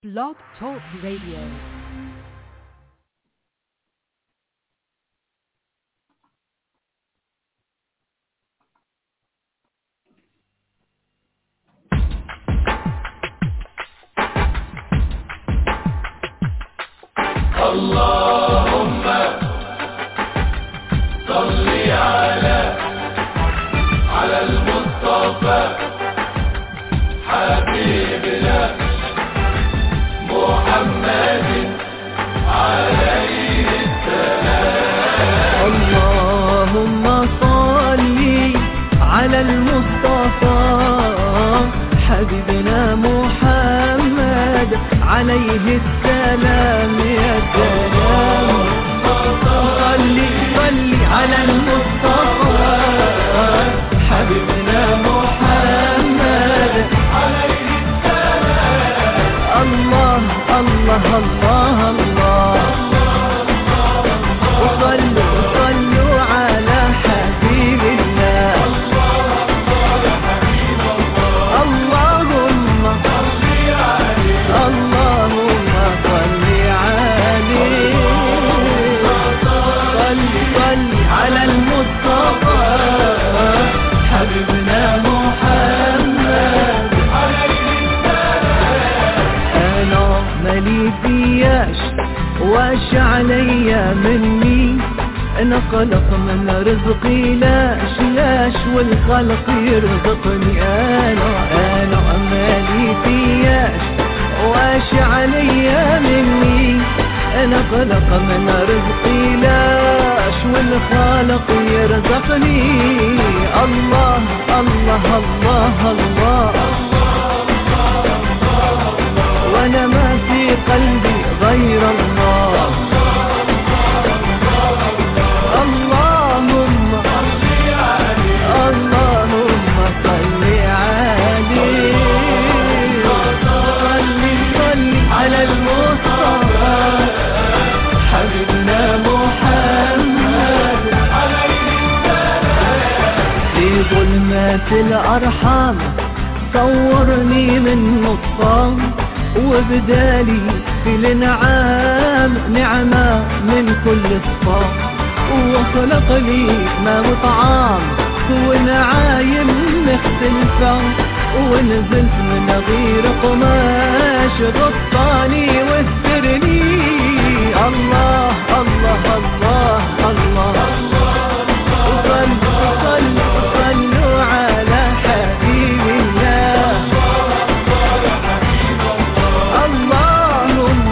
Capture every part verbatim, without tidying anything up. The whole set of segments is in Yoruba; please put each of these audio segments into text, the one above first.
Blog Talk Radio. اللهم صل على على المصطفى حبيبنا محمد عليه السلام. اللهم صل على المصطفى حبيبنا محمد عليه السلام. يا سلام صل صل على المصطفى حبيبنا محمد عليه السلام. الله الله الله الله وصلوا وصلوا على حبيب الله. اللهم اللهم صل عليه صل صل على المصطفى حبيبنا محمد. انا مالي فياش واش عليا مني، انا خلق من رزقي لاش لاش والخلق يرزقني. انا انا مالي فياش واش عليا مني، انا خلق من رزقي لاش والخالق يرزقني. الله الله الله الله وانا ما في قلبي غير الله. اللهم اللهم صل عليه صل صل على المصطفى حبيبنا محمد. في ظلمات الأرحام صورني من نصام، وبدالي في الانعام نعمة من كل الصام. وخلق لي ما وطعام ونعايم مختلفة، ونزلت من غير قماش غطاني واسترني. الله الله الله الله صلوا صلوا صلوا على حبيب الله. اللهم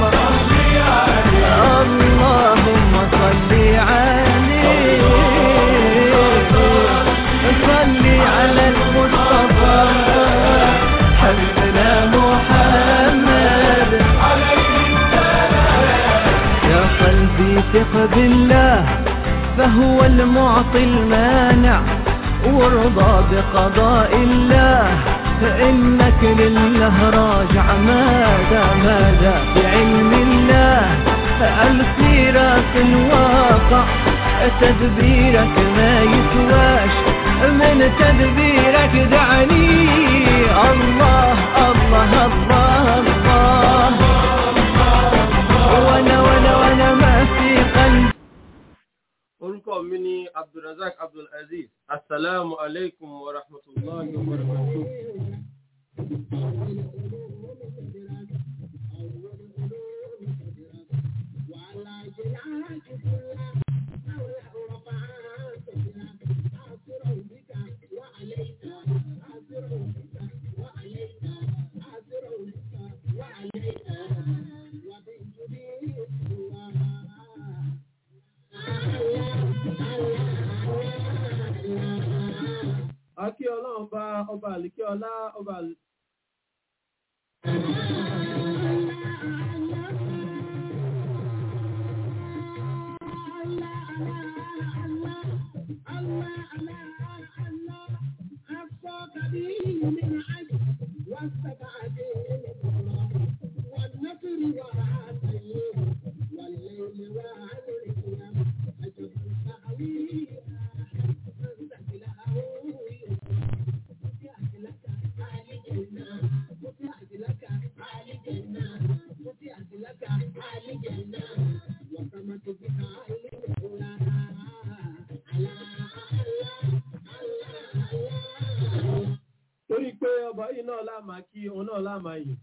اللهم صل عليه صل على المصطفى حبيبنا محمد. يا قلبي ثق بالله فهو المعطي المانع، وارضى بقضاء الله فإنك لله راجع. ماذا ماذا بعلم الله الخيرات الواقع، تدبيرك ما يسواش من تدبيرك دعني. الله الله الله الله وانا وانا وانا ما في قلبي. orúkọ mi ni Abdulrazak Abdulaziz. Assalamu alaikum wa rahmatullahi wa barakatuh. Akí ọlọ́run bá ọba àlìkẹ́ ọlá ọba àlìkẹ́. Torí pé ọba yìí náà láàmà kí òun náà láàmà yìí.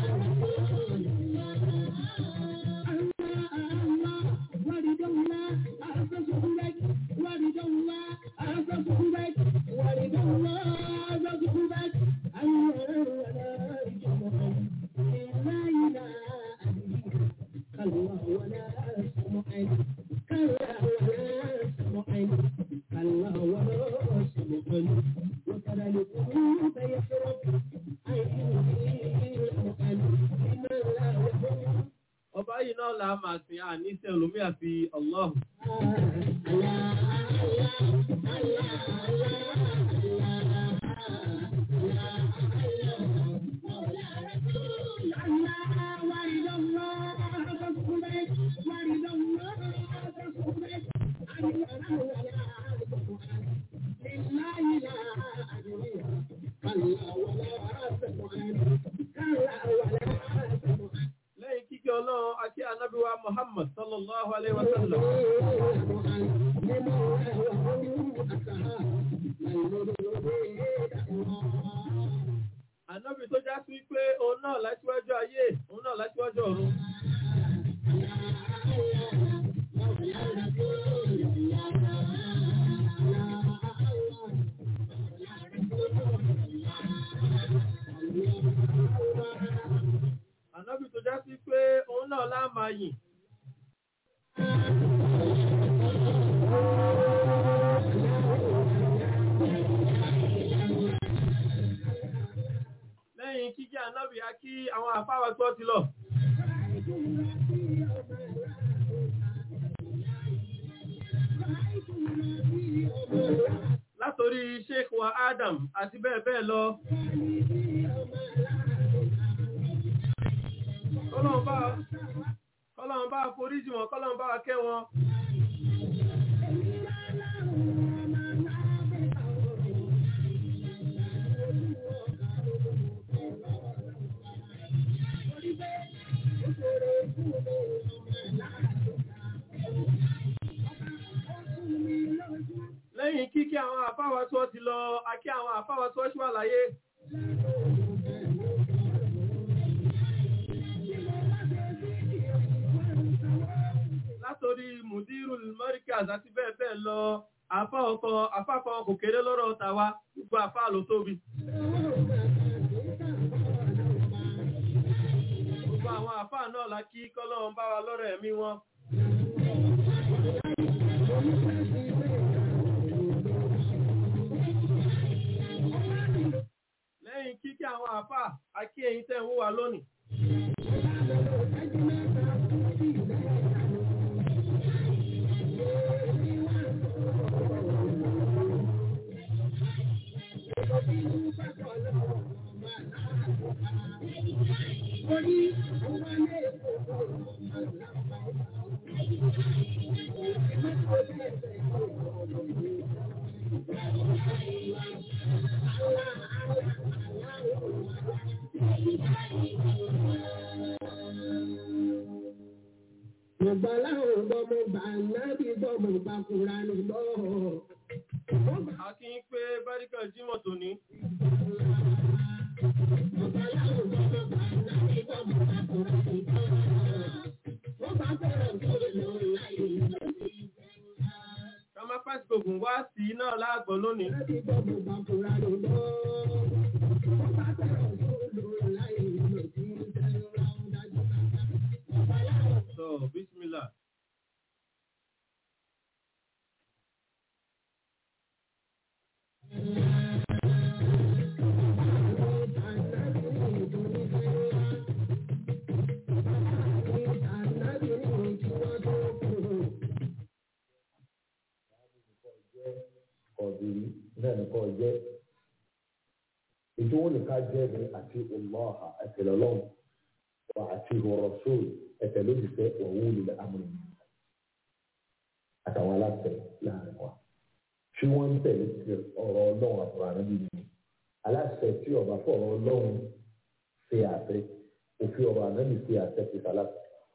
Ọba yìí náà láàmà sí àníṣẹ́ olómi àti Allah. Lẹ́yìn kíkẹ́ Ọlọ́run àti Ànábì wa Muhammad sallallahu alaihi wa sallam. Ànábì tó já sí pé òun náà láṣíwájú ayé, òun náà láṣíwájú ọ̀run. Ànábì tó já sí pé òun náà láàmà yìn. Lẹ́yìn kíkẹ́ Ànábì á kí àwọn àfáwà tó ti lọ. Látorí Sheikh wa Adam àti bẹ́ẹ̀ bẹ́ẹ̀ lọ. Kọ́lọ́run bá foríjì wọn, kọ́lọ́run bá kẹ́ wọn. Lẹ́yìn kíkí àwọn àfáwà tó ti lọ, akí àwọn àfáwà tó ṣíwà láyé. Látorí Mudirul Markaz àti bẹ́ẹ̀ bẹ́ẹ̀ lọ, àfá ọkọ̀ àfáfọ́ kò kéré lọ́rọ̀ tàwa, gbogbo àfá ló tóbi. Gbogbo àwọn àfá náà la kí kọ́lọ́run bá wa lọ́rọ̀ ẹ̀mí wọn. Lẹ́yìn kíkí àwọn àfá, akí ẹ̀yin tẹ́ ń wò wá lónìí. A kí ń pé báríkà jímọ̀ tó ní. Ká má pàṣípò gùn wá sí náà láàgbọ́ lónìí. So, bismillah. Ọ̀dìrí náà nìkan jẹ́ ìdúró nìkan jẹ́ ní àti ọlọ́ọ̀hà ẹ̀tẹ̀lẹ̀ ọlọ́run wà àti ọ̀rọ̀ sóòlù ẹ̀tẹ̀lẹ̀ òjìṣẹ́ òwú lílẹ̀ amúnì àtàwọn aláṣẹ láàrin wa. Tí wọ́n ń tẹ̀lé ọ̀rọ̀ ọlọ́run àtọ̀rọ̀ ànábì ni aláṣẹ tí ọba fọ̀rọ̀ ọlọ́run ṣe àfẹ́ òfin ọ̀rọ̀ ànábì ṣe àtẹ̀sí sálàtì.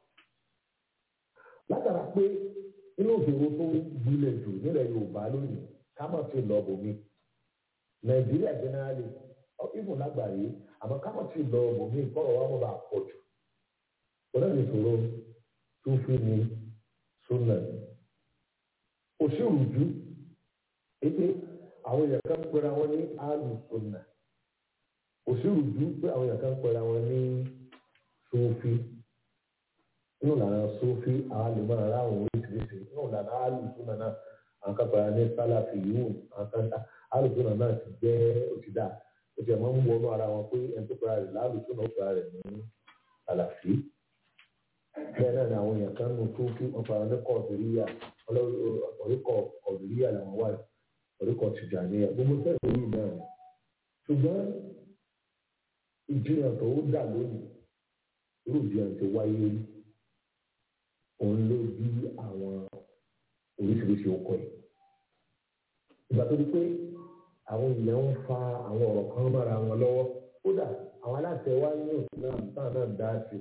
látara pé inú òṣèré tó gbilẹ̀ jù nílẹ̀ Yorùbá lónìí ká má ti lọ bòmí Nàìjíríà generally even lágbàáyé àmọ́ ká má ti lọ bòmí kọ́rọ̀ wa mọ̀ bá pọ̀ jù. ọ̀rẹ́ mi sọ̀rọ̀ tó fi ní súnà òṣèlú jù ètè àwọn èèyàn kan pera wọn ní alùsùnà òṣèlú jù pé àwọn èèyàn kan pera wọn ní sófì inú lànà sófì àwọn lè máa ra àwọn oríṣiríṣi inú lànà alùsùnà náà àwọn kan pera ní sálàfì yìí àwọn kan alùsùnà náà ti jẹ́ òtítà òtí ẹ̀ máa ń wọnú ara wọn pé ẹni tó pera rẹ̀ lálùsùnà ó pera rẹ̀ ní àlàfí bẹ́ẹ̀ náà ni àwọn èèyàn kan nù sófì wọn pera ní kọ̀ọ̀dùríyà ọ̀ríkọ̀ kọ̀ọ̀dùríyà làwọn wà oríkọ̀ Tìjàníyà gbogbo sẹ́yìn yìí náà ṣùgbọ́n ìjìyàn tó dà lónìí irú ìjìyàn tó wáyé òun ló bí àwọn oríṣiríṣi ọkọ̀ yìí. ìgbà tó di pé àwọn èèyàn ń fa àwọn ọ̀rọ̀ kan mára wọn lọ́wọ́ kódà àwọn aláṣẹ wa ní òsì náà táwọn náà dá sí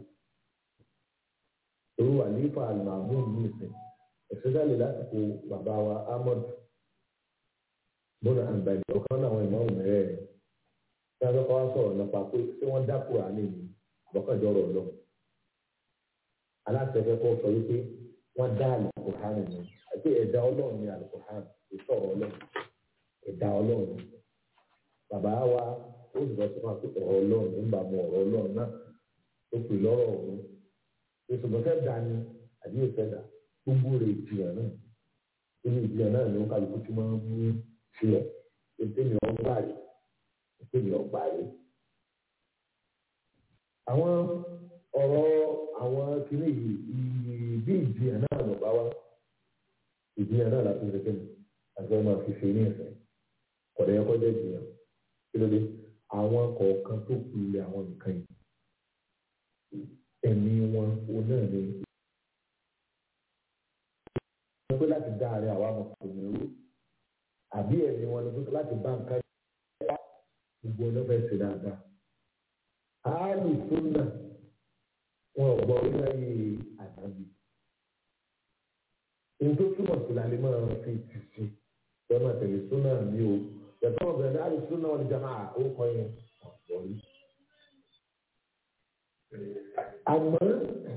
irú àlífà àlùmọ́ ní ìsìn especially lásìkò bàbá wa Ahmad bọ́nà àgbàdo ọ̀kan náà àwọn ìmọ̀ràn mẹ́rẹ̀ rẹ̀ tí a lọ́kọ́ wá sọ̀rọ̀ nípa pé tí wọ́n dákò àlè ní àbọ̀kànjọ́ ọ̀rọ̀ lọ. aláṣẹ fẹ́ kọ́ sọ wípé wọ́n dá àlùkùránì ní àti ẹ̀dá ọlọ́run ní àlùkùránì kò sọ̀rọ̀ ọlọ́run ẹ̀dá ọlọ́run. bàbá wa ó sì lọ sí wọn pé ọ̀rọ̀ ọlọ́run nígbà mọ ọ̀rọ̀ ọlọ́run náà ó pè lọ́rọ̀ òun. ìṣòro fẹ́ dà ní àbí ìfẹ́ dà gbogbo rẹ̀ ìjìyà náà inú ìjìyà náà ni ó kálukú tí wọ́n mú tiẹ̀ ètèmi ọgbà yìí ètèmi ọgbà yìí. àwọn ọ̀rọ̀ àwọn kìnnì yìí bí ìjìyà náà lọ bá wá ìjìyà náà láti ṣe kéde àti ọmọ àfihàn ní ẹ̀sẹ̀ kọ̀dọ̀ yẹn kọjá ìjìyà kí ló dé àwọn kọ̀ọ̀kan tó pilẹ̀ àwọn nǹkan yìí ẹ̀mí wọn ò náà ní. wọ́n pẹ́ láti dá àárẹ̀ àwa ọmọkùnrin rú àbí ẹ̀mí wọn ni pé láti bá nǹkan yẹn gbogbo ọ̀nà fẹ́ ṣe dáadáa. àálù súnà wọn ò gbọ́ oríláyé àtàbí. ohun tó túmọ̀ sí la lè máa fi tì sí ẹ máa tẹ̀lé súnà ní o yàtọ̀ ọ̀bẹ ní àálù súnà wọn ni jàmáà ó kọ́ yẹn ọ̀pọ̀ yìí. àmọ́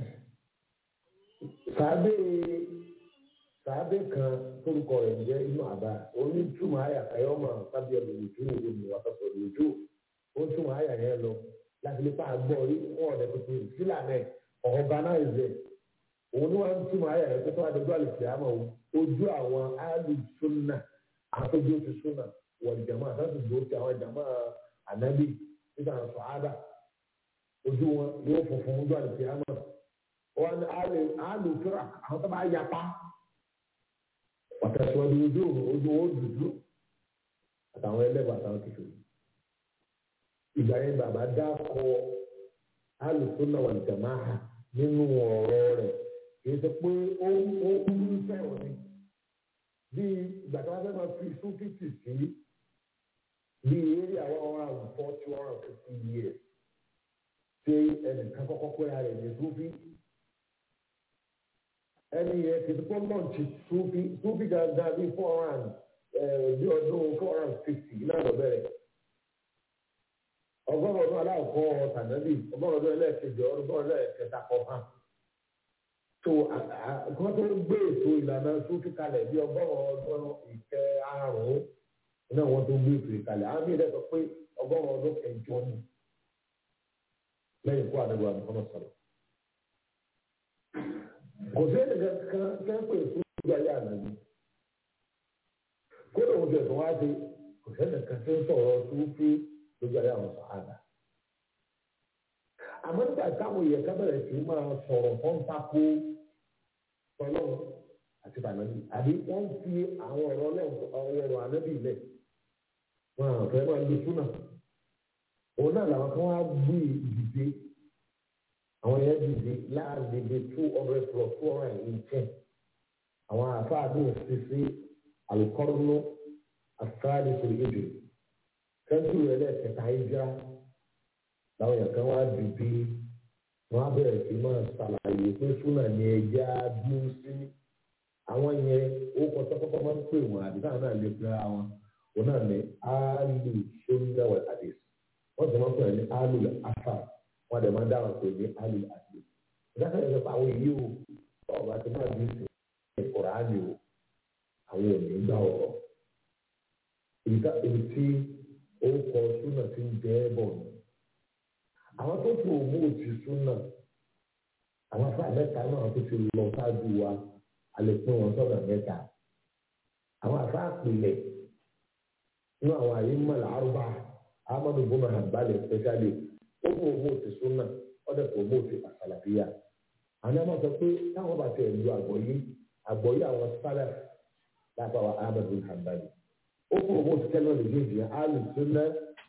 sábẹ́ sàábé kan torúkọ rẹ̀ ń jẹ́ inú àbá oní túmọ̀ àyà kayọ́mọ̀ sábẹ́ olùjú omi wàtàkọ̀ olùjú ó túmọ̀ àyà yẹn lọ láti lè pa àgbọ̀ rí wọn ọ̀dẹ̀ tuntun sílànà organize òun ni wọ́n ń túmọ̀ àyà yẹn tó adójú àlùfẹ àmọ́ ojú àwọn alùsùnà àtọ́jú oṣù sùnà wọ̀n jàmọ́ àtàtù tó ti àwọn jàmọ́ ànábì nígbà sọ̀hádà ojú wọn yóò funfun ojú àlùfẹ àmọ́ wọn alùsùnà àwọn tó bá yapa pàtàkì wọn ojú ojú wọn dúdú àtàwọn ẹlẹ́gbàá àtàwọn kìfìrí. ìgbà yẹn bàbá dákọ alùsùnà wal jàmáà nínú ọ̀rọ̀ rẹ̀ kì í ṣe pé ó ó kúrú fẹ́ràn ni bí ìgbà tí wọ́n fẹ́ máa fi súnfìtì sí bí eré àwọn ọ̀rọ̀ àwọn forty one and fifty years ṣé ẹnìkan kọ́kọ́ pé ara rẹ̀ ní súnfìtì. ẹni yẹn kì í tó lọ́ọ̀nù súnfì súnfì dáadáa bíi four hundred bí ọdún four hundred fifty náà lọ bẹ̀rẹ̀. ọgọ́rùn ọdún aláàkọ́ tànàbí ọgọ́rùn ọdún ẹlẹ́ẹ̀kejì ọgọ́rùn ọdún ẹlẹ́ẹ̀kẹta kọ̀ hàn. tó àkọ́ tó gbé ètò ìlànà súnfì kalẹ̀ bí ọgọ́rùn ọdún ìkẹ́ àrùn náà wọ́n tó gbé ètò ìkalẹ̀. àwọn míì dẹ́sọ pé ọgọ́rùn ọdún kẹjọ ni lẹ́yìn kó àdàgbà nǹkan sọ̀rọ̀. kò sí ẹnìkan kan kẹ́ńpẹ̀ fún ìgbà ayé ànábi kó lóun tẹ̀ tó wá sí kò sí ẹnìkan tí ń sọ̀rọ̀ tó fi lójú ayé àwọn sàádà. àmọ́ nígbà táwọn èèyàn ká bẹ̀rẹ̀ sí máa sọ̀rọ̀ fún tako tọ́lọ́run àti tànàbí àbí wọ́n fi àwọn ọ̀rọ̀ ọ̀rọ̀ ànábì lẹ̀ wọn àwọn fẹ́ máa lo súnà òun náà làwọn kan wá gbé ìdìde àwọn yẹn dìde láàrin bíi two hundred plus two hundred and ten àwọn àfáàdé òṣìṣẹ́ alukọ́rọ́nù asáàdé tó yéjò sẹ́ńtúrì ẹlẹ́ẹ̀kẹta ìjà làwọn yẹn kan wá dìde wọ́n á bẹ̀rẹ̀ sí máa ṣàlàyé pé súnà ní ẹja dúró sí àwọn yẹn ó kọ tọ́kọ́tọ́ máa ń pè wọ́n àbí táwọn náà lè pera wọn òun náà ní áálù sóńdà wẹ̀ àdé wọ́n sì máa ń pè ní áálù afa wọ́n dẹ̀ máa ń dáhùn pé ní áálù àdé ìdájọ́ yẹn sọ àwọn èyí o ọba ti máa bí sí ìkọ̀rọ̀ á ní o àwọn ò ní gbà ọ̀rọ̀ èyí tí ó kọ súnà ti ń jẹ́ bọ̀ ni àwọn tó fi òmù òtí súnà àwọn afá mẹ́ta náà tó ti lọ sáájú wa àlèpín wọn sọ́nà mẹ́ta àwọn afá àpilẹ̀ nínú àwọn àyè mọ̀lá àrùbá amadu bùnà àgbálẹ̀ especially ó fi òmù òtí súnà ó dẹ̀ fi òmù òtí àsàlàfíà àwọn ọmọ sọ pé táwọn bá ti ẹ̀ lu àgbọ̀yé àgbọ̀yé àwọn sálẹ̀ lápá wa amadu bùnà àgbálẹ̀ ó fi òmù òtí kẹ́lọ́ lè gbé ìjìyà àlù súnà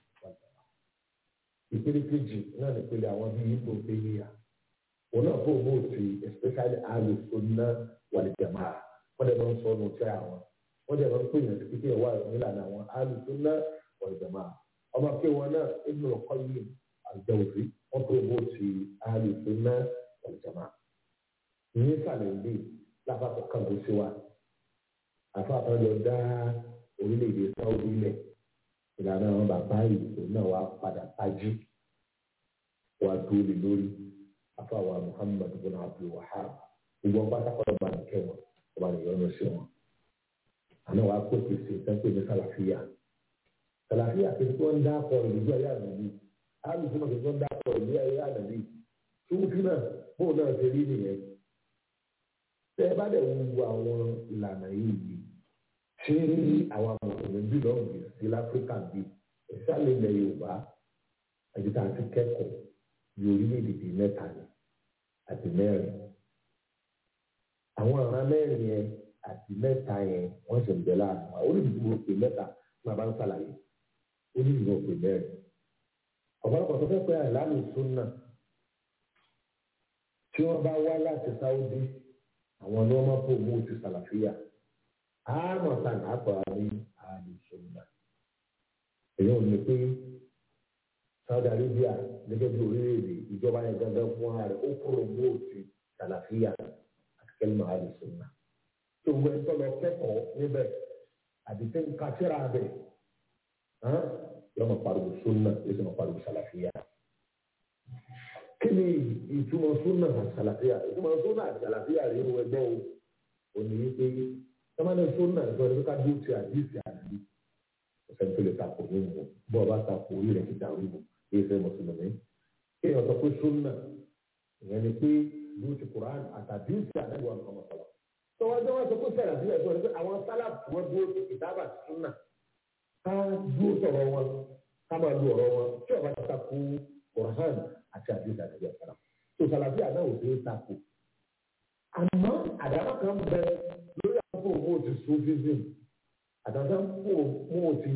ìpele kejì náà ní ìpele àwọn bíi ipò péyìá òun náà fún òun òtí especially àlù sunna wal jamaa wọ́n dẹ̀ máa ń sọ ọ́nù tí àwọn wọ́n dẹ̀ máa ń pè yàn sí pípé wà nílànà àwọn àlù sunna wal jamaa ọmọ pé wọn náà Ibn al-Qayyim al-Jawzi wọ́n fún òun òtí àlù sunna wal jamaa ní sàlẹ̀ ìdí lápapọ̀ kan kò sí wa àfààfà yọ dá orílẹ̀-èdè Saudi lẹ̀ ìlànà àwọn bàbá ìlú náà wà padà tají wà dúró lórí afáwà Muhammad bin Abdul Wahhab gbogbo ọgbà sákòlò bá ní kẹwọn ọba nìyọ lọ sí wọn àná wàá kó pèsè sẹ́ńpé ní sàlàfíà sàlàfíà kìí tó ń dákọ̀ ìlú ayé àdàbí alùpùpù náà kìí tó ń dákọ̀ ìlú ayé àdàbí túwúfí náà bóun náà ṣe rí nìyẹn tẹ ẹ bá dẹ̀ wo àwọn ìlànà yìí yìí ṣé àwọn mùsùlùmí bí lọ́wọ́ bí sí láfíríkà bí ìsàlẹ̀ ilẹ̀ yorùbá àdìsá àti kẹ́kọ̀ọ́ bí orílẹ̀-èdè bíi mẹ́ta ni àti mẹ́rin àwọn ará mẹ́rin yẹn àti mẹ́ta yẹn wọ́n ṣe ń bẹ láàrin wa onídìbò pé mẹ́ta máa bá ń ṣàlàyé onídìbò pé mẹ́rin ọ̀pọ̀lọpọ̀ tó fẹ́ pé àìláàmì súnà tí wọ́n bá wá láti sáúdí àwọn ni wọ́n máa fò mú ti sàlàfíà àmọ́ sàn àpọ̀ra ní àlùsọ̀nà èyí ò ní pé Saudi Arabia gẹ́gẹ́ bí orílẹ̀-èdè ìjọba yẹn gángan fún ara rẹ̀ ó kúrò ní òsì sàlàfíà àti kẹ́lìmọ̀ àlùsọ̀nà tó ń gbé ń tọ́lọ kẹ́kọ̀ọ́ níbẹ̀ àti tẹ́ ń kàṣẹ́ra bẹ̀ yọ máa pariwo sunna yóò sì máa pariwo sàlàfíà. kí ni ìtumọ̀ sunna àti sàlàfíà ìtumọ̀ sunna àti sàlàfíà rẹ̀ ń wẹgbẹ́ o ò ní í pé sọ́mọ́nà sunna ìtọ́jú pé ká dúró ti àdìsí àdìsí ọ̀sẹ̀ tó lè takò ní ìmọ̀ bọ́ọ̀ bá takò orí rẹ̀ ti dàrú ìmọ̀ kí ẹsẹ̀ mùsùlùmí kí èèyàn sọ pé sunna ìyẹn ni pé dúró ti Quran àtàdìsí àdìsí àwọn ọmọ sọ̀rọ̀ tọ́wọ́dé wọn sọ pé sàlàfíà ìtọ́ ni pé àwọn sálàfù wọn dúró ti kìtàbà sunna ká dúró sọ̀rọ̀ wọn ká máa lu ọ̀rọ̀ wọn tí ọba ti takò Quran àti àdìsí àdìsí ọ̀sán tó sàlàfíà náà ò sí takò àmọ́ àdàbà kan bẹ lórí àkókò owó ti sufism àtàwọn àkókò owó ti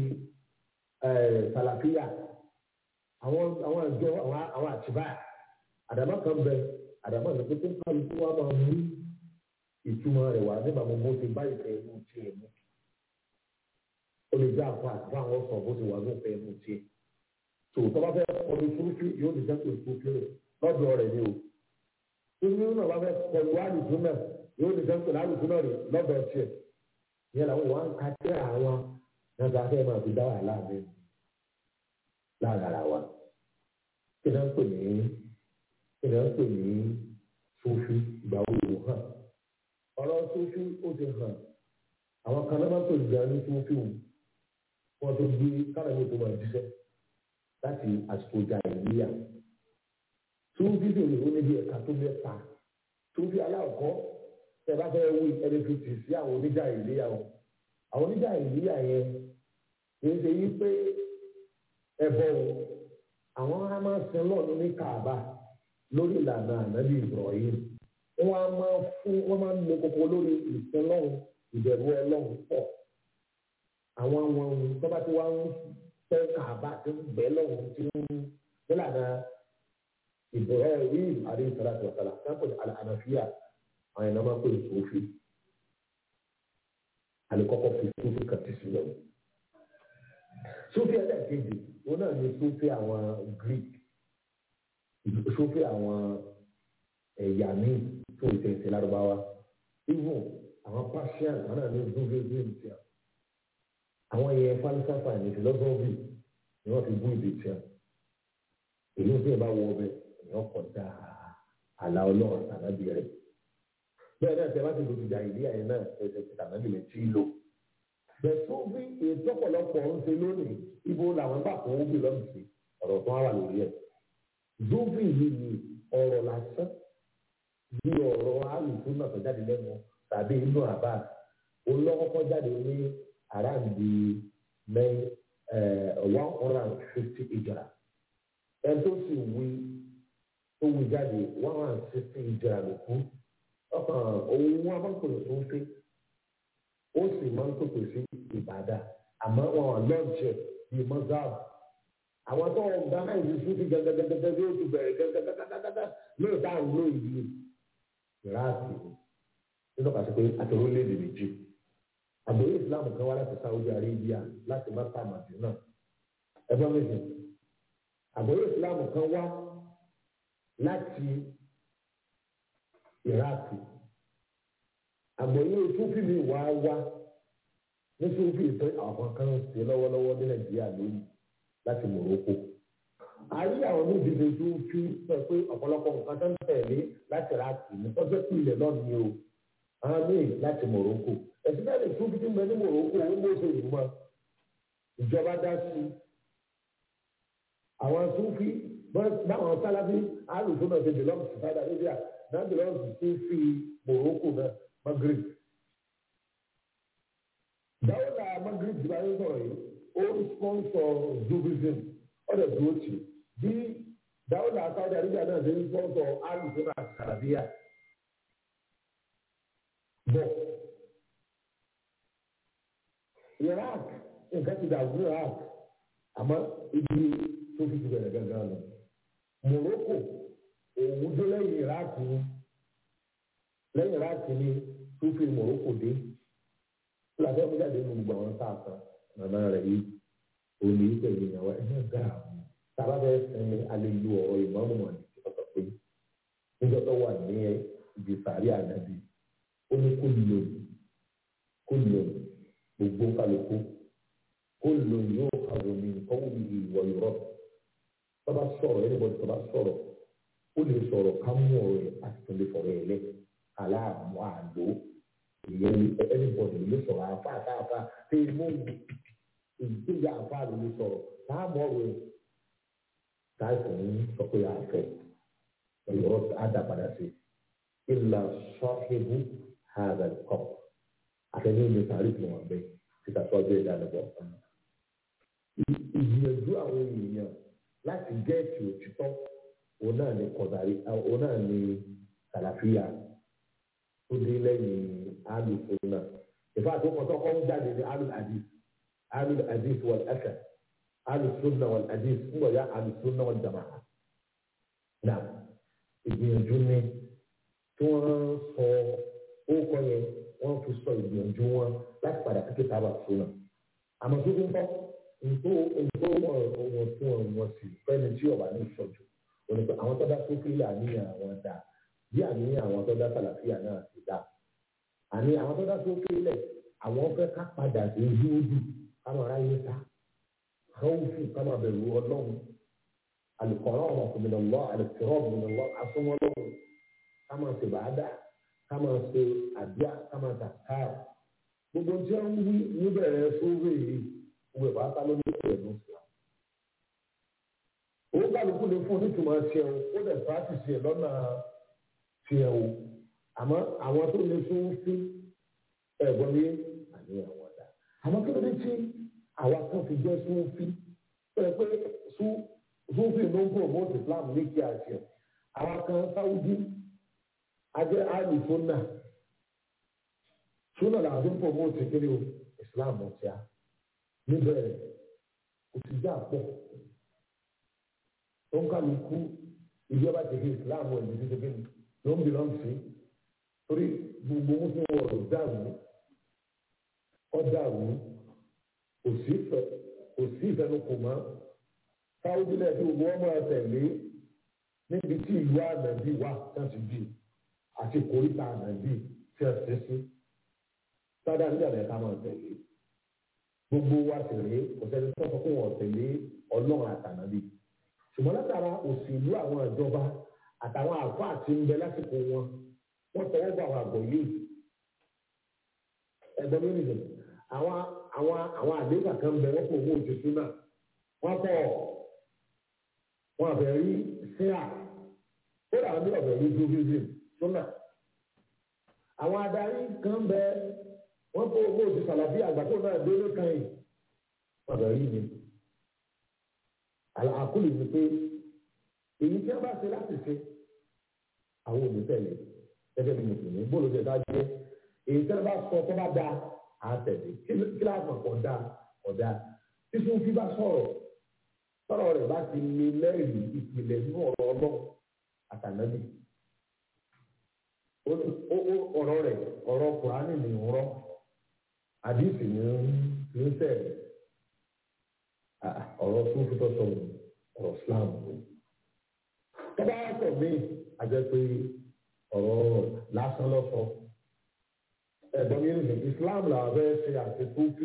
sàlàfíà àwọn àwọn àjọ àwọn àtìbá àdàbà kan bẹ àdàbà kan tó ń kálukú wa máa mú ìtumọ̀ rẹ̀ wá nígbà mo ti bá ìfẹ́ inú tiẹ̀ mú ó lè jẹ́ àpá àti àwọn sọ bó ti wà ní ìfẹ́ inú tiẹ̀ tó tó bá fẹ́ ọdún fúrúfú yóò lè jẹ́ pé fúrúfú lọ́dọ̀ rẹ̀ ni o tó ní nínú àwọn afẹ́ pẹ̀lú àlùkù náà yóò lè jẹ́ pé àlùkù náà rè lọ́dọ̀ tiẹ̀ yẹn làwọn ìwà ń ka tẹ́ àwọn náà fẹ́ máa fi dá wà láàrin láàrin ara wa kí náà ń pè ní kí náà ń pè ní fúrúfú ìgbà wo ló hàn ọ̀rọ̀ sófì ó ti hàn àwọn kan náà máa ń tòlù gan ní sófì wù wọ́n tó gbé káràmì tó máa jíṣẹ́ láti àsìkò ìjà ìlíyà sófì tó lè ó níbi ẹ̀ka tó mẹ́ta sófì aláàkọ́ tẹ bá fẹ́ wí ẹni fi tì sí àwọn oníjà ìlíyà wọn àwọn oníjà ìlíyà yẹn kìí ṣe yí pé ẹbọ àwọn á máa sin lọ́ọ̀nù ní Kaaba lórí ìlànà ànábì Ibrahim wọ́n á máa fún wọ́n máa ń lo koko lórí ìsìn lọ́hùn ìbẹ̀rù ọlọ́hùn pọ̀ àwọn àwọn ohun tó bá ti wá ń fẹ́ Kaaba tí ń bẹ́ lọ́hùn tí ń nílànà Ibrahim alayhi salatu wa salam sápò ní àlàáfíà àwọn èèyàn máa ń pè ní sófì àlekọ́kọ́ fi sófì kan ti sílẹ̀ sófì ẹlẹ́ẹ̀kejì wọn náà ní sófì àwọn Greek sófì àwọn ẹ̀yà míì tó ìtẹ̀sẹ̀ lárúbáwá even àwọn Persian àwọn náà ní Sufism tiẹ̀ àwọn yẹn falsafa ní philosophy ni wọ́n fi bú ìdè tiẹ̀ èyí tí ẹ bá wọ ọbẹ̀ èèyàn kọ̀ dá àlà ọlọ́run àtànábì rẹ̀ bẹ́ẹ̀ náà tẹ́ bá ti lòdì ìdí àyè náà ẹ̀sẹ̀ ti tànábì rẹ̀ tí ì lò bẹ́ẹ̀ Sufi ètò ọ̀pọ̀lọpọ̀ ń ṣe lónìí ibo làwọn bá kó ó bì lọ́nà sí ọ̀rọ̀ tó wà lórí ẹ̀ Sufi yìí ni ọ̀rọ̀ lásán bí ọ̀rọ̀ alùpùpù náà tó jáde lẹ́nu tàbí inú àbá olókọ́kọ́ jáde ní aráàlú mẹ́ one hundred and fifty ìjọra ẹ tó sì wí tó wí jáde one hundred and sixty ìjọra ló kú ọkàn òun wọn máa ń pèsè tó ń fẹ́ ó sì máa ń pèsè sí ìbàdà àmọ́ wọn ò lọ́ọ̀jẹ̀ bíi mọ́sáàbù àwọn tó ń gbá àìsí súnfì gẹ́gẹ́gẹ́gẹ́ bí ó ti bẹ̀rẹ̀ gẹ́gẹ́gẹ́gẹ́gẹ́ lóòótọ́ àwọn olóyè ìráàsì nínú kàṣí pé àti orílẹ̀-èdè méjì àgbòye Islam kan wá láti Saudi Arabia láti Maka Madina ẹgbẹ́ méjì àgbòye Islam kan wá láti Iraki àgbòye súnfì mi wá wá ní súnfì tó àwọn kan ń ṣe lọ́wọ́lọ́wọ́ ní Nàìjíríà lónìí láti Morocco àyè àwọn onídìbò tó fi sọ pé ọ̀pọ̀lọpọ̀ nǹkan tó ń tẹ̀lé láti Iraki ní tọ́jú pé ilẹ̀ náà ni o àwọn míì láti Morocco ẹ̀sìn náà lè tún fi mẹ́ ní Morocco ó mọ̀ ṣe ìlú mọ́ ìjọba dá sí àwọn tún fi báwọn sálábí alùpùpù náà ṣe belong to Saudi Arabia náà belong to tún fi Morocco náà Maghreb dáwọ́lá Maghreb ti bá yẹn sọ̀rọ̀ yìí ó sponsor Sufism ọ̀dẹ̀ tó ti bí dáwọ́lá Saudi Arabia náà ṣe ń sponsor alùpùpù náà Arabia bọ̀ Iraq nǹkan ti dàrú Iraq àmọ́ ibi tó fi ti bẹ̀rẹ̀ gángan lọ Morocco òun dé lẹ́yìn Iraq ni lẹ́yìn Iraq ni tó fi Morocco dé fúlàfẹ́ mi jáde nínú gbogbo àwọn sáàsán màmá rẹ̀ yìí òní pẹ̀lú ìyàwó ẹ̀yìn dáàbò sábà bẹ́ẹ̀ sinmi alẹ́lu ọ̀rọ̀ ìmọ̀ọ́mù wọn ní ọ̀sọ̀ pé níjọ́ tó wà ní ibi sàárì ànábì ó ní kó lò kó lò gbogbo kálukú kó lò yóò kàwé ní nǹkan wù yìí ìwọ ìrọ̀ tọ́ba sọ̀rọ̀ ẹni bọ́dí tọ́ba sọ̀rọ̀ ó lè sọ̀rọ̀ ká mú ọ̀rọ̀ ẹ̀ àti tó lè sọ̀rọ̀ ẹ̀ lẹ́ aláàmú àlò ìyẹn ẹni bọ́dí lè sọ̀rọ̀ àfa àtàfà tẹ mú ìdíje àfa lè sọ̀rọ̀ táàmù ọ̀rọ̀ ẹ̀ táìsàn ń sọ pé àfẹ́ ẹ̀yọ́ àdàpadà sí ìlà sọ́ọ̀hìbù hàdà kọ́ àtẹ̀lé ní sàárì tí wọ́n bẹ títà sọ́jọ́ ìdánilẹ́bọ̀ ìgbìyànjú àwọn èèyàn láti gẹ́ẹ̀tì òtítọ́ òun náà ní kọ̀dàrí òun náà ní sàlàfíà tó dé lẹ́yìn alùpùpù náà ìfà àti ọkọ̀ kọ́ ń jáde ní alùpàdìs alùpàdìs wal athar alùsùnà wal hadith ń bọ̀ yá alùsùnà wal jama'a náà ìgbìyànjú ní tí wọ́n sọ orúkọ yẹn wọ́n fi sọ ìgbìyànjú wọn láti padà kékeré sábà sùnà àmọ́ tó fi ń bọ́ ntó ntó wọn fún wọn wọn sì fẹ́ni tí ọba ní ìṣọ́jú òní pé àwọn tó dá sókèlè àníyàn àwọn dá bí àníyàn àwọn tó dá sàlàfíà náà ti dá àní àwọn tó dá sókèlè àwọn fẹ́ ká padà sí yúdù káwọn aráyé ta káwùfù káwọn abẹ̀rù ọlọ́run alùpùpù ọmọ kò mìíràn lọ àlùpùpù ọmọ mìíràn lọ asọmọ lọ́run káwọn ṣe bàádà káwọn ṣe àdúrà káwọn ṣàkàrà gbogbo tí wọn wí níbẹ̀rẹ̀ sórí yìí wọ́n ìbá ká ló ní ìpínlẹ̀ ní ìsìlá. Owó kálukú lè fún onítùmọ̀ tiẹ̀ o, ó dẹ̀ pàtìsì ẹ̀ lọ́nà tiẹ̀ o. Àmọ́ àwọn tó lè sún sí ẹ̀gbọ́n ní àní àwọn ọ̀dà. Àmọ́ kí ló dé tí àwa kan fi jẹ́ sún sí? Bẹ́ẹ̀ pé sún sí ló ń promote Islam ní kí a ṣe. Àwa kan Sáúdí, ajẹ́ àlù Súnà. Súnà làwọn ń promote kiri o, Islam ọ̀tí a. Níbẹ̀rẹ̀ kò sì já pọ̀ tó ń kálukú ìjọba tẹ̀lé Islam ẹ̀ ní títí kíni ló ń bí lọ́n sí torí gbogbo mùsùlùmí ọ̀rọ̀ dàrú ọ̀dàrú kò sí ìfẹnukò mọ́ Sáúdí lẹ́ẹ̀tì gbogbo ọmọ ẹ̀ tẹ̀lé níbi tí ìlú ànàbí wà tẹ́ǹtì bí àti kòríta ànàbí tí ẹ ti sí sádà nígbà rẹ̀ ká máa tẹ̀lé gbogbo wa tẹ̀lé kò sẹ́ni tó sọ fún wọn tẹ̀lé ọlọ́run àtànàbí ṣùgbọ́n látara òṣèlú àwọn ìjọba àtàwọn àfọ àti ń bẹ lásìkò wọn wọ́n tọwọ́ bá àwọn àgbọ̀ yìí ẹ̀gbọ́n mi nìyẹn àwọn àwọn àwọn àdéhùn kan bẹ wọ́n kò owó òṣèlú náà wọ́n pọ̀ wọ́n àbẹ̀ rí síà ó dà bí ọ̀bẹ̀ rí judaism sọ́nà àwọn adarí kan bẹ wọ́n kó owó òṣèlú sàlàbí àgbàdo náà délé kan yìí wọ́n àbẹ̀ rí ni àkúlù ni pé èyí tí wọ́n bá ṣe láti ṣe àwọn olùtẹ̀lé gẹ́gẹ́ bí mùsùlùmí bóòlù ṣe ká jẹ́ èyí tí wọ́n bá sọ tó bá dáa á tẹ̀lé kí láàmú ọ̀dà ọ̀dà tí sùn fi bá sọ̀rọ̀ sọ̀rọ̀ rẹ̀ bá ti lé lẹ́rìí ìpìlẹ̀ nínú ọ̀rọ̀ ọlọ́run àtànábì ọ̀rọ̀ rẹ̀ ọ̀rọ̀ kùránì ní ìrọ̀ àdìsí ní ń sẹ̀rẹ̀ ọ̀rọ̀ tó fi tọ́ sọ̀rọ̀ ọ̀rọ̀ Islam tọ́ba sọ̀ mí àjẹ́ pé ọ̀rọ̀ lásán lọ́sọ̀ ẹ̀gbọ́n mi nìyẹn Islam là fẹ́ ṣe àti tófí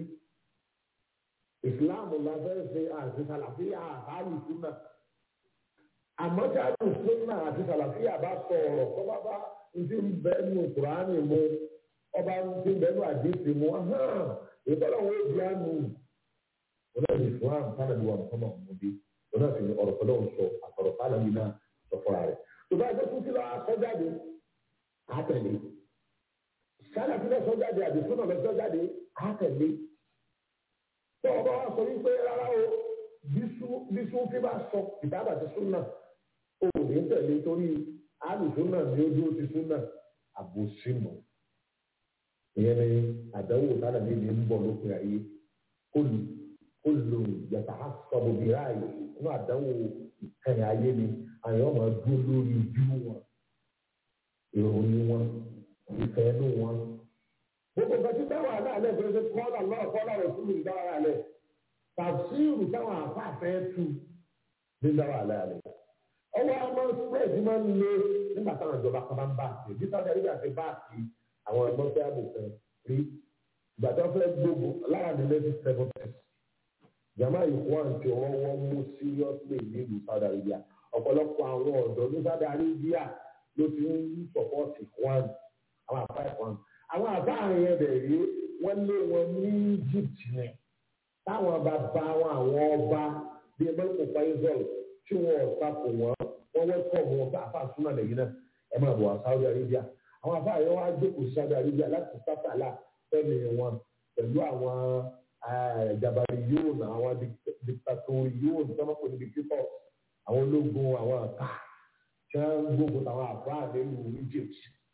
Islam là fẹ́ ṣe àti sàlàfíà àbálù súnà àmọ́ tí àbálù súnà àti sàlàfíà bá sọ ọ̀rọ̀ tọ́ba bá ń ti ń bẹ́ nù Kùránì mu ọba ń ti ń bẹ́ nù àdìsí mu ìtọ́lọ̀ wo di àánú ọ̀nà Islam tánàbí wa Muhammad mọ̀dé ọ̀nà sì ni ọ̀rọ̀ tọ́lọ̀ ń sọ àtọ̀rọ̀ tánàbí náà sọ fúnra rẹ̀ tó bá ẹgbẹ́ tó ti lọ sọ́jáde àtẹ̀lé sálàfí lọ sọ́jáde àdìsúnà lọ sọ́jáde àtẹ̀lé tó ọba wa sọ wípé rárá o bí Súfí bá sọ ìdábà ti súnà o ò ní tẹ̀lé torí àlùsúnà ní ojú ó ti súnà àbòsínú ìyẹn ni àdánwò tánàbí ní ń bọ̀ lópin ayé kólù kólù yàtà sọ̀bù bìrà yìí inú àdánwò ìkẹyìn ayé ni àwọn ọmọ dúró lórí ojú wọn ìròyìn wọn ìfẹ́ inú wọn. gbogbo nǹkan tí dáwọ́ àlẹ́ àlẹ́ ìfẹ́ ṣe kọ́lá lọ́wọ́ kọ́lá rẹ̀ fún mi dáwọ́ àlẹ́ tàbísírù táwọn àfáàfẹ́ tu ní dáwọ́ àlẹ́ àlẹ́. ọwọ́ àmọ́ spread máa ń lé nígbà táwọn ìjọba kan bá ń bá àti bí sábẹ́ nígbà tí bá àti àwọn ẹgbọ́n fẹ́ àbò kan rí ìgbà tí wọ́n fẹ́ gbogbo lára ní lẹ́sí seventy jama ìwọ́n ti ọwọ́ mú seriously ní ìlú Saudi Arabia ọ̀pọ̀lọpọ̀ àwọn ọ̀dọ́ ní Saudi Arabia ló ti ń sọ̀pọ̀tì wọn àwọn àbá ẹ̀kọ́ àwọn àbá àrùn yẹn bẹ̀rẹ̀ rí wọ́n lé wọn ní Egypt yẹn táwọn bàbá wọn àwọn ọba bíi mẹ́kò faisal tí wọ́n ọ̀sà kò wọ́n wọ́n wẹ́kọ̀ wọn bá àfa súnmọ́ lẹ́yìn náà ẹ máa bọ̀ wá Saudi Arabia àwọn àbá yẹn wọ́n á jókòó sí Saudi Arabia láti sátàlá fẹ́mi wọn pẹ̀lú àwọn jabari yóò nà àwọn dictatori yóò ní sọ́mọ́ pé ní dictator àwọn ológun àwọn àká tí wọ́n gbógun táwọn àfa àdéhùn Egypt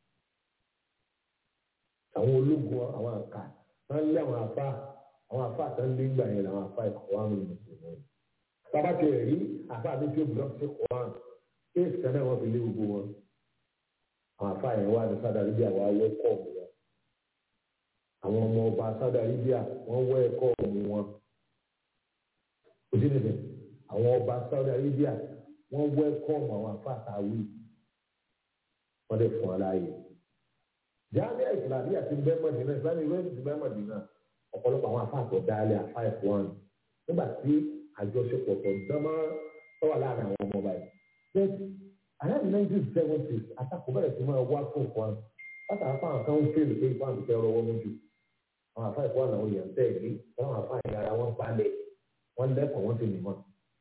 àwọn ológun àwọn àká wọ́n lé àwọn àfa àwọn àfa àtàn lé gbà yẹn làwọn àfa ẹ̀kọ́ àwọn mùsùlùmí bàbá tí ẹ̀ rí àfa àti tí ó bùrọ̀ sí Quran kéèsì kan náà wọ́n fi lé gbogbo wọn àwọn àfa yẹn wà ní Saudi Arabia wà wẹ́kọ̀ wọn àwọn ọmọ ọba Saudi Arabia wọ́n wọ ẹ̀kọ́ ọ̀hún wọn òdì nìyẹn àwọn ọba Saudi Arabia wọ́n wọ ẹ̀kọ́ ọ̀hún àwọn afáàtàwí wọ́n lè fún ọ láàyè. Jamiu Islamiyya àti bẹ́ẹ̀ Mọ̀dínà Islamic University bẹ́ẹ̀ Mọ̀dínà ọ̀pọ̀lọpọ̀ àwọn afáàtọ̀ dálé five one nígbà tí àjọṣepọ̀ tó dánmọ́ tọ́wà láàrin àwọn ọmọ ọba yìí. bẹ́ẹ̀ around nineteen seventies àtàkùn bẹ̀rẹ̀ sí máa wá fún nǹkan látàrí fáwọn kan ń fèrè pé ìfáàmù tẹ́ ọ̀rọ̀ wọn lójú àwọn àfa ìfọwọ́ àwọn èèyàn tẹ̀ yìí táwọn àfa yẹn ara wọn balẹ̀ wọn lẹ́kọ̀ọ́ wọn ti nìmọ̀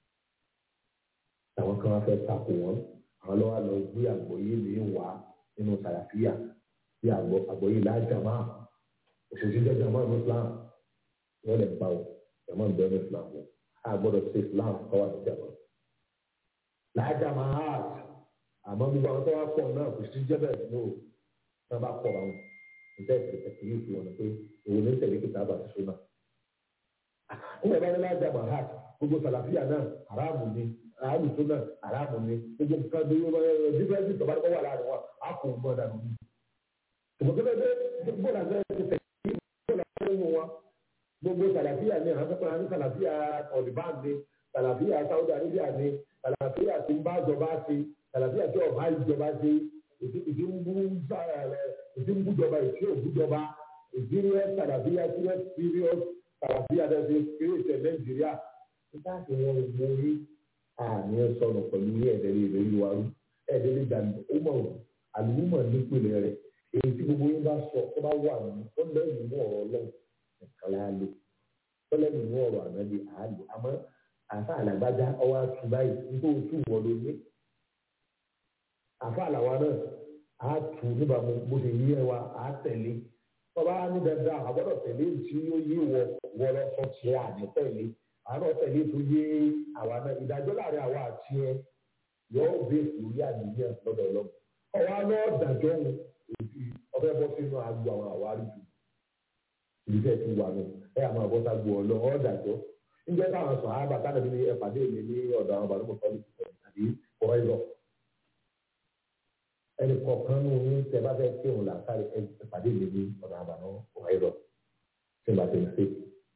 àwọn kan wá fẹ́ takò wọn àwọn lọ́wọ́ lọ gbé àgbọ̀yé lè wá nínú sàràfíà bí àgbọ̀yé lájàmá òṣèṣì jẹ́ jàmá ní Islam wọ́n lè pa ọ́ jàmá ń bẹ́ẹ̀ ní Islam wọn a gbọ́dọ̀ ṣe Islam kọ́wà ní jàmá lájàmá art àmọ́ gbogbo àwọn tó wá pọ̀ náà kò sí jẹ́ bẹ́ẹ̀ ní o tí wọ́n bá pọ̀ àwọn ìtẹ́ ìpèsè yìí fi wọn pé òun ní tẹ̀lé kìtà àbàtì sọ́nà. Nígbà bá ní láti àgbà hàt gbogbo sàlàfíà náà aráàmù ni aráàmù sọ́nà aráàmù ni gbogbo nǹkan bí wọ́n dífẹ́ǹsì tọ́ba tó wà láàrin wọn á kò gbọ́ dànù. Ṣùgbọ́n tó bẹ́ẹ̀ gbọ́dọ̀ àgbẹ̀ ti tẹ̀lé gbọ́dọ̀ àgbẹ̀ wọn gbogbo sàlàfíà ni àwọn akẹ́kọ̀ọ́ ní sàlàfíà ọ̀dìbàn ni sàlàfíà Saudi Arabia ni sàlàfíà tí ń bá jọba ṣe Sàlàfíà tí ọba ìjọba ṣe ìdí ń bú sára rẹ̀ ìdí ń bú jọba ìdí ò bú jọba ìdí ń rẹ̀ sàlàfíà tí wọ́n serious sàlàfíà tẹ̀ ṣe kéré ìṣẹ̀ Nàìjíríà nígbà tí wọ́n mú orí àmì ẹ̀sọ́nù pẹ̀lú ní ẹ̀ẹ́dẹ̀rẹ̀ ìrẹ́lú wa rú ẹ̀ẹ́dẹ̀rẹ̀ ìdàlú ó mọ̀ àlùmọ̀ nípìnlẹ̀ rẹ̀ èyí tí gbogbo yín bá sọ tó bá wà ní ó lẹ́yìn mú ọ̀rọ̀ ọlọ́run nìkan láàlú ó lẹ́yìn mú ọ̀rọ̀ ànábi àálù àmọ́ àfa àlàgbájá ọwọ́ àtú báyìí nítorí oṣù wọ́n ló ní àfa àlàwa náà á tù níbàámu bó ṣe yí ẹ wa á tẹ̀lé tọ́ba ní dandan àgbọ̀dọ̀ tẹ̀lé tí ó yí wọ wọlé sọ́ọ̀tì àní tẹ̀lé àwọn tẹ̀lé tó yé àwa náà ìdájọ́ láàrin àwa àti ẹ yóò bẹ lórí àníyàn lọ́dọ̀ ọlọ́run ọwọ́ alọ́ dàjọ́ wọn ọbẹ̀ bọ́ sínú agbo àwọn àwárí jù ìdíjẹ́ ti wà nù ẹ àmọ́ àbọ̀ sá gbọ́ ọlọ́ ọ́ dàjọ́ níjẹ́ táwọn sọ àbá táwọn ẹbí ẹ pàdé mi ní ọ̀dọ̀ àwọn bàbá mọ̀tọ́lì àbí ọ̀rọ̀ ìlọ ẹnì kọ̀ọ̀kan nù ní tẹ bá fẹ́ kí òun làákàrí ẹ pàdé mi ní ọ̀dọ̀ àwọn bàbá ọ̀rọ̀ ìlọ tí n bá ti ń ṣe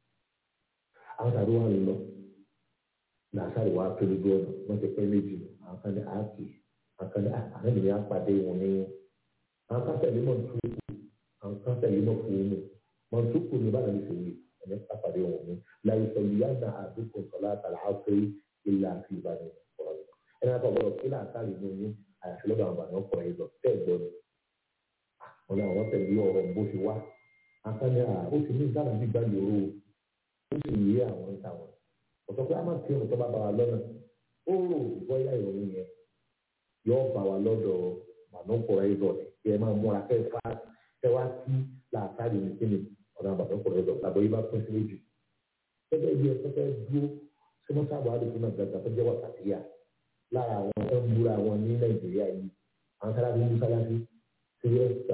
àwọn tàbí wà lọ làákàrí wà pẹ̀lú ọ̀nà wọ́n ti pẹ́ méjì àwọn kan ní àákì àwọn kan ní àákàrí àpàdé wọn ní àwọn kan tẹ̀lé mọ̀túkù àwọn kan tẹ̀lé mọ̀fúnmu mọ̀túkù ní bá nàbí sèwé ẹ̀mí àpàdé wọn ní láyé sọ̀rọ̀ yá na àdúgbò sọ̀lá àtàlà àfẹ́ ilà àti ìbàdàn ọ̀rọ̀ ẹ̀rọ àtọ̀gbọ̀rọ̀ kí làákàrí ní oyún àyàfi lọ́dọ̀ àwọn àbànú ọkọ̀ ẹ̀ lọ tẹ́ ẹ̀ gbọ́dọ̀ wọn ni àwọn tẹ̀lé ọ̀rọ̀ bó ṣe wá àkànní à ó ti ní ìdáná gbígbá yòró ó sì yé àwọn ìta wọn ọ̀sọ̀ pé a máa fi ọ̀rọ̀ tó bá bá wa lọ́nà ó rò bọ́yá ìròyìn yẹn yóò bá wa lọ́dọ̀ àbànúkọ̀ ẹ̀ lọ kí ẹ máa múra kẹ́ ẹ fà kẹ́ wá sí làákàrí ní kíni ọ̀dọ̀ àbànúkọ̀ ẹ̀ lọ làbọ̀ yìí bá pín sí méjì gẹ́gẹ́ bí ẹ tó fẹ́ dúró sí mọ́sáàbọ̀ àdìsí náà gbàgbà tó jẹ́ wàtàkìyà lára àwọn ẹ̀ ń múra wọn ní Nàìjíríà yìí àwọn sálábí ń sálábí sí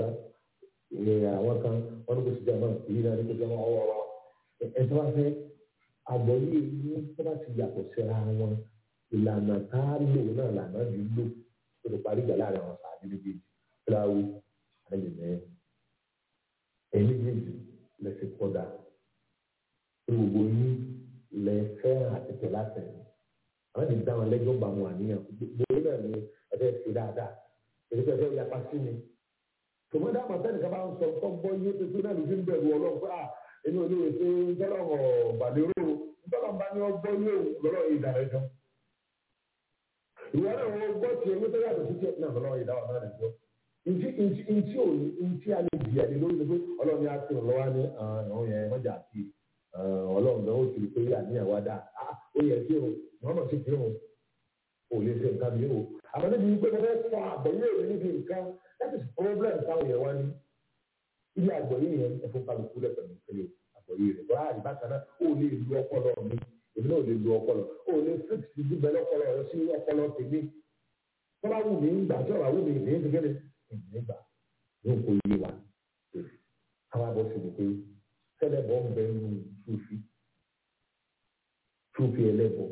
ẹ̀ àwọn kan wọn ní kò sí jẹ́ àmọ́ èyí náà ní kò sí ọmọ ọwọ́ wa ẹ̀ tó bá fẹ́ àgbọ̀yé ní tó bá ti yàtọ̀ síra wọn ìlànà tá a lò náà lànà ní lò tó lè parí ìgbà láàrin àwọn sàádé méjèèjì fúláwù àlèmẹ́ ẹ̀yìn méjèèjì lẹ́sẹ̀ kọ́dà gbogbo yín lẹ fẹ́ràn àti tẹ̀lé àtẹ̀yìn àwọn ti dá wọn lẹ́jọ́ bá wọn àníyàn gbogbo náà ni ẹ̀fẹ́ ṣe dáadáa èdè fẹ́ yapa sí mi tòmọ́dé àmọ̀tẹ́nì kan bá ń sọ tó gbọ́ yé pé náà ló fi ń bẹ̀rù ọlọ́run pé à inú olóòwe tó ń tọ́lọ̀ gbàlérò ntọ́lọ́mbá ní ọgbọ́n ní òun lọ́rọ̀ ìdá rẹ̀ jọ. ìwọ náà wọ́n gbọ́ tí ewé tó yàtọ̀ sí tiẹ̀ náà lọ́rọ̀ ìdá wà náà rẹ̀ jọ. ntí ntí ntí ò ní ntí a lè bìyà ní lórí pé ọlọ́run ní àti ọlọ́wà ní àwọn yẹn wọ́n jà sí ọlọ́run náà ó ti rí pé àníyàn wá dà ó yẹ kí o mọ́mọ́ ti fi hàn ò lè ṣe nǹkan mi o. àmọ́ níbi pé mo fẹ́ fọ àgbọ̀yé rẹ̀ níbi nǹkan that is problem táwọn yẹn wá ní. ibi àgbọ̀yé yẹn ẹ̀fọ́ kálukú lẹ̀ pẹ̀lú ìpínlẹ̀ àgbọ̀yé rẹ̀ bọ́ àyè bákan náà ó lè lu ọpọlọ mi èmi náà lè lu ọpọlọ ó lè fix ìdúbẹ̀ lọ́pọlọ rẹ sí ọpọlọ tèmi tó bá wù mí gbà tí ọ̀rọ̀ wù mí ní ìdíkẹ́lẹ̀ ìgbà yóò kó yé wa àwọn abọ́ sí ni pé sẹ́lẹ̀bọ̀ ń bẹ nínú túfì túfì ẹlẹ́bọ̀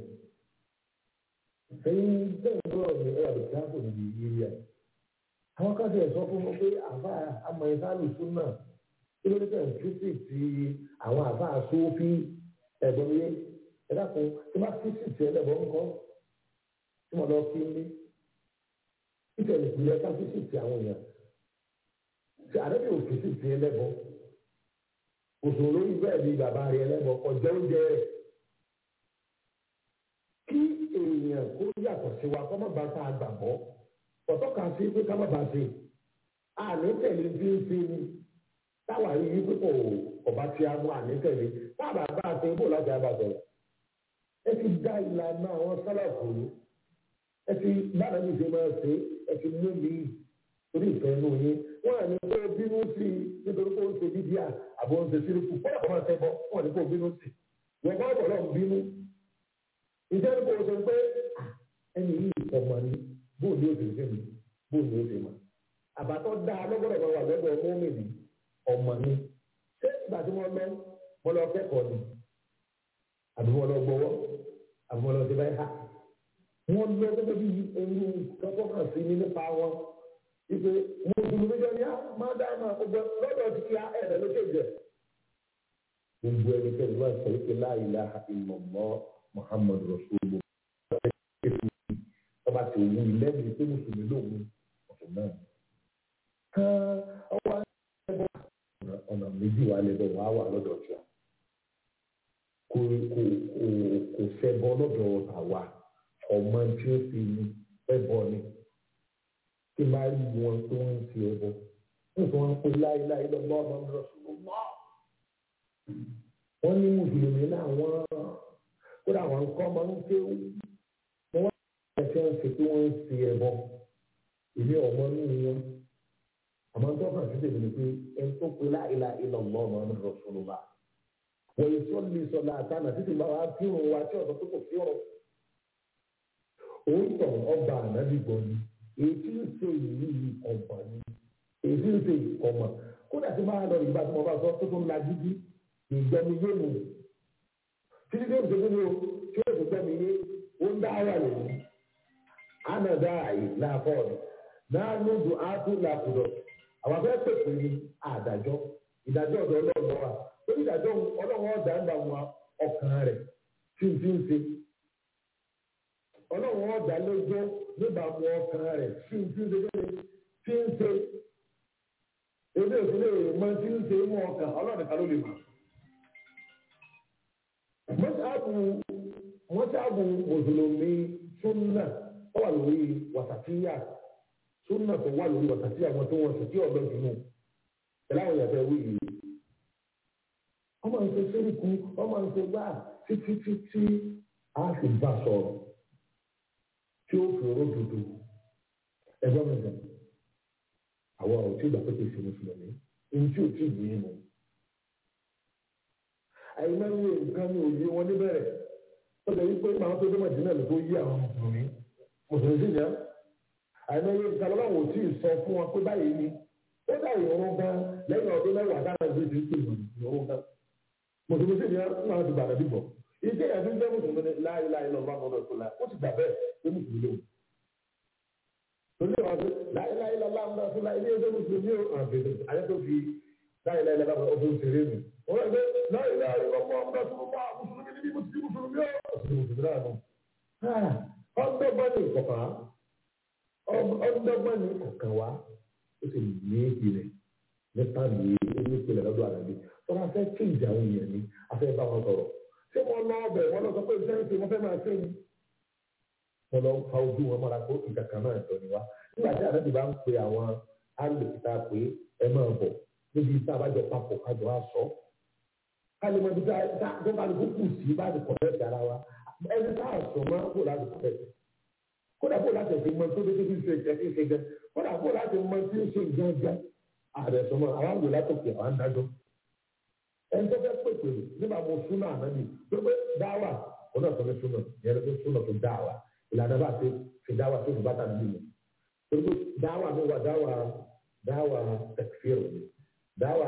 ẹ̀yin bẹ́ẹ̀ lọ́rọ̀ mi ẹ̀rọ àbẹ̀tí àpò níbi yíyá àwọn kan tẹ̀ sọ fún mi pé àbá àmọ̀ ìsálù sún náà kí ló dé tẹ̀ ń túfì ti àwọn àbá sófì ẹ̀gbọ́n yé ẹ dákun tí wọ́n fi sí ti ẹlẹ́bọ̀ ńkọ́ tí wọ́n lọ sí ní ìtẹ̀lẹ̀ ìpìlẹ̀ ká fi sí ti àwọn èèyàn tí àdébí òfin sí ti ẹlẹ́bọ̀ òṣòro lórí bẹ́ẹ̀ ni bàbá rẹ̀ ẹlẹ́bọ̀ kọjá oúnjẹ rẹ̀ kí èèyàn kó yàtọ̀ sí wa kọ́ mọ́ bá tá a gbàgbọ́ ọ̀tọ́ kà sí pé ká má bàa ṣe àní tẹ̀lé bí ń ṣe ni táwa yìí pé kò ọba tí a mú àní tẹ̀lé táwa bá a ṣe bó láti abàtọ̀ ẹ ti dá ìlànà àwọn sálàfù ẹ ti bára mi ṣe máa ṣe ẹ ti mú mi torí ìfẹ́ inú yín wọ́n à ní kó bínú sí i nítorí kó ń ṣe bíbíà àbò ń ṣe síríkù kó yàtọ̀ máa ṣẹbọ wọ́n à ní kó bínú sí i wọ́n bá ọ̀pọ̀ náà bínú ìjẹ́ ní kò sọ pé ẹni yìí ọmọ ni bóun ni ó ti ṣe mi bóun ni ó ti mọ̀ àbátọ́ dá lọ́gbọ́dọ̀ máa wà lọ́dọ̀ ọmọ mi ni ọmọ ni ṣé ìgbà tí wọ́n lọ wọ́n lọ kẹ́kọ̀ọ́ ni àbí wọ́n lọ gbọ́wọ́ àbí wọ́n lọ sí báyìí ha wọ́n lọ gẹ́gẹ́ bí ẹni kọ́kọ́ kan sí ní nípa wọn ìpè mùsùlùmí jọ ní máa dá máa gbogbo lọ́dọ̀ ti kí ẹ̀rẹ̀ ló ṣe jẹ. gbogbo ẹni kẹ́ni máa sọ wípé la ilaha illallah muhammadu rasulullah tọ́ba bá ti wù ilé mi pé mùsùlùmí lòun ọ̀sùn náà. kan ọwọ́ ọ̀nà méjì wà lẹ́bọ̀ wà wà lọ́dọ̀ tí a kò kò kò kò fẹ́ bọ́ lọ́dọ̀ àwa ọmọ tí ó fi ẹbọ ni kí máa rí wọn tó ń fi ẹbọ nígbà wọn pe láéláé lọ́gbọ́n ọmọ mi lọ sùn mọ́ wọn ní mùsùlùmí náà wọn kódà wọn kọ́ ọmọ ń ké wọn wá ẹ̀ṣẹ̀ ń ṣe pé wọ́n ń fi ẹbọ ìní ọmọ nínú wọn àmọ́ tó kàn sí tèmi ni pé ẹni tó pe láéláé lọ́gbọ́n ọmọ mi lọ sùn lọ́ba wọ́n yìí sọ́ọ́ lè sọ láàtàna títí máa wá kírun wa tí ọ̀sán tó kò fi ọ̀rọ̀ òun tàn ọba ànábì gbọ́ ni èyí tí ń ṣe yìí ọ̀gbà ni èyí tí ń ṣe ọ̀mà kódà tí máa lọ ìgbà tí mo bá sọ tó tó ń la gidi ìgbẹ́mi yé mi títí tó ń ṣe fún mi o tí ó ti gbẹ́mi yé ó ń dá ara rẹ̀ ní ànàdá àyè láàfọ́ọ̀dù náà ló dùn áàtú làkùdọ̀ àwọn afẹ́ pèpè ní àdájọ́ ìdájọ́ ọ̀dọ̀ ọlọ́run wa ó ní ìdájọ́ ọlọ́run ọ̀dà ń gbà wọn ọkàn rẹ̀ tí ń tí ń ṣe ọlọ́run ọ̀dà lójó nígbà mú ọkàn rẹ̀ tí ń tí ń ṣe tí ń ṣe ilé ìpínlẹ̀ mọ tí ń ṣe mú ọkàn ọlọ́run kan ló lè mọ̀. mọ́sáàbù mọ́sáàbù mùsùlùmí súnà tó wà lórí wàsàtíyà súnà tó wà lórí wàsàtíyà wọn tó wọn sì tí ọ̀dọ́ jù nù pẹ̀lú àwọn ìyàtọ̀ ẹ̀wí yìí. ọmọ nǹkan sẹ́ríkù ọmọ nǹkan gbà títí títí a sì bá sọ̀rọ̀ tí ó fi oró dúdú ẹgbẹ́ mi gan àwọn ọ̀rọ̀ tí ìgbà pépè sí mùsùlùmí ní tí ò tí ì yé mu. àìmọye nǹkan ní òye wọn níbẹ̀rẹ̀ ó jẹ́ wípé màá tó dọ́mọ̀ jìnnà ló tó yé àwọn mùsùlùmí mùsùlùmí sì yá àìmọye nǹkan lọ́wọ́ ò tí ì sọ fún wọn pé báyìí ni ó dà ìrún gan lẹ́yìn ọdún mẹ́wàá dáná ìwé ti ń pè wọ́n ìrún gan mùsùlùmí sì yá máa ti gbàdá bíbọ̀ ìdí ẹ̀yà tó ń jẹ́ mùsùlùmí ní láéláé lọ́wọ́ àwọn ọ̀dọ́ tó la ó ti gbà bẹ́ẹ̀ pé mùsùlùmí lòun. torí àwọn àti láéláé lọ́wọ́ àwọn ọ̀dọ́ tó la ilé ẹgbẹ́ mùsùlùmí ò hàn bẹ́ẹ̀ ayé tó fi láéláé lọ́wọ́ àwọn ọdún ṣeré nù. wọ́n rẹ̀ pé láéláé lọ́wọ́ àwọn ọ̀dọ́ tó la mùsùlùmí ní mùsùlùmí mùsùlùmí ò mùsùlùmí náà nù. ọ̀dọ́gbọ́n ní ìkọ̀kan ọ̀dọ́gbọ́n ní ìkọ̀kan wa ó sì ní ìpìlẹ̀ nípa ní onípìlẹ̀ lọ́dọ̀ àlàbí tọ́lá fẹ́ kí ìjà àwọn èèyàn ní afẹ́ bá wọn sọ̀rọ̀ ṣé wọn lọ ọbẹ̀ wọn lọ sọ pé ṣé ń ṣe wọn fẹ́ máa ṣe ni. wọn lọ fa ojú wọn mọ́ra kó ìkàkà náà jọ ni wá nígbà tí àdébí bá ń pe àwọn alòkìta pé ẹ máa bọ̀ níbi tá a bá jọ papọ̀ kájọ wá sọ. káyọ̀ mọ́ ibi tó bá lùkù kù sí bá ti kọ̀ọ̀tẹ́ sí ara wa ẹni tá a sọ máa kó láti kọ̀ọ̀tẹ́ sí. kódà kó láti ẹ̀sìn mọ tó dé tó ṣe ẹ̀sìn ṣe gẹ́ kódà kó láti mọ tí ó ṣe gángan àrẹ̀sọ̀mọ́ àwọn àgbò látòkè àwọn àdájọ́ ẹni tó fẹ́ pèpè nígbà mo súnà ànábì tó pé dáwà ọ̀nà tó ní súnà yẹn ló súnà tó dáwà ìlànà bá ti fi dáwà tó fi bàtà nínú tó pé dáwà mi wà dáwà dáwà tẹkfíìrì mi dáwà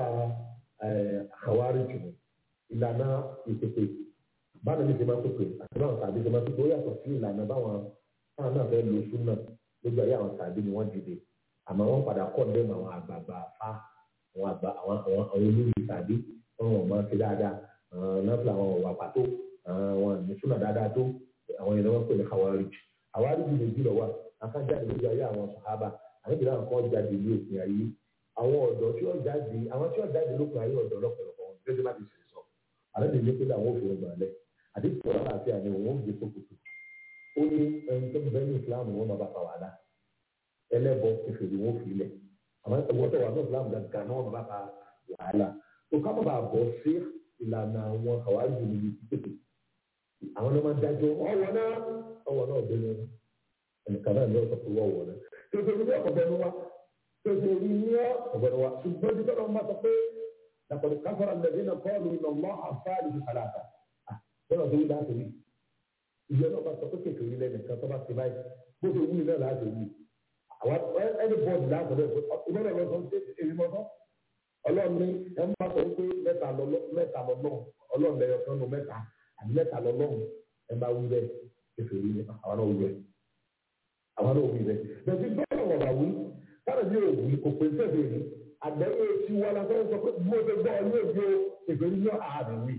àwáríjì mi ìlànà ìpèpè báwọn mi ti máa pèpè àti báwọn tàbí ti máa pèpè ó yàtọ̀ sí ìlànà báwọn táwọn náà fẹ́ lo súnà lójú ayé àwọn tàbí ni wọ́n dìde àmọ́ wọ́n padà kọ́ ndé àwọn àgbààgbà fa àwọn àgbà àwọn àwọn olóyè tàbí wọn ò máa fi dáadáa náà àwọn ọ̀wà pàtó àwọn ìmísúnà dáadáa tó àwọn ìnáwó pè ní àwáríjì àwáríjì lè jùlọ wà akájáde lójú ayé àwọn sàhábà àníbi náà kọ́ jáde ní òpin ayé àwọn ọ̀dọ́ tí wọ́n jáde àwọn tí wọ́n jáde lópin ayé ọ̀dọ́ lọ́pọ̀lọpọ̀ wọn gẹ́gẹ́ bá ti sè sọ àníbi ní pé àwọn òfin ọgbà lẹ̀ àdéhùn ọ̀rọ̀ àti àní òun ó gbé sókòtò ó ní ẹni tó ń bẹ ní ìsìlámù wọn máa bá fa wàhálà ẹlẹ́bọ ìfèdè wọn fi lẹ̀ àwọn ìwọ́tọ̀ wà ní ìsìlámù gàgà náà wọn máa bá fa wàhálà tó ká bàbà bọ̀ sí ìlànà àwọn àwárí níbi títètè àwọn ọmọ dájọ́ ọwọ́ náà ọwọ́ náà bẹ̀rẹ̀ ẹnìkan náà ní ọ̀sán tó wọ́ ọwọ́ náà tètè ní ọ̀bẹ̀nu wa tètè ní ọ̀bẹ̀nu wa ṣùgbọ́n tí tọ́lọ́ máa sọ pé dàpọ̀lù káfọ́ra lẹ́bí náà kọ́ọ̀lù iná mọ́ àǹfààní ju kàlàkà bọ́lá tó wí láti rí ìyẹn náà bá sọ pé kékeré rí lẹ́nu kan tó bá ti báyìí bó ṣe wí náà láti rí àwọn ẹni bọ́ọ̀lù láti rí ìbọ̀lù lọ́sọ̀ ọlọ́run ní ẹ ń bá sọ pé mẹ́ta lọ́lọ́run ọlọ́run lẹ́yọ̀ kan nù mẹ́ta àbí mẹ́ta lọ́lọ́run ẹ bá wí bẹ́ẹ̀ kéfì rí àwọn náà wí bẹ́ẹ̀ àwọn náà wí bẹ́ẹ̀ bẹ́ẹ̀ bí bẹ́ẹ̀ wọ̀ bá wí káàdì ní òwì òpè sẹ́fẹ̀ rí àgbẹ̀wò tí wọn lọ sọ pé mo ti gbọ́ ọ yóò gbé kéfì rí yọ àmì wí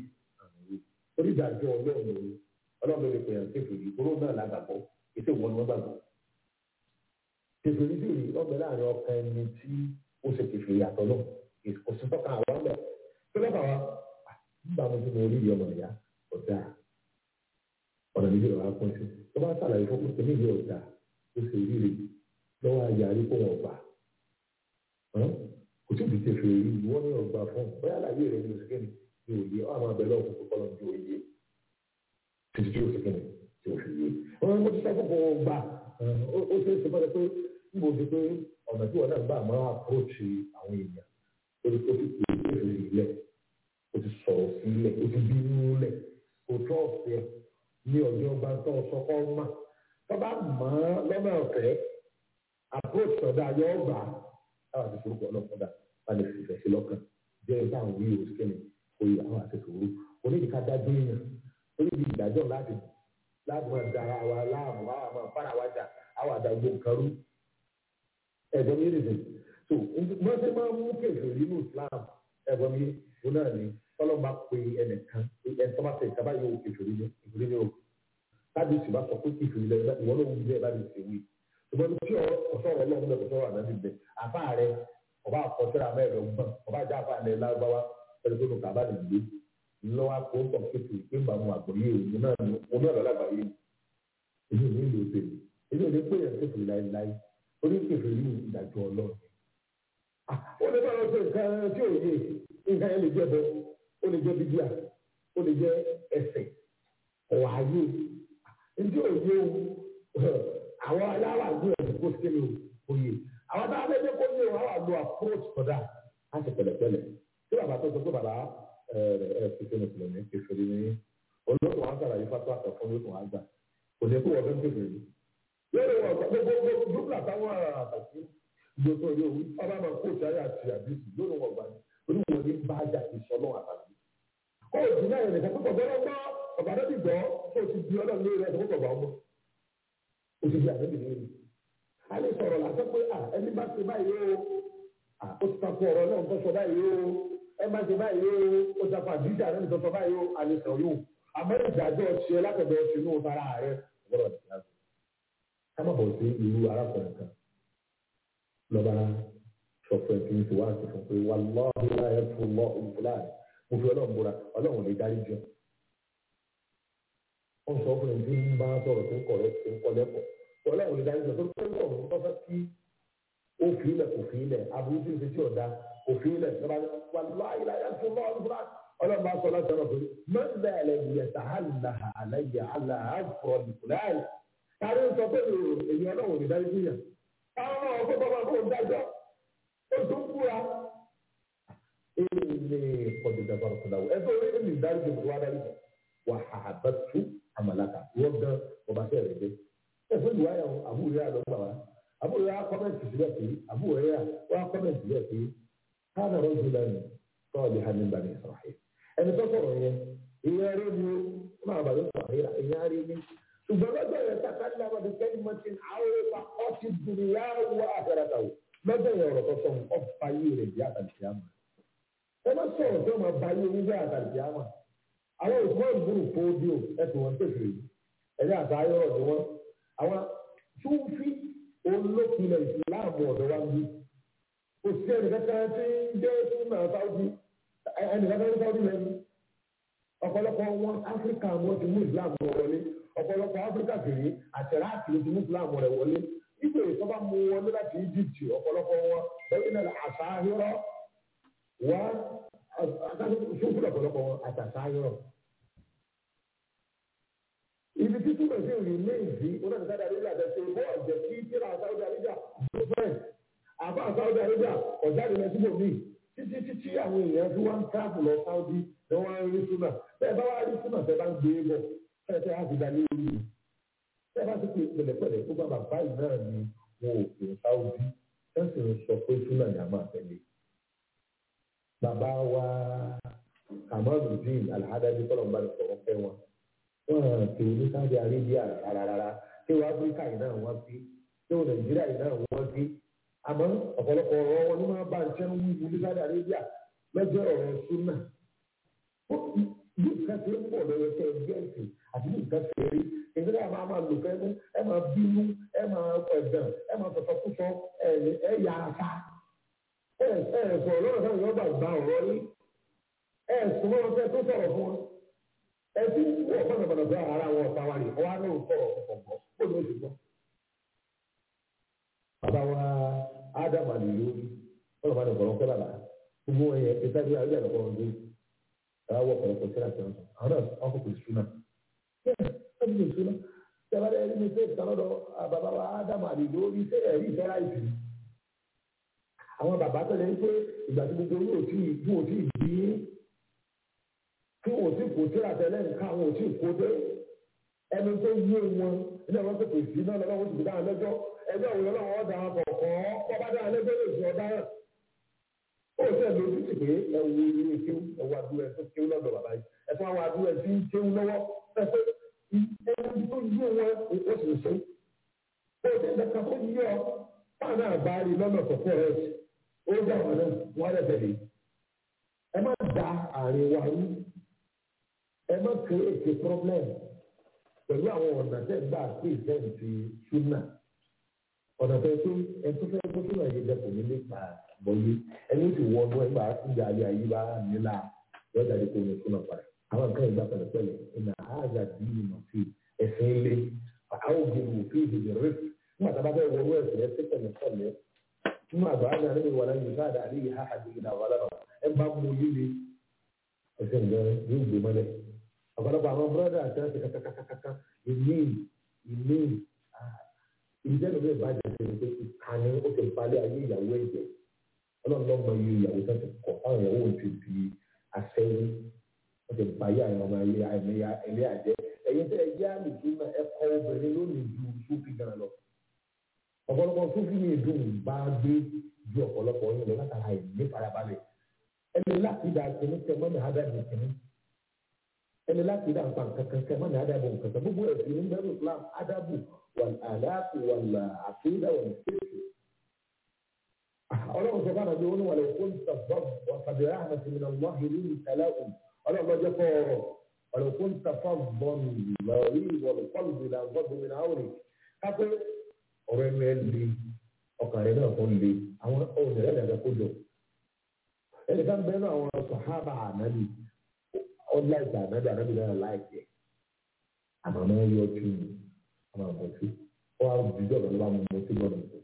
onídàájọ́ ọlọ́run lórí ọlọ́run lórí pé kéfì rí kúrò náà lágbàgbọ́ ètò ìwọ ni wọ́n gbàgbọ́ kèfèrí sì rí ọgbẹ́ láàrin ọkàn ẹni tí ó ṣe kèfèrí àtọ̀ náà kò sí tọ́ka àwọn ọmọ tó lọ́kà wa nígbà mo ti mọ orí ọmọ ìyá ọ̀dà ọ̀nà méjì lọ́wọ́ pọ́n sí tó bá sàlàyé fún kòtò níbi ọ̀dà ó ṣe ríre lọ́wọ́ ayárí kó wọn gbà kò tí ì fi kèfèrí wọ́n ní ọgbà fún bóyá àlàyé rẹ̀ ní oṣù kẹ́ni ní òye àwọn abẹ́lẹ́ ọ̀kùnkùn tó kọ́lọ́ ní òye títí tí oṣù kẹ́ni tí ó fi yé wọn mo ti sọ fún kò gbà ó ṣe é ṣe fọ́lẹ́ pé níbo ti pé ọ̀nà tí wọn náà gbà máa àpòròchì àwọn èèyàn ó ti ó ti pè é kèfèrí ilẹ̀ ó ti sọ̀rọ̀ sí ilẹ̀ ó ti bínú lẹ̀ kò tọ́ ọ̀fẹ́ ní ọjọ́ bá tọ́ sọ́kọ́ mà tó bá mọ̀ ọ́ lọ́nà ọ̀fẹ́ approach ọ̀dà yọ ọgbà táwọn àti sòrò pọ̀ ọlọ́kọ̀dà bá lè fi ìfẹ́ sí lọ́kàn jẹ́ táwọn wí oṣù kẹ́mi oyè àwọn àti sòrò onídìíká dájú èèyàn onídìí ìdájọ́ láti láti máa dara wa láàmú àwọn máa bára wa jà àwọn àdàgbò nǹkan rú ẹ̀gbọ́n mi rèé so wọ́n ṣe máa ń mú kèfèrí nínú Islam ẹ̀gbọ́n mi ò náà ní tọ́lọ́ máa pe ẹnìkan ẹ̀ tọ́ máa tẹ̀ ìkábá yóò kèfèrí ní kèfèrí ní o láti sì bá sọ pé kèfèrí lẹ́yìn ìwọ́n ló ń bí ẹ̀ láti ṣe wí ṣùgbọ́n tí ọ̀sọ̀rọ̀ ọlọ́run lẹ́kọ̀ọ́ sọ̀rọ̀ ànábì bẹ̀ àfa rẹ̀ ọba àkọsílẹ̀ amẹ́rẹ̀ẹ́gbọ̀n ọba àjà àfa rẹ̀ lágbáwá pẹ̀lú tó kàbá lè gbé lọ́wọ́ kó ń tọ̀ kékeré pé ń bá mu àgbọ̀yé òun náà òun náà lọ́la gbàyé èyí ò ní ìlú òde èyí ò ní pé yẹn kékeré láéláé orí kékeré ní ìdájọ́ ọlọ́run. ó lè máa ṣe nǹkan tí ò yé nǹkan yẹn lè jẹ́ bọ́ ó lè jẹ́ bíbíà ó lè jẹ́ ẹsẹ̀ ọ̀hayé ntí ò yé o àwọn aláwà gbé ẹ̀sìn kó sílẹ̀ òye àwọn tá a lè dé kó yé o àwọn àlọ́ approach kọ̀dá á sì pẹ̀lẹ́pẹ̀lẹ́ tí bàbá tó sọ pé bàbá ẹ ẹ kékeré mùsùlùmí kékeré ní olóòtú wọn sàlàyé fatu àtọ̀fún lóòtú wọn àgbà kò ní kó wọ́n fẹ́ kékeré ní. lórí wọn gbogbo gbogbo dúpọ̀ àtàwọn àtàkì ìgbésọ̀ yóò wí ọba máa kó ìṣayé àti àbísí lórí wọn gbà ní orí wọn ní bá àjà ìṣọ́nà àtàkì. kó o jù náà yẹn nìkan púpọ̀ gbọ́dọ̀ gbọ́ ọ̀bàdà ti gbọ́ kó o ti di ọlọ́run lórí ẹ̀ tó púpọ̀ gbà ọmọ. o ti di àbẹ́bí lórí. a lè sọ̀rọ̀ lásán pé ẹni bá ti báyìí o ó ti takò ọ̀rọ̀ náà tó sọ báyìí o ẹ má ṣe báyìí o ó takò àdíjà náà tó sọ báyìí o a lè sọ yóò àmọ́ ìdájọ́ ṣe látọ̀dọ̀ ṣe ní òun tara rẹ̀ gbọ́dọ̀ ti yá. ká má bọ̀ sí irú arákùnrin kan lọ́ba sọ̀fẹ̀ kì í ti wá sí fún pé wà lọ́ọ̀hún láyé fún lọ́ ìfúláàrí mo fi ọlọ́run búra ọlọ́run lè dárí jọ. wọ́n sọ fún ẹni tí ń bá sọ̀rọ̀ tó ń kọ̀ rẹ̀ tó ń kọ́ lẹ́kọ̀ọ́ ọlọ́run lè dárí jọ tó ń sọ̀rọ̀ tó fẹ́ kí ó fi ilẹ̀ kò fi ilẹ̀ aburú tí ń fi tí ọ̀dà kò fi ilẹ̀ lọ́ba wà láyé láyé fún lọ́ ìfúláàrí ọlọ́run bá sọ láti ọ̀rọ̀ pé mọ́tò ẹ̀lẹ́yìn yẹ̀ta àlàhà àlàyé àlàhà àfọ̀ ìfúláàrí kárí ń sọ pé èyí ọlọ́run lè dárí jọ àwọn ọ̀gbọ́n bàbá kò dájọ́ ó tún kúra. Èmi kọ̀dé dàbàrà kọ̀dà wọ̀ ẹ̀fọ́ orí mi dárí jù wá dárí jù wà àbá tú àmàlàkà wọ́n gan ọba sẹ́ rẹ̀ dé. Ẹ̀fọ́ ìwà yà wọ́n àbúrò yà lọ́gbà wá àbúrò yà kọ́mẹ̀ntì sílẹ̀ pé àbúrò yà wọ́n kọ́mẹ̀ntì sílẹ̀ pé káàdà rọ̀ jù lẹ́nu sọ́ọ̀lì hàní bani Israel. Ẹni tó sọ̀rọ̀ yẹn ìyẹn rí ni máa bàbá sọ̀rọ̀ ìyẹn rí ni ṣùgbọ́n lọ́jọ́ yẹn takalla wà ní kẹ́límọ́tì àwọn ìfà ọtí dùnìyà wà àfẹ́rẹ́ta o lọ́jọ́ yẹn ọ̀rọ̀ tó sọ̀rọ̀ ọ̀fà yìí rẹ̀ bí àtàlùfíàmà ẹ má sọ̀rọ̀ tó máa bá yìí wíwẹ́ àtàlùfíàmà àwọn ìfọ̀ ìgbóhùn fóódìò ẹ̀sùn wọn tẹ̀sí ẹ̀yà àtàyọ̀rọ̀ ni wọ́n àwọn túnfí olókùnrin ìsìláàmù ọ̀dọ́ wa ń bí kò sí ẹnìkankan tí ń dé túnmọ̀ sáwùdí ẹnìkankan ní sáwùdí lẹ́nu ọ̀pọ̀lọpọ̀ wọn áfíríkà wọn ti mú ìsìláàmù wọlé ọ̀pọ̀lọpọ̀ áfíríkà kìíní àtẹ̀ráàtì ló ti mú ìsìláàmù rẹ̀ wọlé nígbà ìsọ́ba mú wọlé láti Egypt ọ̀pọ̀lọpọ̀ wọn lẹ́yìn náà àṣàhírọ̀ wá ṣùgbọ́n ọ̀pọ̀lọpọ̀ wọn àtàṣàhírọ̀. ibi títí rẹ̀ sì rí méjì onáṣẹ́ Saudi Arabia àtẹ̀sẹ̀ ìbọ̀ ọ̀jẹ̀ kí tíra Saudi Arabia different àbá Saudi Arabia ọ̀jáde lọ síbò míì títí títí àwọn èèyàn tí wọ́n ń káàpù lọ Saudi ni wọ́n ń rí súnà bẹ́ẹ̀ bá wá rí súnà tẹ́ bá ń gbé bọ̀ fẹ́ẹ́ á ti dalé orí mi bẹ́ẹ̀ bá ti pè pẹ̀lẹ́pẹ̀lẹ́ tó bá bàbá yìí náà ni wọn ò pè Saudi ẹ̀sìn ń sọ pé súnà ni a máa tẹ̀lé. bàbá wa Kamaludin Al-Hadabi tọ́lọ̀ ń bá ní sọ̀rọ̀ fẹ́ wọn wọn kì í ní Saudi Arabia rárá tí wọn Áfíríkà yìí náà wọ́n bí tí wọn Nàìjíríà yìí náà wọ́n bí àmọ́ ọ̀pọ̀lọpọ̀ ọ̀rọ̀ wọn ni wọ́n bá ń ṣẹ́ ń wí ní Saudi Arabia lọ́jọ́ ọ̀rọ̀ súnà bí nǹkan ṣe ń pọ̀ lọ́wọ́ tẹ́ gẹ́ẹ̀sì àti bí nǹkan ṣe rí ìdílé ẹ̀ máa máa lò fẹ́nu ẹ̀ máa bínú ẹ̀ máa ẹ̀dàn ẹ̀ máa sọ̀tọ̀ kúsọ ẹ̀ yà àṣà ẹ̀ ẹ̀ sọ̀rọ̀ lọ́rọ̀ sáà yọ̀ gbà gbà ọ̀rọ̀ yín ẹ̀ sọ̀rọ̀ ọ̀sẹ̀ tó sọ̀rọ̀ fún wọn ẹ̀ tí wọ́n fọ́nà bọ̀dọ̀ bá ara wọn ọ̀tá wa rè ọwọ́ á náà sọ̀rọ̀ ọ̀gbọ̀n ó ló ti gbọ́. bàbá wa ádámù àdìyó ọlọ́mọ àdìyó kọ̀ọ̀rọ̀ kọ́ bàbá gbogbo ẹ̀yẹ ìtajú àríyá lọ́kọ̀ọ́ ọdún ẹ̀rọ ọ̀pọ̀lọpọ̀ síra tí wọ́n sọ àwọn náà wọ́n kò pèsè súná bẹ́ẹ̀ wọ́n ti pèsè súná tẹ́wọ́n ẹni ní sẹ́ẹ̀tì kan lọ́dọ̀ bàbá wa ádámù àdìyó orí ẹ̀rí ìfẹ́ láìsí àwọn bàbá tẹ̀lé ń pé ìgbà tí gbogbo yóò tí bí wọ́n ti bí kí wọ́n ti kò síra tẹ̀lé nǹkan àwọn ò tí kò dé ẹni tó yé wọn ilé wọn tó pèsè náà lọ́wọ́ wọn ti fi dáhùn lẹ́jọ́ ẹgbẹ́ òun lọ́wọ́ ọ̀dà kọ̀ọ̀kan bọ́bá dáhùn lẹ́jọ́ lè fi ọ̀dà rẹ̀ ó sẹ́ lójú sí pé ẹ wo ilé kéwú ẹ wo adúlẹ̀ tó kéwú lọ́dọ̀ bàbá yìí ẹ fún àwọn adúlẹ̀ tí ń kéwú lọ́wọ́ ẹ pé ẹni tó yé wọn ó sì ṣe ó sì ń dẹ́ka tó yé ọ fáwọn náà bá rí lọ́nà tọ̀tọ̀ rẹ̀ ó dá wọn náà wọ́n rẹ̀ tẹ̀lé ẹ má da àárín wa rú ẹ má create problem pẹ̀lú àwọn ọ̀nà tẹ̀ gbà pé ìfẹ́ǹtì súnà ọ̀nà tẹ̀ pé ẹ tó fẹ́ tó súnà yìí dẹ́kun nílé pa bọ́yé ẹni tí wọ́n mú ẹgbàá ìjà ayé ayé bá nílà lọ́jà dé kó ní súnà padà àwọn nǹkan ìgbà pẹ̀lú pẹ̀lú ìnà àjà bí ìmọ̀ sí ẹ̀sìn ilé àwọn òbí òfin ìdìbò rẹ̀ nígbà tá a bá fẹ́ wọ́n wọ́n ẹ̀sìn ẹ̀sìn pẹ̀lú pẹ̀lú nínú àgbà àjà níbi wà láyé káàdà àríyí ha àti ìlà wà lára ẹ bá mú líle ẹsẹ̀ ǹjẹ́ yóò gbé mọ́lẹ̀ ọ̀pọ̀lọpọ̀ àwọn búrọ́dà àti ẹ̀sìn kàkàkàkàkà ìmí ìmí ìjẹ́nu lè bàjẹ́ sí ni pé ìkànnì ó ti balẹ̀ ayé ìyàwó ẹ̀jẹ̀ ọlọ́run lọ́mọ iye ìyàwó tó ti kọ̀ fáwọn ìyàwó ti di àṣẹwó ó ti báyé àwọn ọmọ ilé àìmọye ilé àjẹ́ ẹ̀yin tẹ́ ẹ jẹ́ àlùkù náà ẹ kọ́ obìnrin lónìí ju sófì gan lọ ọ̀pọ̀lọpọ̀ sófì ní ìdùn bá gbé ju ọ̀pọ̀lọpọ̀ yín lọ látara ìní farabalẹ̀ ẹni láti dà kìíní tẹ mọ́nà ádámù kìíní ẹni láti dà nǹkan kankan tẹ mọ́nà ádámù kankan gbogbo ẹ̀sìn ní bẹ́ẹ̀ Islam ádámù wà àdáàkù wà àkídà wà ìṣèṣì ọlọ́run sọ fún àgbẹ̀ wọn wà lè kó ìtàfọ́ wà fàdé àhàmàtì mi náà wọ́n hìlú ìtàláwùn ọlọ́run lọ́jọ́ fọ́ ọ̀rọ̀ wà lè kó ìtàfọ́ bọ́ọ̀nù lọ́rí ìwọ̀lù pọ́lùbì náà gbọ́dọ̀ mi náà wòrì kápẹ́ ọ̀rọ̀ ẹnu ẹ le ọkàn rẹ náà kọ́ le àwọn ọ̀rọ̀ rẹ náà kó jọ ẹnìkan bẹ́ẹ̀ náà àwọn sàhábà ànábì ọ̀là ìgbà ànábì ànábì náà láìpẹ́ àmọ́ máa yọ ọtí àmọ́ àbọ̀tí ó wà jíjọ́ lọ́wọ́ bá mú ọtí gbọ́dọ̀ tó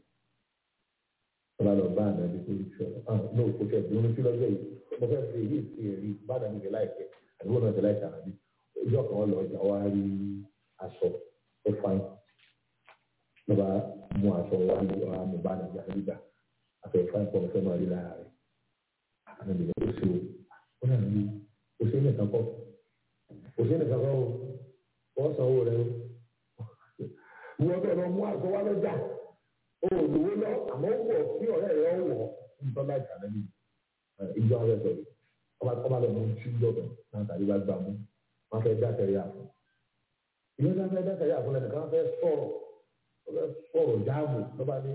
ọba lọ bá ànábì tó lè fi ọ̀rọ̀ náà kó tẹ̀ bí wọ́n ti lọ́jọ́ yìí mo fẹ́ fi èyí sí ẹ̀rí bá ànábì kẹ láìpẹ́ àdúgbò náà ti láìpẹ́ ànábì ìjọ kan lọ ọjà wa rí aṣọ tó fáyín lọ́ba mú aṣọ wa lọ àmú bá ànábì ànábì gbà aṣọ ìfáyín pọ̀ fẹ́ máa rí lára rẹ̀ ànábì lọ sí o ó náà ní o ṣe nìkan kọ́ o ṣe nìkan kọ́ o wọ́n san owó rẹ o wọ́n bẹ̀rẹ̀ lọ mú aṣọ wa lọ́jà o ò lówó lọ àmọ́ wọ̀ sí ọ̀rẹ́ rẹ wọ̀ nítorí láì sàlẹ̀ mi ìjọ àwọn ẹ̀sọ́ yìí ọba ọba lọ mú tí lọ́dọ̀ náà tàbí bá gbà mú wọn fẹ́ dákẹ́rẹ́ àfún ìyẹn náà fẹ́ dákẹ́rẹ́ àfún lẹ́nu kan fẹ́ sọ̀rọ̀ fẹ́ sọ̀rọ̀ jáàmù lọ́ba ní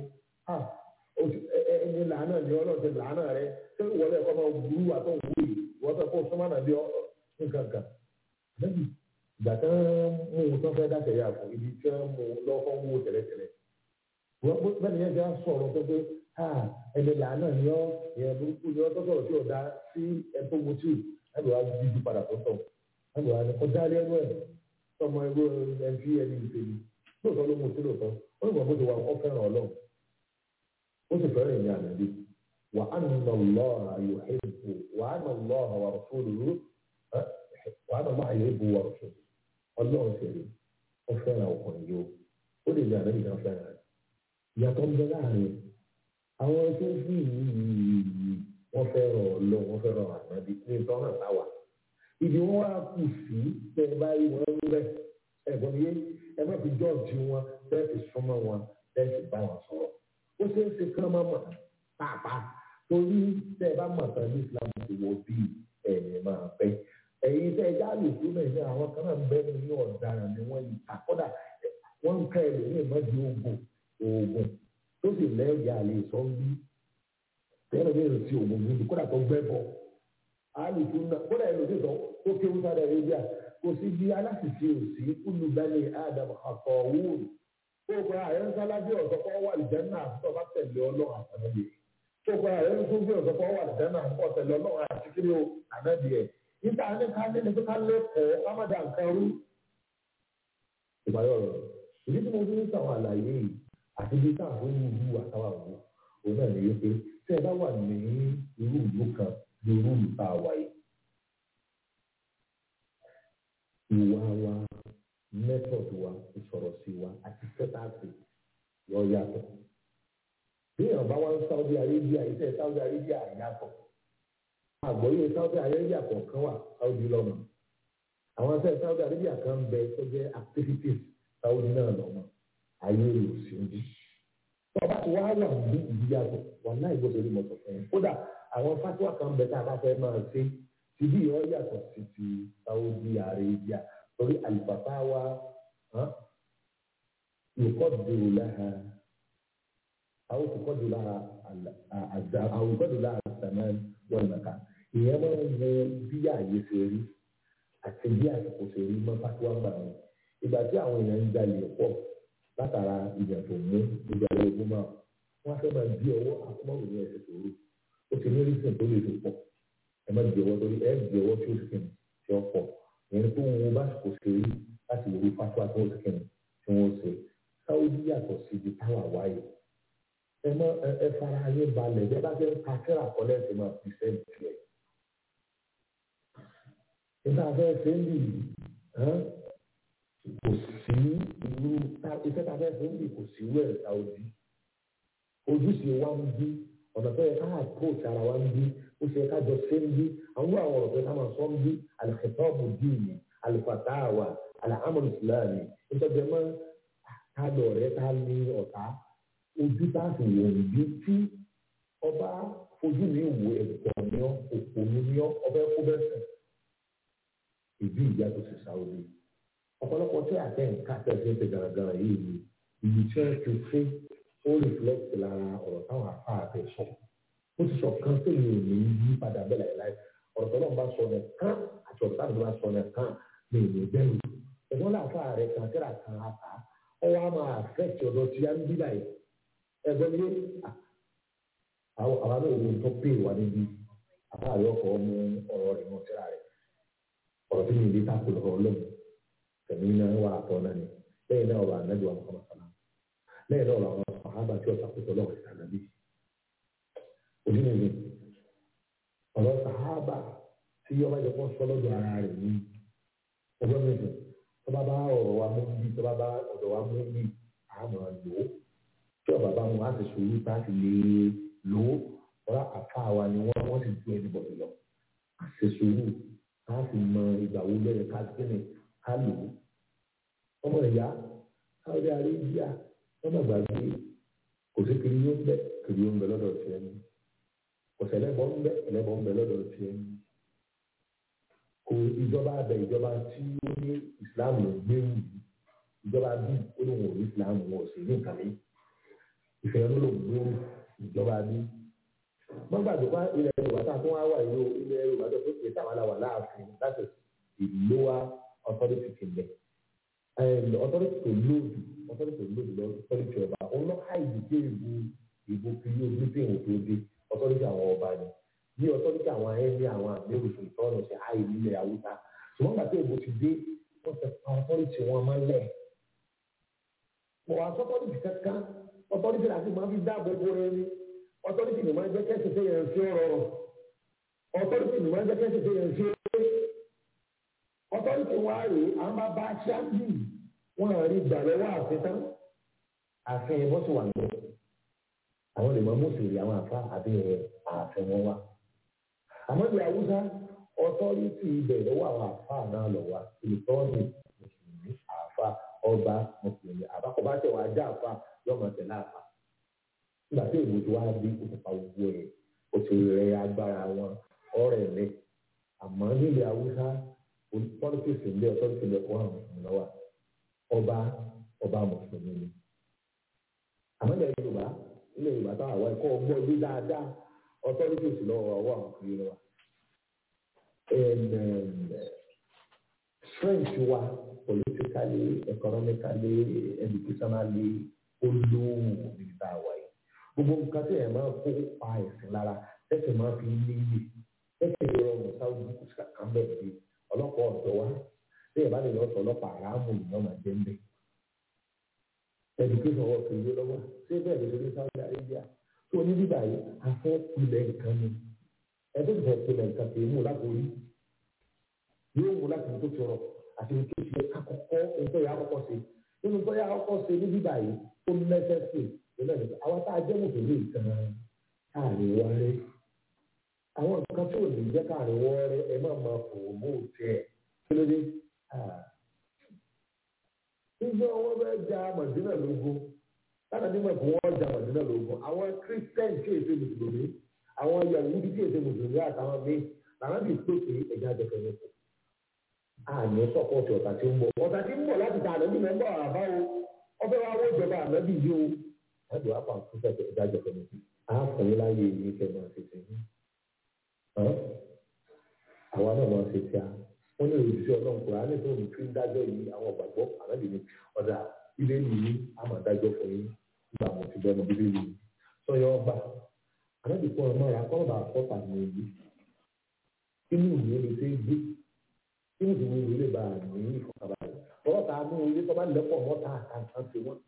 ẹni làánà ni ọlọ́run ti làánà rẹ ṣé ìwọlé ẹ̀kọ́ máa burú àtọ̀ wù yìí wọ́n fẹ́ kó sọ́mọ́ nàbí nǹkan kan lẹ́bi ìgbà tí wọ́n mú un tó fẹ́ dákẹ́rẹ́ àfún ibi tí wọ́n mú un lọ́kọ́ wó tẹ̀lẹ́tẹ̀lẹ́ wọ́n bẹ́ẹ̀ yẹn ti á sọ̀rọ̀ tó pé ẹni làánà ni ọ́ ìyẹn burúkú ni ọ́ tó sọ̀rọ̀ tí ò dá sí ẹ̀tọ́ mutí ẹ̀bùn wa dídú padà tó tọ̀ ẹ̀bùn wa ni ọjà rí ẹnu ẹ̀ tọmọ ẹgbẹ́ ẹ̀fí ẹni ìfèlú lóòótọ́ ló mutí lóòótọ́ ó ní wọ́n bó ti wà ó fẹ́ràn ọlọ́run ó sì fẹ́ràn ìyẹn ànàbí wà á nà lọ́ọ̀rọ̀ ayò ẹ̀bù wà á nà lọ́ọ̀rọ̀ wà rọ̀ṣọ́lù wà á nà lọ́ọ̀rọ̀ ayò ẹ̀bù wà rọ̀ṣọ́lù ọlọ́run sì rí ó fẹ́ràn ọkùnrin yìí ó lè ní ànàbí kan fẹ́ràn rẹ̀ ìyàtọ̀ ń bẹ láàrin àwọn tó fi yìí wọ́n fẹ́ràn ọlọ́run wọ́n fẹ́ràn ànàbí ní ìtọ́nà táwà ìdí wọn wá kù sí tẹ ẹ bá rí wọn rẹ ẹ̀gbọ́n yé ẹ má fi jọ́ọ̀jì wọn tẹ́ fi súnmọ́ wọn tẹ́ fi bá wọn sọ̀rọ̀ ó ṣe é ṣe kí wọ́n má mọ̀ pàápàá torí tẹ́ ẹ bá mọ̀ tán ní Islam ti wọ bí ẹ̀yìn máa bẹ́ ẹ̀yin tẹ́ ẹ já lè fún náà ní àwọn kan náà bẹ́ẹ̀ ní ọ̀daràn ni wọ́n yìí àkọ́dà wọ́n ń ká ẹ lórí ìmọ̀dí ogun oògùn tó sì lẹ́yìn àlè sọ ń bí tẹ́lẹ̀ bí èrò sí oògùn níbi kódà tó gbẹ́ bọ̀ àlè fún náà kódà èrò sí sọ tó kéwú sáré ẹ̀rẹ́bíà kò kò sí bí aláṣìṣe òsì olùgbàlẹ̀ Adam àtọ̀wò tó gba àyẹ̀ ń sálábí ọ̀sọ́kọ́ wà lìjánà àtúntò bá tẹ̀lé ọlọ́run àtàlẹ́bí tó gba àyẹ̀ ń tún bí ọ̀sọ́kọ́ wà lìjánà àtúntò tẹ̀lé ọlọ́run àti kí ló ànábì ẹ̀ níta ní ká ní ní ká lẹ́kọ̀ọ́ ká má dà nǹkan rú. ìbáyọ̀ rẹ̀ ìdí tí mo fi ń sàwọn àlàyé yìí àti bí táwọn ìlú àtàwọn àwọn òun náà ní wípé tí ẹ bá wà ní irú ìlú kan ní irú ìlú tá a wà yìí ìwà wa method wa ìsọ̀rọ̀ sí wa àti sẹ́tàsì yọ yàtọ̀. bí èèyàn bá wá ń Saudi Arabia iṣẹ́ Saudi Arabia yàtọ̀ àgbọ̀yé Saudi Arabia kọ̀ọ̀kan wà Saudi lọ́mọ àwọn iṣẹ́ Saudi Arabia kan ń bẹ tó jẹ́ activities Saudi náà lọ́mọ ayé rẹ̀ ò sí ojú. tọ́ba tí wàá wà ní ìdí yàtọ̀ wà náà ìgbọ́dọ̀ rí mọ̀tò fún yẹn kódà àwọn fatiwa kan bẹ tá a bá fẹ́ máa ṣe ti bí yọ yàtọ̀ sí ti Saudi Arabia torí alifatawa yòókọ́dùrú láha àwọn yòókọ́dùrú láha àdá àwọn yòókọ́dùrú láha àtàmán wọn nàka ìyẹn máa ń wo bí ààyè ṣe rí àti bí àsìkò ṣe rí mọ́ fatiwa gbà wọn ìgbà tí àwọn èèyàn ń jalè pọ̀ látara ìjà tó mú ìjà ogun máa wọ́n fẹ́ máa bí ọwọ́ àkọ́mọ́rò ní ẹ̀sẹ̀ tòru ó ti ní rísìn tó lè tó pọ̀ ẹ má di ọwọ́ torí ẹ di ọwọ́ tí ó sì kìnnì tí ó pọ̀ ìyẹn tó wọn bá kò ṣe rí láti wọlé fatuwa tí wọ́n sì kìnnì tí wọ́n ṣe Saudi yàtọ̀ sí ibi táwa wáyé ẹ mọ ẹ fara ayé balẹ̀ bí ẹ bá fẹ́ ka kẹ́rà kọ́lẹ́ ti máa fi ṣe tiẹ̀ nígbà fẹ́ ṣe ń bì kò sí irú iṣẹ́ tá a fẹ́ ṣe ń bì kò sí wẹ̀ Saudi ojúṣe wa ń bí ọ̀nà tó yẹ ká approach ara wa ń bí ó ṣe ká jọ ṣe ń bí àwọn àwọn ọ̀rọ̀ tó ká máa sọ ń bí al-khitabu dini al-fatawa al-amal islami nítorí mọ́ ká lọ rẹ̀ ká ní ọ̀tá ojú tá a sì wò ń bí tí ọba fojú mi wò ẹ̀gbọ́n ní ọ òpó mi ní ọ ọbẹ̀ kó bẹ́ẹ̀ sẹ̀ ìbí ìyá tó ṣe Saudi ọ̀pọ̀lọpọ̀ tí àtẹ̀ǹká tẹ̀sí ń ṣe gàràgàrà yìí ni ìlú tí wọ́n ti ṣe ó reflect lára ọ̀rọ̀ táwọn afá àti sọ ó ti sọ kan tó yẹ òní yí padà bẹ́ẹ̀ láì láì ọ̀rọ̀ tó lọ́n bá sọ ní kán àti ọ̀rọ̀ táwọn bá sọ ní kán ní ìlú bẹ́ẹ̀rù ẹ̀gbọ́n láàfà rẹ̀ kan kíra kan àtà ọwọ́ á máa affect ọ̀dọ̀ tí a ń bí báyìí ẹ̀gbọ́n ní àwọn àwọn olóòwò tó pè wá níbi àbá rẹ̀ ọkọ̀ ọmọ ọ̀rọ̀ rẹ̀ mọ̀ síra rẹ̀ ọ̀rọ̀ tí mi ìdí tako lọ́rọ̀ ọlọ́run tẹ̀mí náà wà àtọ̀ náà ni lẹ́yìn náà ọ̀rọ̀ ànájọ́ àwọn ọmọ sàlá lẹ́yìn náà làwọn sàhábà tí ọ̀sà kò tọ́lọ́ ọ̀sà nàbí. Òdìmọ̀lẹ́ ọ̀rọ̀ sàhábà tí ọba jẹ́ fún sọ́lọ́dọ̀ ara rẹ̀ ní ọgbọ́n mẹ́sàn tó bá bá ọ̀rọ̀ wa mú bí tó bá bá ọ̀dọ̀ wa mú bí àmọ́ lò ó tí ọba bá mú láti sòrú tá a ti lè lò ó ọ̀rọ̀ àfa wa ni wọ́n wọ́n ti ju ẹni bọ̀dọ̀ lọ àṣẹ sòrú tá a sì mọ ìgbà wo lẹ́yìn ká kíni ká lò ó. ọmọ ìyá Saudi Arabia wọ́n má gbàgbé kò sí kiri yóò ń bẹ kiri yóò ń bẹ lọ́dọ̀ tiẹ̀ ní kò sẹ́lẹ̀bọ̀ ń bẹ ẹlẹ́bọ̀ ń bẹ lọ́dọ̀ tiẹ̀ ní kò ìjọba abẹ ìjọba tí ó ní Islam ló gbé wù ìjọba bí olóhùn òní Islam wọn ò sì ní nǹkan ní ìfẹ́ ló ló gbé wù ìjọba bí. wọ́n gbàgbé pa ilẹ̀ Yorùbá tá a tún wá wà ìlú ilẹ̀ Yorùbá tó kéde táwọn aláwà láàfin láti ìlú wa authority kìlẹ̀ authority tó lóòdù authority tó lóòdù lọ authority ọba òun lọ ká ìdíje ìbò ìbò kiri ojú tí èèyàn tó dé authority àwọn ọba ni bí authority àwọn ẹni àwọn àgbẹ̀rù tó tọ́nù sí àyè nílẹ̀ Haúsá ṣùgbọ́n gbà tí èèbò ti dé wọ́n ti pa authority wọn máa ń lẹ̀. mo wá authority kankan authority láti máa fi dáàbò bo ẹni authority ni máa ń jẹ́ kẹ́sì tó yẹn ṣe rọrùn authority ni máa ń jẹ́ kẹ́sì tó yẹn ṣe authority wa rè é àwọn bá bá ṣáàbì wọn rí gbà lọ́wọ́ àfitán àfihàn bó ti wà lọ àwọn lè máa mọ̀sùlùmí àwọn àfa àbí àfihàn wọn wà àmọ́ ní Haúsá authority ibẹ̀ lọ́wọ́ àwọn àfa náà lọ wá ìtọ́ni mùsùlùmí àfa ọba mùsùlùmí àbákọ́bá tẹ̀ wá já àfa yọ̀mọ̀ tẹ̀lé àfa nígbà tí èèwọ̀ tí wàá bí òkùnfà gbogbo ẹ̀ o ti rẹ agbára wọn ọ̀rẹ́ rẹ àmọ́ nílẹ̀ Haúsá politics ń bẹ authority ń bẹ fún àwọn mùsùlùmí lọ́wọ́ ọba ọba mùsùlùmí ni àmọ́ ilẹ̀ Yorùbá ilẹ̀ Yorùbá táwọn àwọn ẹ̀kọ́ ọgbọ́n ilé dáadáa authority sì lọ́wọ́ ọwọ́ àwọn kiri lọ́wọ́ strength wa politically economically educationally olóhùn níbi tá a wà yìí gbogbo nǹkan tí ẹ̀ máa kó pa ẹ̀sìn lára tẹ́sí máa fi níyì tẹ́sí ìrọ̀rùn sáwùjú kò sí kàkán bẹ́ẹ̀ bí ọlọ́pàá ọ̀dọ́ wa tí ẹ̀ bá lè lọ sọ ọlọ́pàá aráàmù ìyá máa jẹ́ ń bẹ̀. education wọ̀ fún ilé lọ́wọ́ ṣé bẹ́ẹ̀ lè ṣe Saudi Arabia tó ní bíbá yìí a fẹ́ pilẹ̀ nǹkan ni ẹ tó ti fẹ́ pilẹ̀ nǹkan kì í mú lákòórí yóò mú láti ní tó ti rọ̀ àti ní tó ṣe àkọ́kọ́ nǹkan yà àkọ́kọ́ ṣe nínú nǹkan yà àkọ́kọ́ ṣe ní bíbá yìí tó lẹ́sẹ̀sì ìlànà àwọn tá a jẹ́ mùsùlùmí ìtàn káàrin wọ́n rẹ́ àwọn nǹkan tí ò ní jẹ́ káàrin wọ́n rẹ́ ẹ má máa fò mú tiẹ̀ kí ló dé. Nígbà wọn bẹ ja Màdínà lógún látàdé mọ̀ fún wọn ja Màdínà lógún àwọn Christian tí èsè mùsùlùmí àwọn Yahudi tí èsè mùsùlùmí àtàwọn míì làwọn bí pèsè ẹja jẹfẹ mẹsẹ. Àní sọpọ́ọ̀tì ọ̀tà tí ń bọ̀ ọ̀tà tí ń bọ̀ láti ta ànábì mẹ́mbọ̀ àbá o ọbẹ̀ wa wọ́n ìjọba ànábì yìí o. Láti wá pàǹ fún sẹ́kẹ̀ ẹja jẹfẹ mẹsẹ. À á fún yín láyé yìí kẹ́ máa ṣe ṣe yín. Àwa náà máa ṣe ṣe à wọ́n lè ròyìn sí ọlọ́run kúrò á lè tó òun fi ń dájọ́ yìí àwọn ọ̀gbàgbọ́ ànábì ni ọ̀dà ilé yìí á máa dájọ́ fún yín nígbà mo ti bẹ́ẹ̀ bíbélì yìí sọ́yọ́ ọgbà ànábì fún ọmọ rà kọ́ bá fọ́pà ní ìlú inú ìlú lè ṣe é gbé inú ìlú lè bá a ní ìfọ̀kàbalẹ̀ ọwọ́ ta mú ilé tó bá lẹ́pọ̀ mọ́ta àkàǹkà ṣe wọ́n.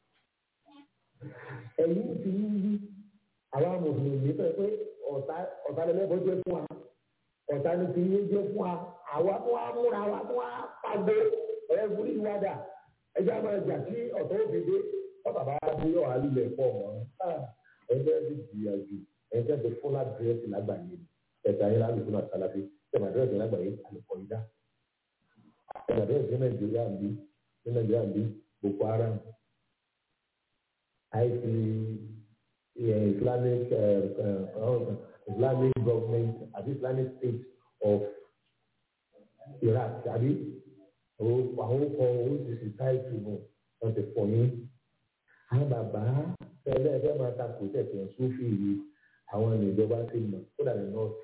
ẹ̀yìn ti ń yí àwọn mùsùlùmí fẹ́ pé ọ̀tá lẹ́lẹ́bọ̀ jẹ́ fún wa ọ̀tá ni ti yé jẹ́ fún wa àwa tó wá múra wa tó wá pàgbé ẹ̀ fúri ìwádà ẹjẹ́ a máa jà sí ọ̀tọ̀ òfìdé ọ̀tà bá bí yọ̀ alílẹ̀ pọ̀ mọ́ ẹgbẹ́ ti jìyà jù ẹgbẹ́ ti fún ládírẹ́sì lágbàáyé ẹ̀ka yẹn láti fún àtàlàfé ẹ̀ma dírẹ́sì lágbàáyé àlùkò ìdá ẹ̀ma dírẹ́sì ní Nàìjíríà ń bí ní Nàìjíríà ń bí Boko Haram àìsí Islamic Islamic government àti Islamic state of Iraq àbí àwọn ọkọ̀ oríṣiríṣi táìtì náà wọ́n ti fọ̀ yín. àwọn bàbá ẹgbẹ́ ẹgbẹ́ máa ta kò tẹ̀sán sófì yìí àwọn ìjọba ti mọ̀ kó dàbí nọ́ọ̀sì.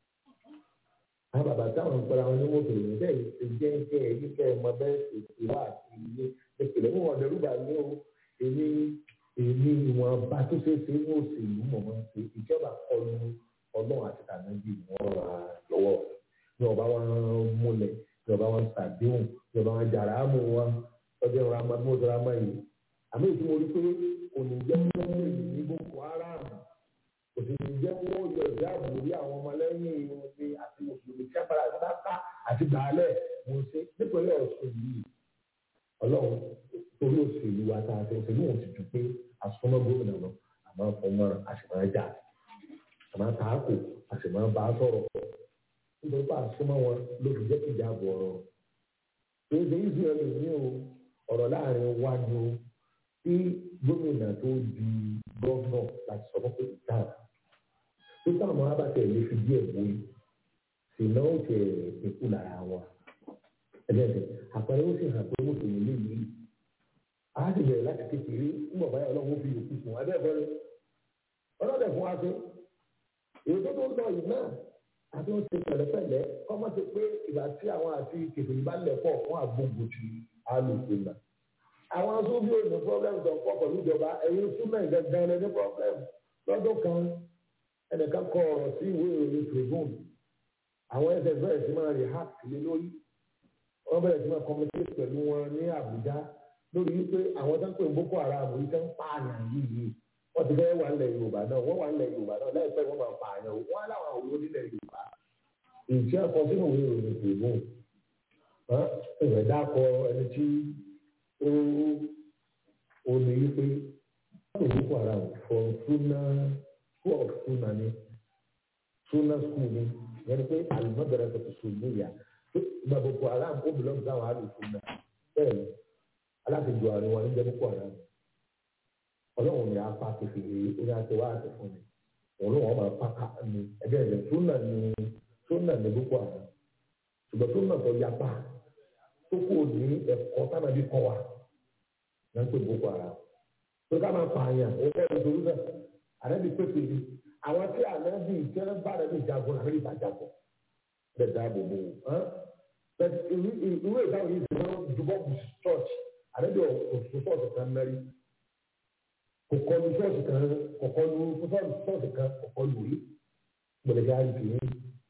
àwọn bàbá táwọn ń pẹ́ra wọn ní mọ́tò lòun bẹ́ẹ̀ ṣe jẹ́ jẹ́ ẹ̀yí kẹ́ ẹ mọ bẹ́ẹ̀ ṣe ti wá àti ilé ìpìlẹ̀ mú wọn dẹrú bá ní o èmi èmi ìwọ̀n bá tó ṣe é ṣe ní òṣèlú mọ̀ mọ́ ṣe ìjọba kọlu ọlọ́run àti tànàbí wọn wà lọ́wọ́ ní ọba wọn múlẹ̀ ní ọba wọn ṣàdéhùn ní ọba wọn jàrá mú wọn ọjọ́ ìrora máa mú ọjọ́ máa yìí àmì ìtumọ̀ orí pé kò ní jẹ́ wọ́n ní Boko Haram kò sì ní jẹ́ wọ́n yọ ìdáàbò orí àwọn ọmọlẹ́yìn ìwọ̀nṣe àti mùsùlùmí tí abala ìdáká àti gbàálẹ̀ wọ́n ṣe nípínlẹ̀ Ọ̀ṣun yìí ọlọ́run torí òṣèlú wa tá a ṣe òṣèlú wọn ti dùn pé àsomọ́ gómìnà lọ àmọ́ ọmọ àṣìmọ́ jà àmọ́ àtàkù àṣìmọ́ bá sọ̀rọ̀ nítorí pé àsomọ́ wọn ló fi jẹ́ kí ìjà bọ̀ ọ̀rọ̀ èdè Israẹli ní o ọ̀rọ̀ láàrin wa ni o tí gómìnà tó di gọ́ọ̀nà láti sọ fún pé ìta tó táwọn abàtẹ̀ lè fi díẹ̀ bóyí sì náà ó ti ẹ̀kú lára wọn ẹ̀dẹ́gbẹ̀ àpẹẹrẹ ó sì hàn pé mùsùlùmí lè yí a ti bẹ̀rẹ̀ láti kékeré ńgbọ̀ báyọ̀ ọlọ́run ó fi yòókù fún wa bẹ́ẹ̀ bẹ́ẹ̀ ọlọ́dẹ̀ fún wa pé èyí tó tó ń lọ yìí náà àti ó ti pẹ̀lẹ́pẹ̀lẹ́ kọ́mọ́ ti pé ìgbà tí àwọn àti kèfèrí bá lẹ̀ pọ̀ fún àgbógun ti alùpùpù náà àwọn asúbí ò ní problem tó pọ̀ pẹ̀lú ìjọba ẹ̀yin súnmọ́ ìgbẹ́gbẹ́ rẹ ní problem lọ́dún kan ẹnìkan kọ ọ̀rọ̀ sí ìwé ìròyìn Tribune àwọn ẹsẹ̀ bẹ̀rẹ̀ sí máa react lé lórí wọ́n bẹ̀rẹ̀ sí máa communicate pẹ̀lú wọn ní Àbújá lórí wípé àwọn tó ń pè Boko Haram yìí tó ń pààyàn yìí yìí wọ́n ti fẹ́ wà nílẹ̀ Yorùbá náà wọ́n wà nílẹ̀ Yorùbá náà láìpẹ́ wọ́n máa pààyàn wọ́n láwọn àwọn onílẹ̀ Yorùbá ìṣe ẹ̀kọ sínú ìwé ìròyìn Tribune ẹ̀rẹ̀ dákọ ẹni tí ó ó ní wípé wọ́n lè Boko Haram from Suna school of Suna ni Suna school ni yẹn ni pé alimọ́bẹ̀rẹ̀ tuntun sùn níyà gba Boko Haram ó bìlọ́ ní àwọn àlùfò náà bẹ́ẹ̀ ni aláṣejù àárín wọn ní jẹ́ Boko Haram ọlọ́run ní apá kẹfìrí ó ní àti wá àti fún mi òun ló wọ́n máa pàkà ní ẹgbẹ́ rẹ̀ Suna ni Suna ni Boko Haram ṣùgbọ́n Suna tó yapa tó kù ní ẹ̀kọ́ tábàbí kọ́ wa náà ń pè Boko Haram tó ká máa pààyàn ó fẹ́ nítorí náà ànábì pépè ni àwọn tí ànábì jẹ́ bá ànábì jagun ànábì bá jagun bẹ́ẹ̀ dáàbò bò ó ìwé ìdáhùn yìí ti wọ́n dùbọ̀ bù church àdébíọ̀ òtútù ṣọ́ọ̀ṣì kan mẹ́rin kò kọlu ṣọ́ọ̀ṣì kan kò kọlu ṣọ́ọ̀ṣì kan kò kọlu rí gbọ̀dọ̀dọ̀ àìsí yìí.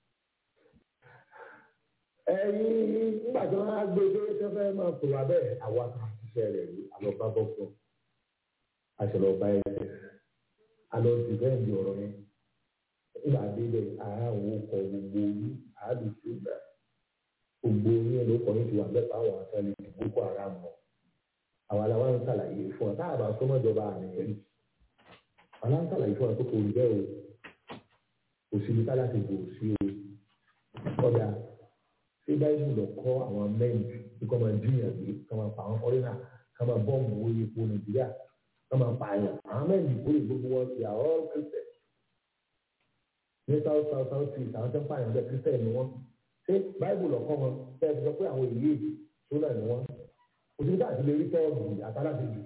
ẹ̀yin nígbà tí wọ́n á gbé pé ṣé fẹ́ máa pè wá bẹ́ẹ̀ àwa àṣìṣe rẹ̀ rí àlọ́ba bọ́ fún àṣẹlọ́ba ẹ̀ṣẹ̀ àlọ́ dìbẹ́ǹdì ọ̀rọ̀ yẹn nígbà délé àwọn ọkọ̀ gbogbo yìí àádùsù gbà gbogbo yín ló kọ́ ní ti wà mẹ́ta àwọn àtàlẹ́ Boko Haram mọ́ àwọn aláwa ń ṣàlàyé fún ọ táàbà sọmọjọba àníyàn rí àwọn ń ṣàlàyé fún ọ tó kò rí bẹ́ẹ̀ o kò sí ibi tálákì kò sí o ọjà ṣé báyìí lọ kọ́ àwọn mẹ́rin tí kò máa jíyàn gbé kò máa pa àwọn fọ́rínà kò máa bọ́ọ̀mù owó epo Nàìjíríà kò máa pa àyàn àwọn mẹ́rin kò lè gbogbo wọn ti àwọn Christian ní south south south east àwọn tó ń pààyàn bẹ́ẹ̀ Christian ni wọ́n ṣé báyìí lọ kọ́ wọn bẹ́ẹ̀ ti sọ pé àwọn èyí tó náà ni wọ́n òtún àti lè rí tọ́ọ̀gù àtàlàfẹ́jù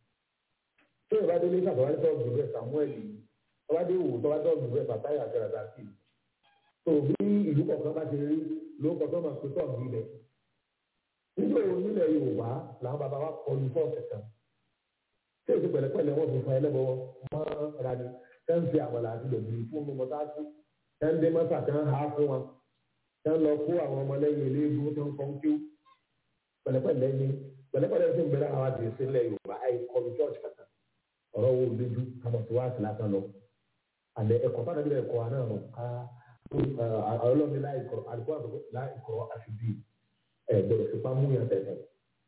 tó ìbá délé sàtọ́wá tọ́ọ̀gù rẹ̀ Samuel tọ́wá dé òwò tọ́wá tọ́ọ̀gù rẹ̀ Bàtáyà àtẹ̀rẹ̀dà sí i tó bí ìlú kọ̀ọ̀kan bá ti rí lóòkọ̀ tó máa pè tọ́ọ̀gù ilẹ̀ nígbà wo nílẹ̀ Yorùbá làwọn bàbá wa kọ lu fọ́ọ̀sì kan tí èsì pẹ̀lẹ́pẹ̀lẹ́ wọn fi fa ẹlẹ́bọ̀wọ́ mọ́ ra ni tẹ́ ń fi àmàlà àti lòdì fún mi mọ́tàásí tẹ́ ń dé mọ́tà tẹ́ ń há fún wọn tẹ́ ń lọ kó àwọn ọmọlẹ́yìn eléégún tó ń kọ́ ń kí pẹ̀lẹ́pẹ̀lẹ́ ni pẹ̀lẹ́pẹ̀lẹ́ tí ń bẹ̀rẹ̀ àwọn àti ìsílẹ̀ Yorùbá àì kọlu church kàkà ọ̀rọ̀ wo lójú kàmọ̀ tí wàá sílá kan lọ àlẹ ẹ̀kọ́ bá dàbí ẹ̀kọ́ àná nù ká ọlọ́mi láìkọ̀ àdìgbò àdìgbò láìkọ̀ àti bí ẹ̀ gbọ́dọ̀ fipá mú yàn tẹ̀tẹ̀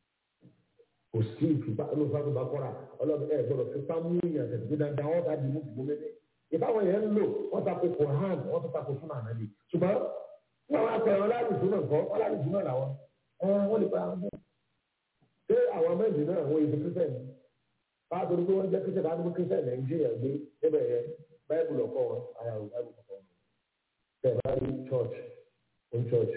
kò sí ìfipá olùfà tó bá kọ́ra ọlọ́mi ẹ̀ gbọ́dọ̀ fipá mú yàn tẹ̀tẹ̀ bí dandan wọ́n ká di mú gbogbo mẹ́tẹ̀ ìbáwọn yẹn ń lò wọ́n ta ko Quran wọ́n tó ta ko súnà nàbì ṣùgbọ́n wọ́n wá pẹ̀lú ọlárìsùn náà kọ́ ọlárìsùn náà làwọn wọ́n lè pa àwọn ṣé àwọn mẹ́rin náà wọ́n yìí kírísítẹ́n bá a tó ní pé wọ́n jẹ́ kírísítẹ́n bá a tó ní kírísítẹ́n nàìjíríà gbé níbẹ̀ yẹn báyìí ọkọ wọn ara ò báyìí ọkọ wọn tẹ̀ bá rí church ní church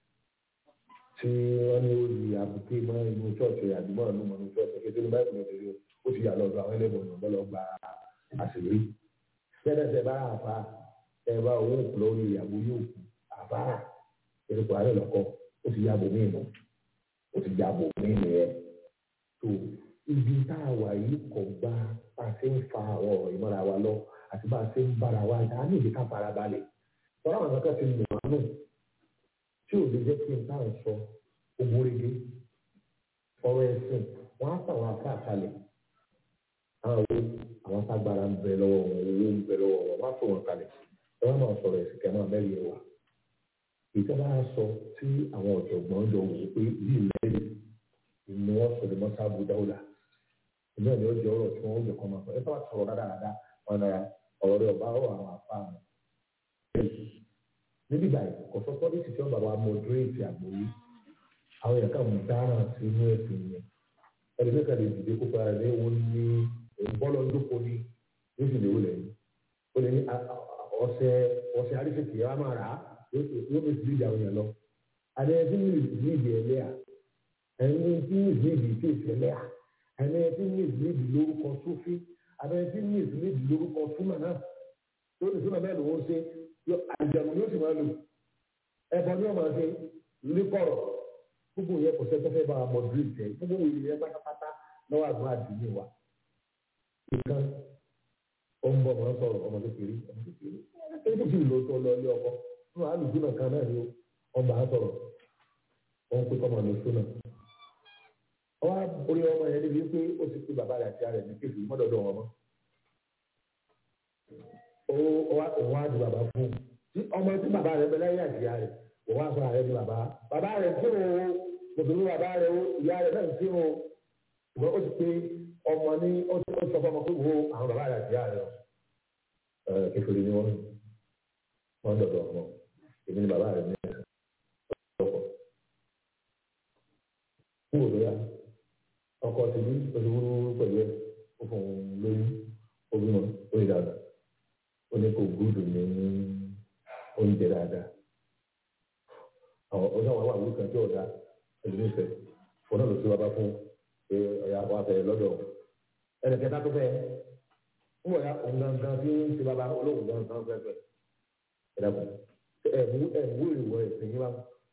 tí wọ́n ní ó di àbùké mọ́ inú church àdúgbò àánú mọ́ inú church kékeré ní báyìí lọ́dọ̀ yìí ó ti yà lọ́dọ̀ àwọn ẹlẹ́gbọ̀n náà lọ́lọ́ gba àṣírí tẹ́lẹ̀tẹ̀ bá àfa ẹ̀ bá owó òkú lórí ìyàwó yóò kú àfa èrèkò àárẹ̀ lọ́kọ́ ó ti yàgò mí nù ó ti yàgò mí nìyẹn tó ibi tá a wà yìí kò gbà bá a ṣe ń fa àwọn ọ̀rọ̀ ìmọ̀ra wa lọ àti bá a ṣe ń bára wa dá ní ìdí ká fara balẹ̀ tọ́lá àwọn akẹ́kọ̀ọ́ ti lù wá nù tí ò lè jẹ́ kí n táà ń sọ ogúnrégé ọ̀rọ̀ ẹ̀sìn wọ́n á fàwọn afá kalẹ̀ àwọn owó àwọn tágbára ń bẹ lọ́wọ́ wọn owó ń bẹ lọ́wọ́ wọn wọ́n á fò wọn kalẹ̀ ẹ wọ́n máa sọ̀rọ̀ ẹ̀sìn kẹ́ máa mẹ́rin ẹ̀ wá ìjọba á sọ tí àwọn ọ̀jọ̀gbọ́n jọ wò pé bí ìlẹ́yìn ìní wọn sọ̀rọ̀ mọ́sáàbù dáwùlà ìní ọ̀nà ọjọ́ ọ̀rọ̀ tí wọ́n ó jẹ kọ́ máa sọ ẹ bá sọ̀rọ̀ dáadáa wọn náà ọ̀rọ̀ rẹ̀ ọba ọ̀rọ̀ àwọn afá mi. níbi báyìí kò sọ pọ́lísì tí wọ́n bá wa mọ̀dúrétì àgbòyí àwọn èèyàn kan mú dáràn sí inú ẹ̀sìn yẹn ẹni mẹ́ta lè dìde kópa rẹ̀ ní òun ní bọ́ọ̀lù ọdúnkò ní yóò sì léwu lẹ́yìn ó lè ní ọ̀sẹ̀ ọ̀sẹ̀ àríṣèkì ẹ̀ wá máa rà á yóò fi sílíìdì àwọn èèyàn lọ àti ẹni tí ní ìsìlíìdì ẹlẹ́à ẹni tí ní ìsìlíìdì tí èsì ẹlẹ́à ẹni tí ní ìsìlíìdì lórúkọ sófin àti ẹni tí ní ìsìlíìdì lórúkọ súnmọ̀ náà tó ní súnmọ̀ bẹ́ẹ̀ lòún ṣe àjẹmù yóò sì máa lò ẹ̀bọ̀n ni wọ́n máa ṣe lẹ́kọ̀rọ̀ gbogbo yẹn kò sẹ́tọ́ fẹ́ bá a mọ̀dúrì jẹ́ gbogbo ìrìn yẹn pátápátá lọ́wọ́ àgbà àdìmí wa ìkan ó ń bọ̀ máa ń sọ̀rọ̀ ọmọ kékeré ọmọ kékeré ẹni tó sì lò tó lọ ilé ọkọ nínú àlùkù náà kan náà ni ọmọ à ń sọ̀rọ̀ wọn pé kọ́mọ lọ sónà ọwọ́ orí ọmọ yẹn níbi pé ó ti pé bàbá rẹ̀ àti ara rẹ̀ ní kéfì mọ́dọ̀dọ̀ wọn mọ́ òun á di bàbá fún un ọmọ tí bàbá rẹ̀ bẹ́ẹ̀ láyé àti ìyá rẹ̀ òun á sọ ààrẹ di bàbá bàbá rẹ̀ tí o mùsùlùmí bàbá rẹ̀ o ìyá rẹ̀ náà tí o ṣùgbọ́n ó ti pé ọmọ ní ó ti sọ fún ọmọ pé wo àwọn bàbá rẹ̀ àti ìyá rẹ̀ ẹ̀ kékeré ni wọ́n wọ́n dọ̀dọ̀ ọmọ èmi ni bàbá rẹ̀ ní ẹ̀sìn ọkọ̀ kúrò lóyà ọkọ̀ ti ní oṣù pẹ̀lú ẹ̀ ó fún un lóyún obìnrin ó yẹ dáadáa ó ní kò gúdù ní oúnjẹ dáadáa àwọn ọjọ́ àwọn àwọn kan tí ó dá ẹ̀lú ìfẹ́ fún náà ló ti wá bá fún pé ọ̀yà wà fẹ́ lọ́dọ̀ ẹnì kẹta tó fẹ́ ń wọ̀ ya òun gangan tí ń ṣe bàbá olóhùn gangan fẹ́ fẹ́ ẹ̀dàkùn ẹ̀mú ẹ̀mú ìwọ̀ ẹ̀sìn yín wá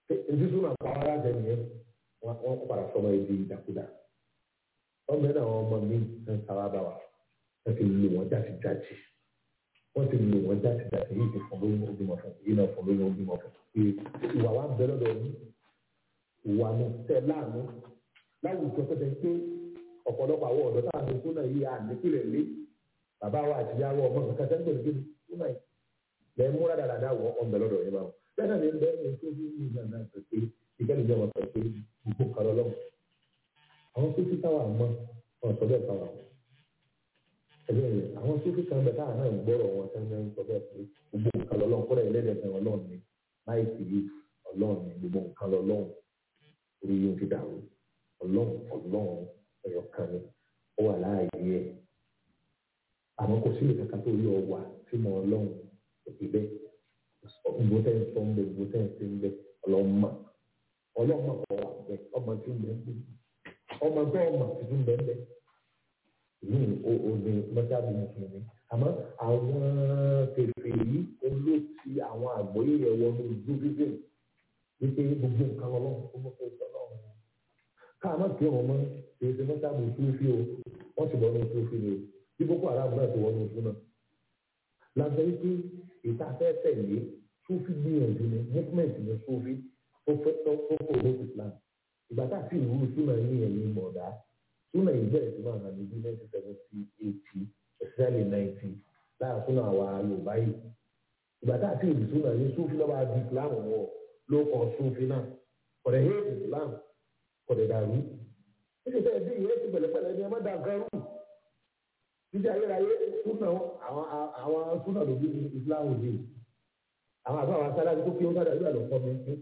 èdè súnà pàwọn aláṣẹ nìyẹn wọn padà sọmọ èdè ìdàkúdà ọmọ ẹ̀dá àwọn ọmọ mi ń sára bá wa wọ́n ti lò wọ́n jáde jáde wọ́n ti lò wọ́n jáde jáde yìí ti fún lóyún obìmọ̀ fún yìí náà fún lóyún obìmọ̀ fún ìwà wa ń bẹ lọ́dọ̀ yìí ìwà mi tẹ láàánú láwùjọ pẹ́pẹ́ pé ọ̀pọ̀lọpọ̀ àwọn ọ̀dọ́ táwọn ọmọ súnà yìí àníkúlẹ̀ lé bàbá wa àti ìyá wa ọmọ kankan tẹ́ ń gbèrè gbèrè súnà yìí lẹ́ múra dáadáa wọ ọmọ lọ́dọ̀ yìí báwọn bẹ́ẹ̀ náà ní bẹ́ẹ̀ ní tó bí ní ìgbà náà pé ìgbà níjọ́ wọn sọ pé gbogbo kan lọ́wọ́ àwọn tó fi táwa mọ́ wọn sọ bẹ́ẹ̀ táwa ẹgbẹ́ rẹ̀ àwọn tó fi kan bẹ́ẹ̀ táwa náà ń gbọ́rọ̀ wọn tẹ́ ń sọ bẹ́ẹ̀ pé gbogbo nǹkan lọ́lọ́run kọ́ra ẹlẹ́dẹ̀ẹ́sẹ̀ ọlọ́run ni láì sí ọlọ́run ni gbogbo nǹkan lọ́lọ́run orí yóò ti dàrú ọlọ́run ọlọ́run ẹ̀yọ̀ kan ni ó wà láàyè ẹ̀ àmọ́ kò sí ìkàkà tó rí ọ wà tí mo ọlọ́run òbí bẹ́ẹ̀ ìbò tẹ́ ń sọ ń bẹ ìbò tẹ́ ń ṣe ń bẹ ọlọ́mọ ọlọ́mọ kọ̀ wà bẹ ọmọ tí ń bẹ ń bẹ ọmọ tó ọmọ tí ń bẹ ń bẹ yìí ó ní mọ́tàbí mùsùlùmí àmọ́ àwọn kẹfẹ́ yìí olóòtú àwọn àgbọ̀yé rẹ̀ wọnú ojú bíbélì wípé gbogbo nǹkan ọlọ́run tó mọ̀ fẹ́ sọ náà káàmọ́ kí wọn mọ́ kì í ṣe mọ́tàbí túnfí o wọ́n ti wọnú túnfí ni o bí boko haram náà ti wọnú túnfí náà lábẹ́ wípé ìta fẹ́ tẹ̀lé túnfí gbìyànjú ni movement ní túnfí tó fẹ́ tó fò lóṣù Islam ìgbà tá a sì wúlò túnà ní ẹ̀yìn mọ̀ọ́dá túnà yìí bẹ̀rẹ̀ sí máa hàn ní bí nineteen seventy eighty especially ninety láà túnà àwa Yorùbá yìí ìgbà tá a sì wúlò túnà ní túnfí lọ́wọ́ àbí Islam wọ̀ ló kàn túnfí náà kọ̀dẹ̀ hate Islam kọ̀dẹ̀ dàrú títí sẹ́yìn bí ìwé ti pẹ̀lẹ́pẹ̀lẹ́ ni ẹ má dà nǹkan rú títí ayérayé túnà àwọn àwọn túnà lòdì ní Islam òde àwọn àbá àwọn sálábí tó kí ó dára ìlú àlọ́kọ́ mi sí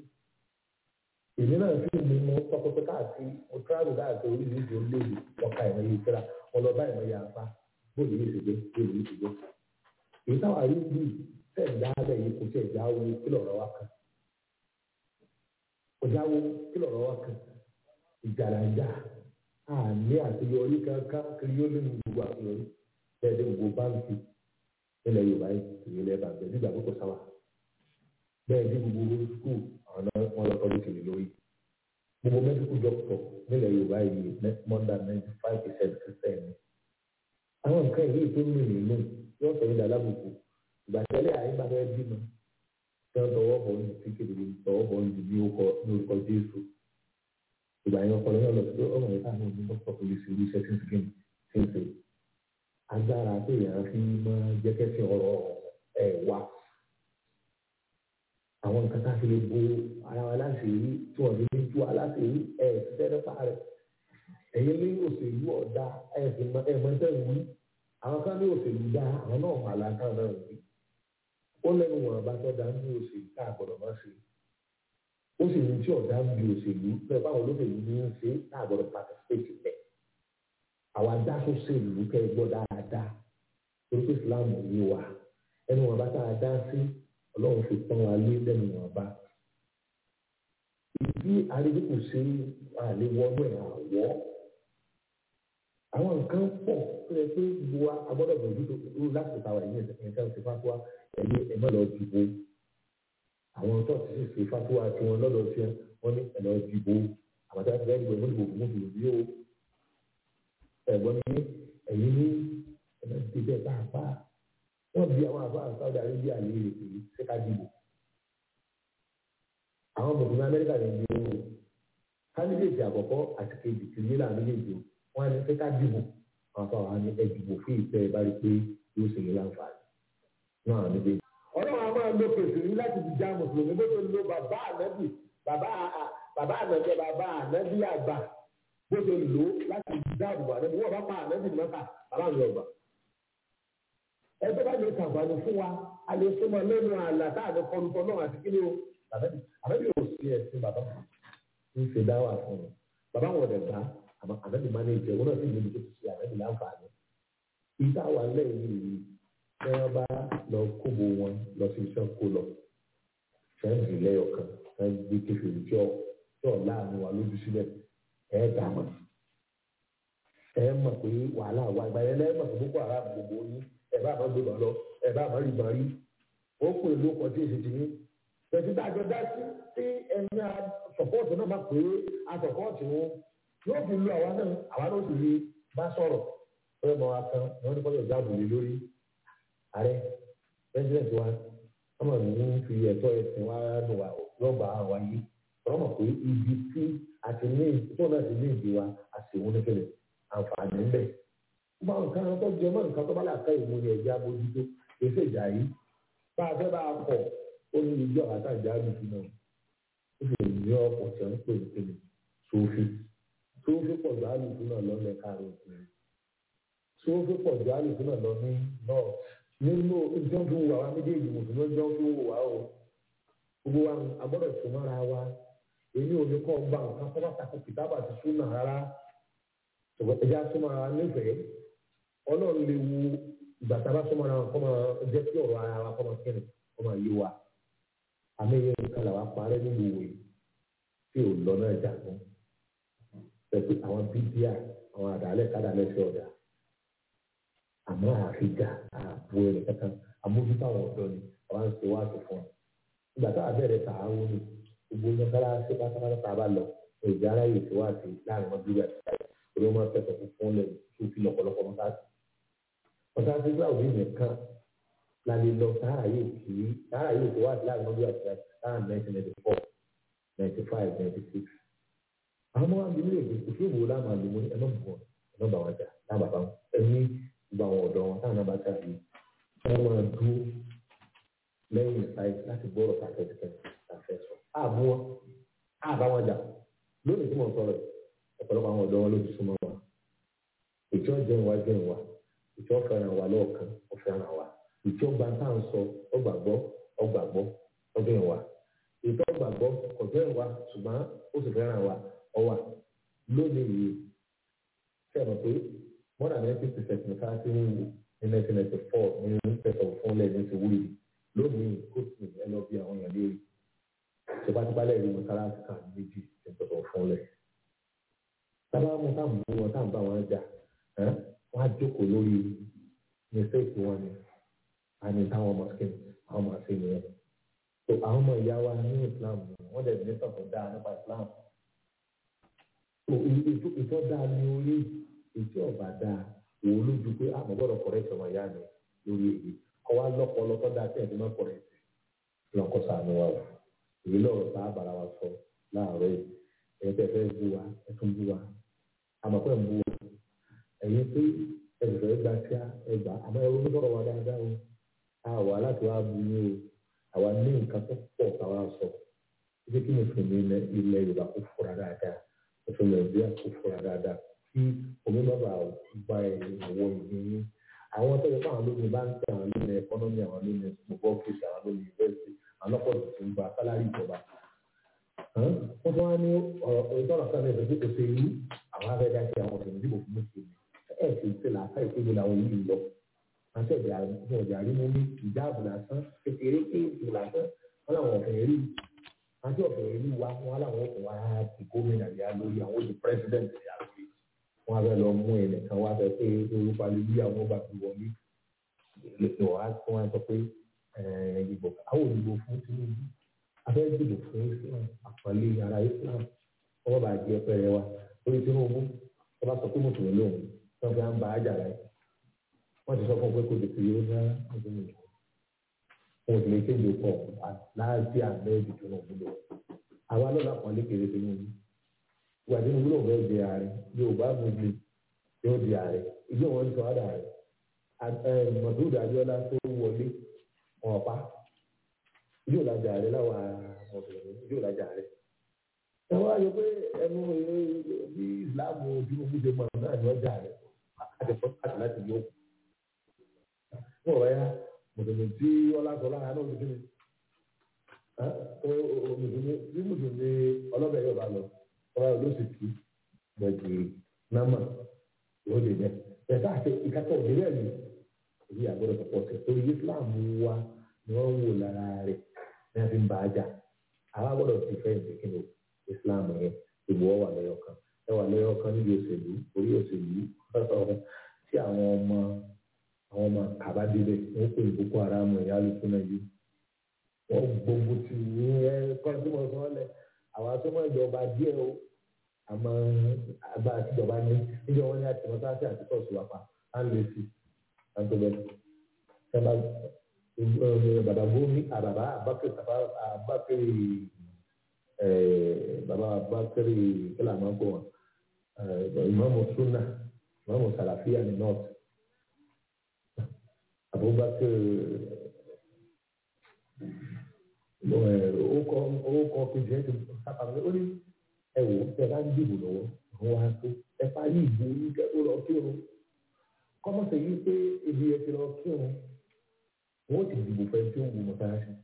èmi náà sì ní mo tọkọtọ káàkiri mo tíráàlù káàkiri oríṣiríṣi orílẹ̀-èdè ọ̀ka ìmọ̀ yìí síra mo lọ bá ìmọ̀ yìí àfa bóyá yìí ṣègbè bóyá yìí ṣègbè èyí táwọn àrí bíi sẹ́ẹ̀dá abẹ́ yìí kò tẹ̀ jáwó kí lọ̀rọ̀ wá kan kò jáwó kí lọ̀rọ̀ wá kan ìjàlàjà àní àṣeyọrí kankan kiri yóò lé ní gbogbo àṣeyọrí bẹ́ẹ̀ dé gbogbo báńkì nílẹ̀ Yorùbá yìí ilẹ̀ bàbá nígbà tó kọ sáwà bẹ́ẹ̀ dé gbogbo skul àwọn náà wọn lọ tọ́jú kiri lórí gbogbo medical doctor nílẹ̀ Yorùbá yìí more than ninety five percent Christian ni àwọn nǹkan yìí tó ń rìn nínú yóò sọ ìdá lábùkù ìgbà tẹ́lẹ̀ àyíká fẹ́ bímọ tí wọ́n tọwọ́ bọ̀ ní tíkìtì tọwọ́ bọ̀ ní orúkọ Jésù ìgbà yẹn ọkọ lẹ́yìn ọ̀lọ́ tó ọmọ yẹn káàkiri ní dókítà polisi orí iṣẹ́ tí ń sìnkì tí ń sè agbára tó yẹn fi máa jẹ́ kẹ́sì ọ̀rọ̀ ẹ̀ wá àwọn nǹkan tá a fi lè bo ara wa láti rí tí wọ́n fi ní tú wa láti rí ẹ̀ ṣiṣẹ́ nípa rẹ̀ ẹ̀yin ní òṣèlú ọ̀dà ẹ̀ sì mọ ẹ̀ mọ́tẹ́ wí àwọn kan ní òṣèlú dá àwọn náà wà láǹkà náà wí ó lẹ́nu wọn bá tọ́ da ní òṣèlú tá a gbọ́dọ̀ má ṣe ó sì ní tí ọ̀dà ń bi òṣèlú pé báwọn olóṣèlú ní í ṣe tá a gbọ́dọ̀ participate bẹ́ẹ̀ àwa dá sóṣèlú kẹ́ ẹ gbọ́ dáadáa torí pé Islam yìí wà ẹnu wọn bá tá a dá sí Ọlọ́run fi pọ́n wa lé lẹ́nu wọn bá ìdí àrídìkù ṣe àléwọ́nú ẹ̀ àwọ̀ àwọn nǹkan pọ̀ tó yẹ pé gbogbo wa agbọ́dọ̀ bẹ̀rù tó láti ta wà ní ẹ̀sẹ̀ nǹkan ṣe fatuwa ẹ̀yẹ ẹ̀mọ́ lọ dìbò àwọn tó ti ṣe fatuwa tí wọ́n lọ́dọ̀ ṣe wọ́n ní ẹ̀lọ́ dìbò àwọn tó ti fẹ́ dìbò ìmọ̀ ìbò fún ìlú yóò ẹ̀gbọ́n ní ẹ̀yìn ní ẹ̀mọ́ ti bẹ́ẹ̀ pàápàá wọ́n bí àwọn àbá Saudi Arabia lè rè pé ṣé ká dìbò àwọn mùsùlùmí Amẹ́ríkà lè di owó kandidate àkọ́kọ́ àti kejì kìrìmìlà méjèèjì wọ́n á ní ṣé ká dìbò àwọn afọ àwọn ẹ dìbò fún ìfẹ́ ẹ bá rí pé yóò ṣe yín láǹfààní náà àwọn méjèèjì. ọlọ́run a máa lo pèsè ní láti fi já mùsùlùmí bó ṣe lo bàbá ànábì bàbá bàbá ànábì bàbá ànábì àgbà bó ṣe lò láti fi dáàbò ànábì wọ́n bá pa ànábì mọ́ta bàbá mi ọgbà ẹgbẹ́ bá lè kàǹfààní fún wa a lè súnmọ́ lẹ́nu àlà tá à ní kọlùkọ náà àti kí ni o àbẹ́bí ò sí ẹ̀sìn bàbá ń ṣe dáwà fún mi bàbá wọn ọ̀dẹ̀ gbá àmọ́ àbẹ́bí máa ní ìjẹ́ wọn náà sì ní ibi tó ti ṣe àbẹ́bí láǹfààní ìta wà lẹ́yìn yìí tí wọ́n bá lọ kóbo wọn lọ sí iṣẹ́ kó lọ fẹ́ǹsì lẹ́yọ̀kan fẹ́ gbé kéfìrí tí ọ̀ tí ọ̀ láàánú wa lójú sílẹ̀ ẹ̀ dà mọ́ ẹ̀ mọ̀ pé wàhálà wà ìgbà yẹn lẹ́yìn mọ̀ pé Boko Haram gbogbo yín ẹ bá máa gbé bọ̀ lọ ẹ bá máa rí bọ̀ rí ó pè ló kọjú èsì tì yín pẹ̀lú dájọ́ dá sí tí ẹni a sọ̀pọ̀tì náà máa pè é a sọ̀pọ̀tì wọn yóò fi lu àwa náà àwa náà sì rí bá sọ̀rọ̀ fẹ́ mọ akán wọn ní kọ́lọ̀ ìjáàbò lé lórí ààrẹ pẹ́sidẹ̀ntì wa ọmọ mi ń fi ẹ̀tọ́ ẹ̀sìn wa dùn wá lọ́gbà wa yìí ọmọ pé ibi tí a ti ní tó náà ti ní ìdí wa a sì wọ́n nípìnlẹ̀ àǹfààní ń bẹ̀. Gbogbo àwọn nǹkan tó jẹ mọ́ nǹkan tó bá làákà ìmú ni ẹ̀jẹ̀ abójútó èsì ìjà yìí bá a fẹ́ bá a pọ̀ ó ní ibi ọ̀rá tá ìjà àlùfín náà ó sì ní ọ̀pọ̀ tí wọ́n ń pè ní kíni sófin sófin pọ̀ jù àlùfín náà lọ lẹ́ka rẹ̀ òkè sófin pọ̀ jù àlùfín náà lọ ní náà nínú ìjọ fi wà wá méjèèjì mùsùlùmí ìjọ fi wò wá o gbogbo wa agbọ́dọ̀ tó mọ́ra wa èyí ò ní kọ́ gba nǹkan kọ́ bá takò kìtàbà ti súnà rárá ẹja súnmọ́ra wa nífẹ̀ẹ́ ọlọ́run lè wu ìgbà tá a bá súnmọ́ra wa kọ́ máa jẹ́ kí ọ̀rọ̀ ara wa kọ́ máa kẹ́rin kọ́ máa yé wa àmì ìyẹn nǹkan làwa parẹ́ nínú ìwé tí ò lọ náà jà fún pẹ̀lú àwọn bíbíà àwọn àdàlẹ́ kádàlẹ́ sí ọ̀dà àmọ́ àfíjà àbò ẹ̀rọ kankan àmójútó àwọn ọ̀dọ́ ni àwọn àti wá sí fún ọ. ìgbà tá a bẹ̀rẹ̀ tà á wọ́n ni gbogbo mọ́sálásí pátápátá tá a bá lọ èdè aráyè tí wá sí láàrin wọn bí wàá ti orí wọn fẹsẹ̀ fún fún lẹ̀ tó fi lọ́pọ̀lọpọ̀ mọ́sálásí. mọ́sálásí gbà òbí nìkan la lè lọ sára yìí kì í sára yìí tí wá sí láàrin wọn bí wàá ti láàrin nineteen ninety four ninety five ninety six. àwọn ọmọ wa bí nílé ìgbésí wo láàmú àlùmọ́ ẹ má bù wọn ẹ má bà wọn jà láàbà bá wọn ẹni gbogbo àwọn ọ̀dọ́ wọn táwọn náà bá jáde wọ́n máa dúró lẹ́yìn ìsáyé láti gbọ́rọ̀ kàkẹ́kẹ́ àfẹ́ sọ. àbú wọn àbá wọn jà lónìí tí mo sọ̀rọ̀ ọ̀pọ̀lọpọ̀ àwọn ọ̀dọ́ wọn ló ti súnmọ́ wa. ìjọ jẹun wa jẹun wa ìjọ fẹ́ràn wa lọ́ọ̀kan ó fẹ́ràn wa ìjọ gba tá à ń sọ ọgbàgbọ́ ọgbàgbọ́ ọgbẹ́ wa ìjọ gbàgbọ́ ọ̀jẹ́ wa ṣùgbọ́n ó sì fẹ́ràn wa ọwà lónìí yìí fẹ́ràn pé more than ninety percent ní káàtì ń wò ní nineteen ninety four ní pẹ̀sọ̀ fún lẹ́yìn ti wúlò lónìí kóòtù ẹ lọ bí àwọn èèyàn léèrè tipátipá lẹ́yìn mọ́sálásí kan méjì ní pẹ̀sọ̀ fún lẹ̀. sábà mú táwọn bú wọn táwọn bá wọn jà wọn á jókòó lórí mistake wọn ni àní táwọn ọmọ skin àwọn ọmọ sí nìyẹn. so àwọn ọmọ ìyá wa ní Islam wọn dẹ̀ ní sọ̀tọ̀ dáa nípa Islam. so ìtọ́ dáa ní orí ètí ọba dáa òun lójú pé àmọ́ gbọ́dọ̀ kọ̀rẹ́ ìṣọ̀mọ̀ ìyá mi lórí èyí kọ́ wa lọ́pọ̀lọpọ̀ dáa tí ẹ̀dùn máa kọ̀rẹ́ ìṣẹ̀ lọ́kọ́ sànù wa o èyí lọ́rọ̀ tá a bára wa sọ láàárọ̀ yìí ẹ̀yin tẹ́ fẹ́ bú wa ẹ tún bú wa àmọ́ pẹ́ ń bú wa ẹ̀yin pé ẹ̀fẹ̀ gba sí ẹgbà àmọ́ ẹ̀rọ oníbọ̀rọ̀ wa dáadáa o àwa láti wá bu yín o àwa ní nǹkan tó pọ̀ káwa sọ ibi kí mùsùlùmí ilẹ̀ Yorùbá kò fura dáadáa mùsùlùmí Nàìjíríà kò fura dáadáa tí omi bàbà gba ìwọ ìgbìyànjú àwọn tó yẹ kó àwọn lónìí báńkì àwọn lónìí ẹkọnọmì àwọn lónìí gbogbo ọfíìsì àwọn lónìí yunifásitì àwọn ọ̀pọ̀ tuntun gba sálárì ìjọba wọ́n tún wá ní ìtọ́nà kan náà ìfẹ́ ṣe irú àwọn afẹ́dá sí àwọn ọ̀sẹ̀ ìdìbò fún mùsùlùmí ẹ̀ sì ń ṣe làákà ìpéjọ làwọn yìí lọ àti ọ̀jà ọ̀jà rímú ní ìjáàbù lásán kékeré kéèkì lásán wọn làwọn ọ̀fẹ́ rí àti ọ̀fẹ́ rí wa wọn làwọn ọ̀fẹ́ wa ti gómìnà yà lórí àwọn òdì pírẹsidẹ̀ntì yà lórí wọn abẹ lọ mú ẹnìkan wá sọ pé orúkọ alẹ́bí àwọn ọba ti wọlé lẹ́tọ̀ wá tí wọ́n sọ pé ìbò àwọn òyìnbó fún Tinubu abẹ́ dìbò fún Islam àpọ̀lé ara Islam wọ́n bá jẹ́ pẹ́rẹ́ wa lórí Tinubu wọ́n bá sọ pé mùsùlùmí lòun wọ́n fi à ń ba ájà rẹ̀ wọ́n ti sọ fún pé kò tètè yóò ná ọdún yìí wọn ò sì lè kéde pọ̀ láti àgbẹ̀ ìdí Tinubu lò àwa lọ́la pọ̀lé kéré Tinubu wà nínú wúlò bẹ́ẹ̀ di ààrẹ Yorùbá méjì yóò di ààrẹ ìgbé wọn sọ àdà rẹ Mọ̀dúdú Abíọ́lá tó wọlé ọ̀pá yóò lajà ààrẹ láwọn ọ̀bẹ̀rẹ̀ yóò lajà ààrẹ. ẹ wá yọ pé ẹnu bí ìsìláàmù Tinubu ṣe mọ̀ náà ni ọjà rẹ àti fọ́nkàtì láti yọ. wọ́n wáyà mùsùlùmí tí ọlásọlá náà ló dé mi mùsùlùmí ọlọ́bẹ̀ yóò bá lọ ọba olóṣèlú gbẹ̀gbẹ̀ námà yóò lè bẹ̀. Bẹ̀sẹ̀ àti ìkàtọ̀ òdìrẹ́ mi èyí àgbọ̀dọ̀ pọ̀ sí torí Islam wa ni wọ́n ń wò lára rẹ̀ ní a fi ń bá a jà. Àwa gbọ́dọ̀ ti fẹ́ ìdíkìnnì Islam yẹn ìbò wà lẹ́yọ̀ kan. Ẹ wà lẹ́yọ̀ kan níbi òṣèlú orí òṣèlú tí àwọn ọmọ àwọn ọmọ kàbádìrẹ̀ wọ́n pè ní Boko Haram ẹ̀yà lùkú náà yìí. Wọ́n gbogbo ti wú kọ́ tí mo sọ ọ́ lẹ̀ àwọn asọ́mọ́ ìjọba díẹ̀ o àmọ́ agbára tíjọba ní níjọ wọn ní àti wọn sáà sí àti sọ́ọ̀sì wà pa á lè fi àtọ́bẹ̀ sábà bàbá gómi àbàbà àbákẹ́rì àbákẹ́rì bàbá àbákẹ́rì kílà máa ń bọ̀ wọn ìmáàmù súnà ìmáàmù sàlàfíà ní north Abubakar orúkọ orúkọ kejì ẹ ti sábà ó ní ẹ wò ó tẹ bá ń dìbò lọ́wọ́ àwọn wa tó ẹ parí ìbò yìí kẹ tó lọ kírun kọ́mọ̀sẹ̀ yìí pé ibi ẹ ti lọ kírun wọ́n ti dìbò fẹ́ tí ó wù mọ́sáàsì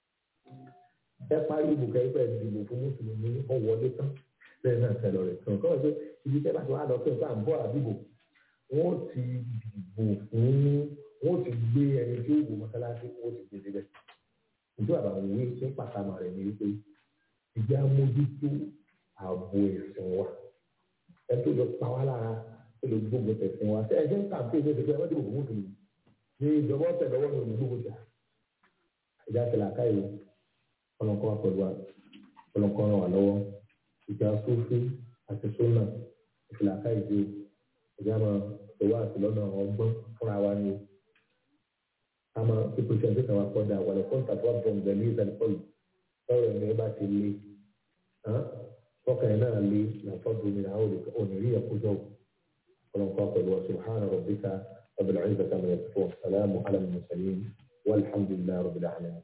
ẹ parí ìbò kẹ́ fẹ́ dìbò fún mùsùlùmí ọ̀wọ́lé tán bẹ́ẹ̀ náà tẹ̀lọ rẹ̀ kàn kọ́ ẹ pé ibi tẹ́ bá ti wá lọ kí n bá ń bọ́ àdìbò wọ́n ti dìbò fún wọ́n ti gbé ẹni tí ó wù mọ́sálásí wọ́n ti gbé síbẹ̀ ìjọ àbàwọ̀ òwe ní pàtàkì rẹ̀ ní wípé ìjà mójútó ààbò ẹ̀sìn wa ẹ tó lọ pa wá lára tó lọ gbógun tẹ̀sìn wa ṣé ẹ jẹ́ kàǹpé ní ìdíje ẹgbẹ́ ìbò mọ́tò yìí ní ìjọba ọ̀sẹ̀ lọ́wọ́ ní olùgbòho jà ìjà tẹ̀lé àkáyò ọlọ́nkọ́ wa pẹ̀lú wa ọlọ́nkọ́ ràn wá lọ́wọ́ ìjà sófin àti sónà ìfìlà àkáyò dé ìjà máa tẹ̀wá àti lọ́nà ọgbọ́n fúnra wa ni kama ìpèsè kan wà kọ́dà wà lẹ́kọ́ tàbí ọ̀bọ̀n gbẹ̀mí ìdánilẹ́kọ̀ọ́ lọ́rọ̀ ẹ̀mí bá ti lé ọkàn ẹ̀ náà lé làtọ́jú mi náà ònírí ẹ̀kọ́jọ́ ọlọ́nkọ́ pẹ̀lú wa subhana rabbika rabbil izzati amma yasifun salamu ala al-mursalin walhamdulillahi rabbil alamin.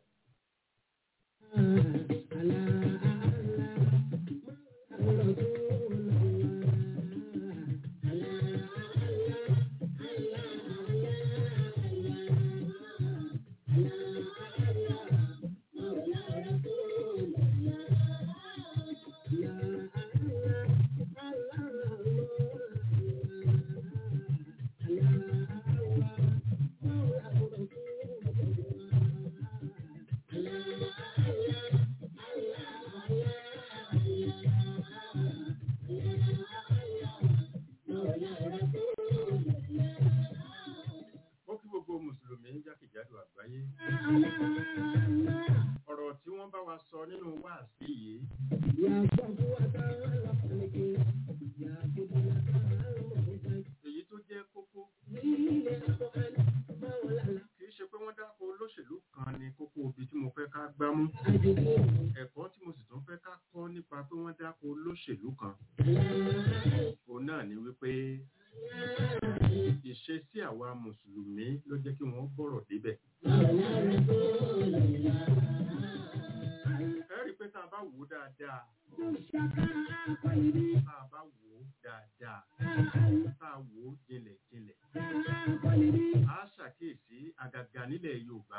Ọ̀rọ̀ tí wọ́n bá wa sọ nínú wáàsí yìí. Èyí tó jẹ́ kókó. Kì í ṣe pé wọ́n dákọ̀ olóṣèlú kan ní kókó ibi tí mo fẹ́ ká gbámú. Ẹ̀kọ́ tí mo sì tún fẹ́ ká kọ́ nípa pé wọ́n dákọ̀ olóṣèlú kan. Òun náà ni wípé ìṣesí àwa mùsùlùmí ló jẹ́ kí wọ́n bọ̀rọ̀ débẹ̀. Ẹ rí pé tá a bá wò ó dáadáa, tá a bá wò ó dáadáa, tá a wò ó jinlẹ̀jinlẹ̀, a ṣàkíyèsí àgàgà nílẹ̀ Yorùbá.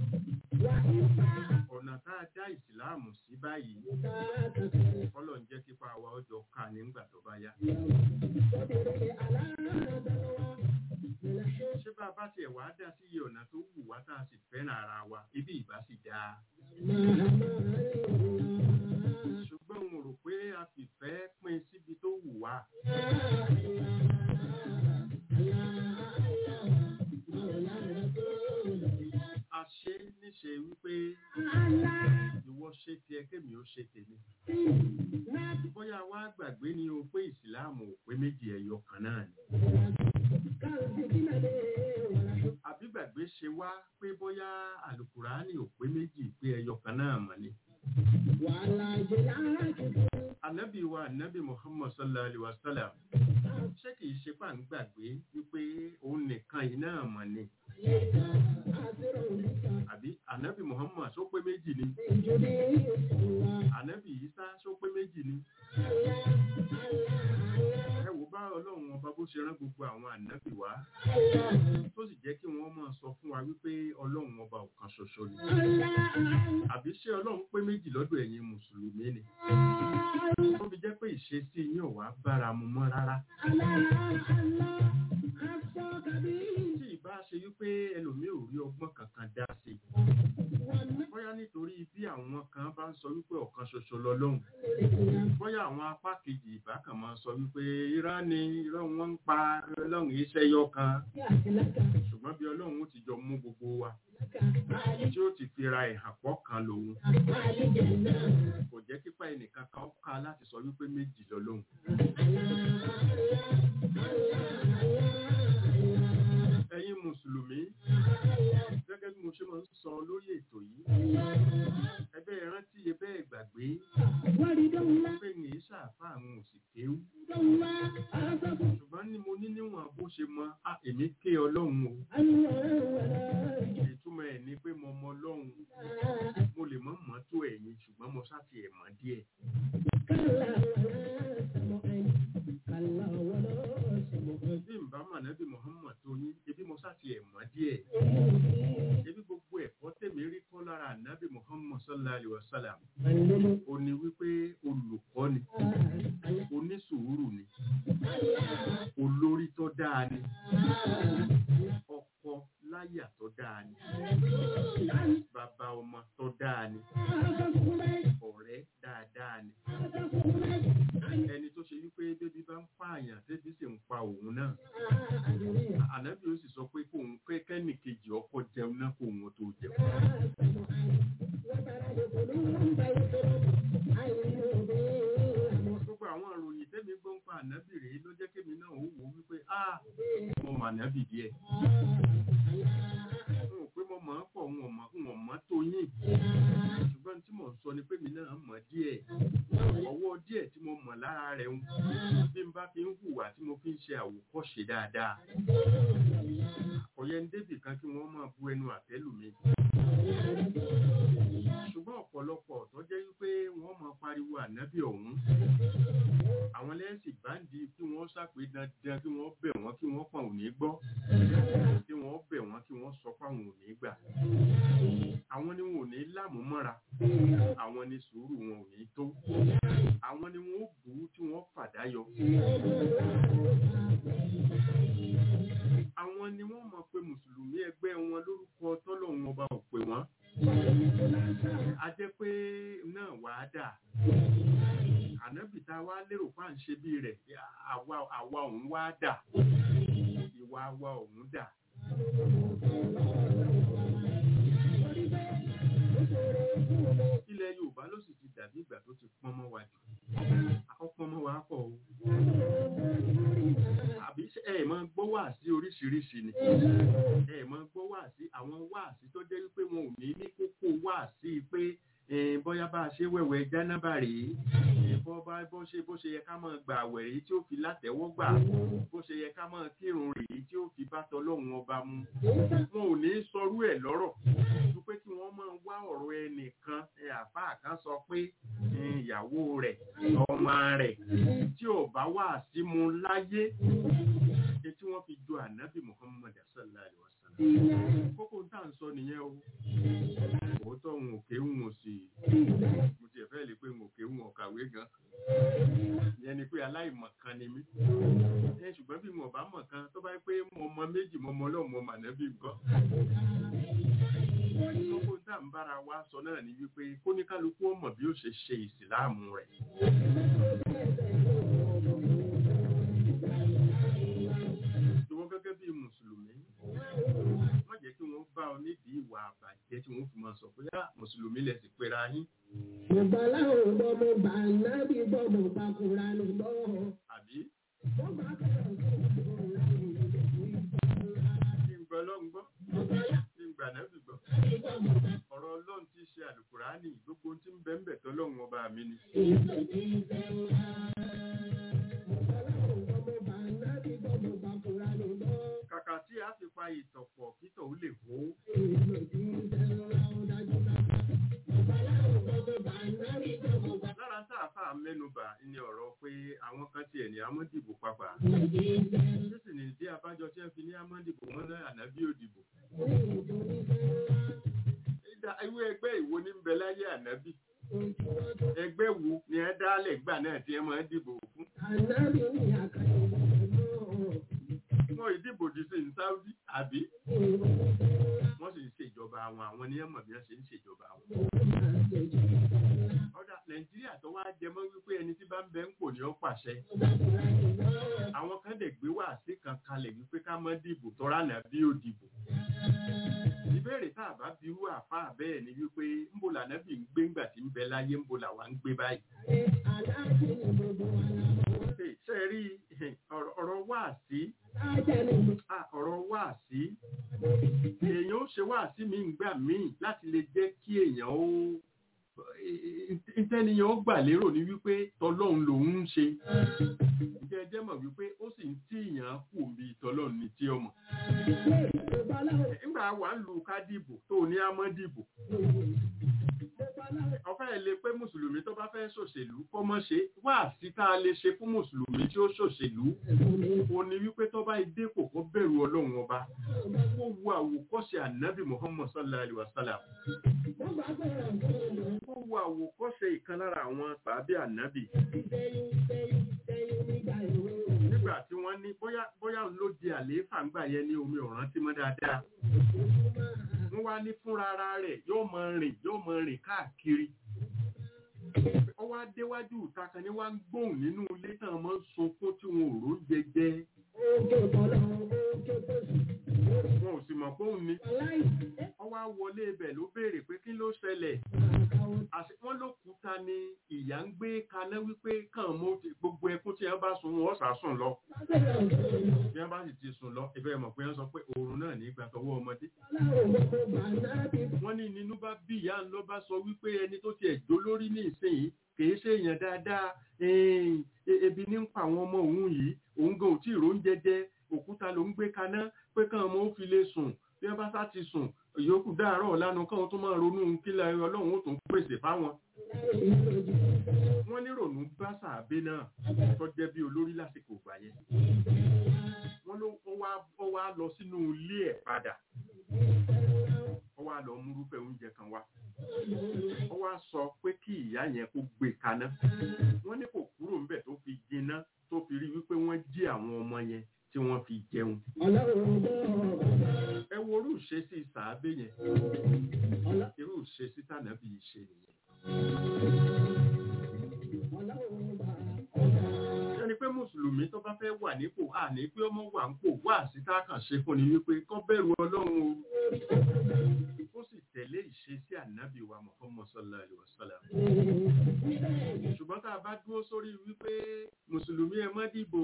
Ọ̀nà tá a dá ìsìláàmù sí báyìí, Ọlọ́run ń jẹ́ kípa wa ọjọ́ ká nígbà tó bá yá. Ṣé bá a bá tiẹ̀ wá dá sí iye ọ̀nà tó wù wá tá a sì fẹ́ràn ara wa, ibi ìbá sì dáa. Ṣùgbọ́n mo rò pé a fi fẹ́ pín síbi tó wù wá. A ṣe níṣe wípé ìwọ ṣe tiẹ̀ kémi ó ṣe tèmi. Bóyá wá gbàgbé ni o pé ìsìláàmù ò pé méjì ẹyọ kan náà ni. Àbí gbàgbé ṣe wá pé bóyá àlùkùránì ò pé méjì pé ẹyọ kan náà mọ̀ ni. Ànábì wa ànábì Muhammad sallallahu alaihi wa sallam ṣé kìí ṣe pà ń gbàgbé wípé òun nìkan yìí náà mọ̀ ni. Àbí ànábì Muhammad ṣó pé méjì ni. Ànábì Ìsá ṣó pé méjì ni. Ẹ wò bá Ọlọ́run ọba bó ṣe rán gbogbo àwọn ànábì wá tó sì jẹ́ kí wọ́n máa sọ fún wa wípé Ọlọ́run ọba ọ̀kan ṣoṣo ni. Àbí ṣé Ọlọ́run pé méjì lọ́dọ̀ ẹ̀yin mùsùlùmí ni. Ó fi jẹ́ pé ìṣesí yín ò wá bára mu mọ́ rárá. Tí ìbá ṣe wípé ẹlòmíì ò rí ọgbọ́n kankan dá sí. Bóyá ní nítorí bí àwọn kan bá ń sọ wípé ọ̀kan ṣoṣo lọ́lọ́hun bóyá àwọn apá kejì ìbákan máa sọ wípé irọ́ ni irọ́ wọn ń pa ọlọ́run iṣẹ́ yọ kan ṣùgbọ́n bí ọlọ́run ó ti jọ mú gbogbo wa tí ó ti fi ra ìhàpọ̀ kan lòun kò jẹ́ kípa ẹnìkan kan ká láti sọ wípé méjì lọ́lọ́hun. Ẹ̀yin mùsùlùmí gẹ́gẹ́ bí mo ṣe máa ń sọ lórí ètò yìí ẹbẹ́ ìrántí ẹbẹ́ ìgbàgbé pé ní ìṣàfà àwọn òsì kéwú ṣùgbọ́n ní mo ní níwọ̀n bó ṣe mọ èmi ké ọlọ́run o ìtumọ̀ ẹ̀ ni pé mo mọ ọlọ́run mo lè mọ̀ mọ́ tó ẹ̀yin ṣùgbọ́n mo sáfi ẹ̀ mọ́ díẹ̀. Bí n bá mà nábì Muhammad tó yín ebi mo sáfi ẹ̀ mọ́ díẹ̀ ebi gbogbo ẹ̀kọ́ tèmi rí kọ́ lára nábì Muhammad sallallahu alaihi wasallam ó ní wípé olùkọ́ ni onísùúrù ni olórí tó dáa ni ọkọ láyà tó dáa ni bàbá ọmọ tó dáa ni ọ̀rẹ́ dáadáa ni ẹni tó ṣe wípé bébí bá ń pààyàn tébí sì ń pa òun náà ànábì ó sì sọ pé kóun kẹ́kẹ́nì kejì ọkọ jẹun náà kóun tó jẹun. Gbogbo àwọn ìròyìn tẹ́mi gbọ́n pa ànábì rèé ló jẹ́ kémi náà ó wò wípé ah mo mà ànábì díẹ̀. Mo rò pé mo mọ̀ ọ́ pọ̀ wọn mọ̀ wọn mọ̀ tó yìn. Ṣùgbọ́n tí mò ń sọ ni pé mi náà mọ̀ díẹ̀. Ọwọ́ díẹ̀ tí mo mọ̀ lára rẹ̀ ń bí n bá fi ń hùwà tí mo fi ń ṣe àwòkọ́ṣe dáadáa. Ọ̀yẹ́ ń débì kan kí wọ́n máa bu ẹnu àtẹ́lù mi. Ṣùgbọ́n ọ̀pọ̀lọpọ̀ tó jẹ́ wípé wọ́n máa pariwo ànábì ọ̀hún. Àwọn lẹ́sìn báńdì kí wọ́n ṣàpè dandan kí wọ́n bẹ̀ wọ́n kí wọ́n pọ̀n ò ní gbọ́. Kí wọ́n bẹ̀ wọ́n kí wọ́n sọ fáwọn ò ní gbà. Àwọn ni wọn ò ní láàmú mọ́ra. Àwọn ni sùúrù wọn ò ní tó. Àwọn ni wọn ó bù ú tí wọ́n fàdáyọ. Àwọn ni wọ́n mọ̀ pé mùsùlùmí ẹgbẹ́ wọn lórúkọ tọ́lọ́run ọba ò pè wọ́n. A jẹ́ pé náà wàá dà. Ànábì tá wá lérò pa ń ṣe bí rẹ̀ àwa òun wá dà. Ìwà wa òun dà. Ilẹ̀ Yorùbá ló sì ti dàbí ìgbà tó ti pọ́n mọ́ wa jù. Àkọ́pọ́n mọ́ wa pọ̀ o. Àbí ẹ máa gbọ́ wáàsí oríṣiríṣi ni. Ẹ máa gbọ́ wáàsí àwọn wáàsí tó jẹ́ wípé wọn ò ní ní kókó wáàsí pé bóyá bá a ṣe wẹ̀wẹ̀ jánábà rèé. Bó bá bó ṣe bó ṣe yẹ ká máa gbà àwẹ̀ rèé tí ó fi látẹ̀wọ́ gbà. Bó ṣe yẹ ká máa kírun rèé tí ó fi bá tọlọ́run ọba mu. Wọn ò ní sọrú ẹ̀ lọ́rọ̀. Ju pé kí wọ́n máa wá ọ̀rọ̀ ẹnìkan àfáà kan sọ pé ìyàwó rẹ̀ ọmọ rẹ̀ tí ò bá wà sí mu láyé tí wọ́n fi jọ ànábì Muhammad sallallahu alaihi wasallam. Kókó tá à ń sọ nìyẹn o. Òótọ́ òun òkè ń wò sí i. Mo tiẹ̀ fẹ́ lè pé òun òkè ń wò kàwé gan. Ìyẹn ni pé aláìmọ̀kan ni mí. Ẹ ṣùgbọ́n bí mo bá mọ̀ kan tó bá yẹ pé mo mọ méjì mo mọ lọ́ọ̀ mo mà nábì nǹkan. Kókó tá à ń bára wa sọ náà ni wípé kóníkálukú ó mọ̀ bí ó ṣe ṣe ìsìláàmù rẹ̀. Ìwọ gẹ́gẹ́ bí Mùsùlùmí, má jẹ́ kí wọ́n bá ọ nídìí ìwà àbàjẹ́ tí wọ́n fi máa sọ pé Mùsùlùmí lẹ sì pera yín. Bàbá láwọn ọmọ mo bà nábì bọ́ mo bá kúra ló bọ́. Àbí? Kí n gbọ́ lọ́n gbọ́? Kí n gbà nábì gbọ́? Ọ̀rọ̀ Ọlọ́run tí í ṣe àlùkùránì gbogbo tí ń bẹ ń bẹ tọ́lọ́run ọba mi ni. Kàkà tí a fi pa ìtọ̀pọ̀ kítọ̀ ó lè hó. Lára sáàfà mẹ́nubà ni ọ̀rọ̀ pé àwọn kan tiẹ̀ ní amọ́dìbò papà. Sísì ní ìdí abájọ tí wọ́n fi ní amọ́dìbò wọn náà ànábì òdìbò. Irú ẹgbẹ́ ìwo ní ń bẹ láyé ànábì? Ẹgbẹ́ wo ni ẹ dálẹ̀ gbà náà tí ẹ máa ń dìbò fún? Wọ́n ìdìbò dì sí ní Saudi àbí? Wọ́n sì ń ṣèjọba àwọn àwọn ní ẹ̀mọ̀ bí wọ́n ṣe ń ṣèjọba àwọn. wá jẹ mọ́ wípé ẹni tí bá ń bẹ ń pò ní ó pàṣẹ àwọn kan dẹ̀ gbé wá sí kan kalẹ̀ wípé ká má dìbò tọ́ra nà bí ó dìbò ìbéèrè tá a bá bí irú àfáà bẹ́ẹ̀ ni wípé ńbo lànà bí ń gbé ńgbà tí ń bẹ láyé ńbo làwa ń gbé báyìí. ṣe rí ọ̀rọ̀ wáàsí ọ̀rọ̀ wáàsí èèyàn ó ṣe wáàsí mi ńgbà míì láti lè jẹ́ kí èèyàn ó ìtẹ́niyàn ó gbà lérò ní wípé tọlọ́run lòun ń ṣe jẹ́jẹ́ mọ̀ wípé ó sì ń tí èèyàn kù bí tọlọ́run ní tí ọmọ nígbà wà ń lu ká dìbò tó ní àmọ́ dìbò ọ̀fẹ́ ẹ̀ lè pé mùsùlùmí tó bá fẹ́ ṣòṣèlú kọ́ mọ́ ṣe wá sí tá a lè ṣe fún mùsùlùmí tí ó ṣòṣèlú ó ní wípé tó bá dépò kó bẹ̀rù ọlọ́run ọba kó wo àwòkọ́ṣe ànábì Muhammad sallallahu alaihi wasallam kó wo àwòkọ́ṣe ìkan lára àwọn tàbí ànábì nígbà tí wọ́n ní bóyá bóyá ló di àlééfà ńgbà yẹn ní omi ọ̀ràn tí mọ́ dáadáa wọ́n wá ní fúnra ara rẹ̀ yóò máa rìn yóò máa rìn káàkiri ó wá déwájú ìta kan ní wá ń gbóhùn nínú ilé tán mọ́ sunkún tí wọn ò ró jẹjẹ wọn ò sì mọ̀ pé òun ni ó wá wọlé ibẹ̀ ló béèrè pé kí ló ṣẹlẹ̀ wọ́n ló kúta ni ìyá ń gbé kaná wípé kàn mọ́ gbogbo ẹkún tí wọ́n bá sun wọ́n sá sùn lọ bí wọ́n bá sì ti sùn lọ ibẹ̀ mọ̀ pé wọ́n sọ pé oorun náà ní ìgbà tọwọ́ ọmọdé wọ́n ní nínú bá bí ìyá ń lọ bá sọ wípé ẹni tó ti ẹ̀jọ́ lórí ní ìsinyìí kìí ṣe èèyàn dáadáa ebi ní ń pa àwọn ọmọ òun yìí òun gan ò tí ì róúnjẹ jẹ òkúta ló ń gbé kaná pé káwọn ọmọ ó fi lè sùn bí wọ́n bá sá ti sùn ìyókù dáàárọ̀ ọ̀lànà káwọn tó máa ronú kílẹ̀ ọlọ́run ó tún pèsè fáwọn. wọ́n ní rònú bá sàábé náà tó jẹ́ bí olórí lásìkò ìgbà yẹn. wọ́n ló ó wá lọ sínú ilé ẹ̀ padà ó wá lọ múrúfẹ́ oúnjẹ kan wá ó wá sọ pé kí ìyá yẹn kó gbé kaná wọ́n ní kò kúrò ńbẹ̀ tó fi jiná tó fi rí wípé wọ́n jí àwọn ọmọ yẹn tí wọ́n fi jẹun. ẹ wo irú ìṣesí sàábé yẹn irú ìṣesí tànàbí ìṣe nìyẹn. ẹni pé mùsùlùmí tó bá fẹ́ wà nípò àní pé ọmọ wà ń pò wá síta kàn ṣe fún ni wípé kó bẹ̀rù ọlọ́run o ó sì tẹ̀lé ìṣesí ànábì wa Muhammad sallallahu alaihi wasallam. ṣùgbọ́n tá a bá dúró sórí wípé mùsùlùmí ẹ má dìbò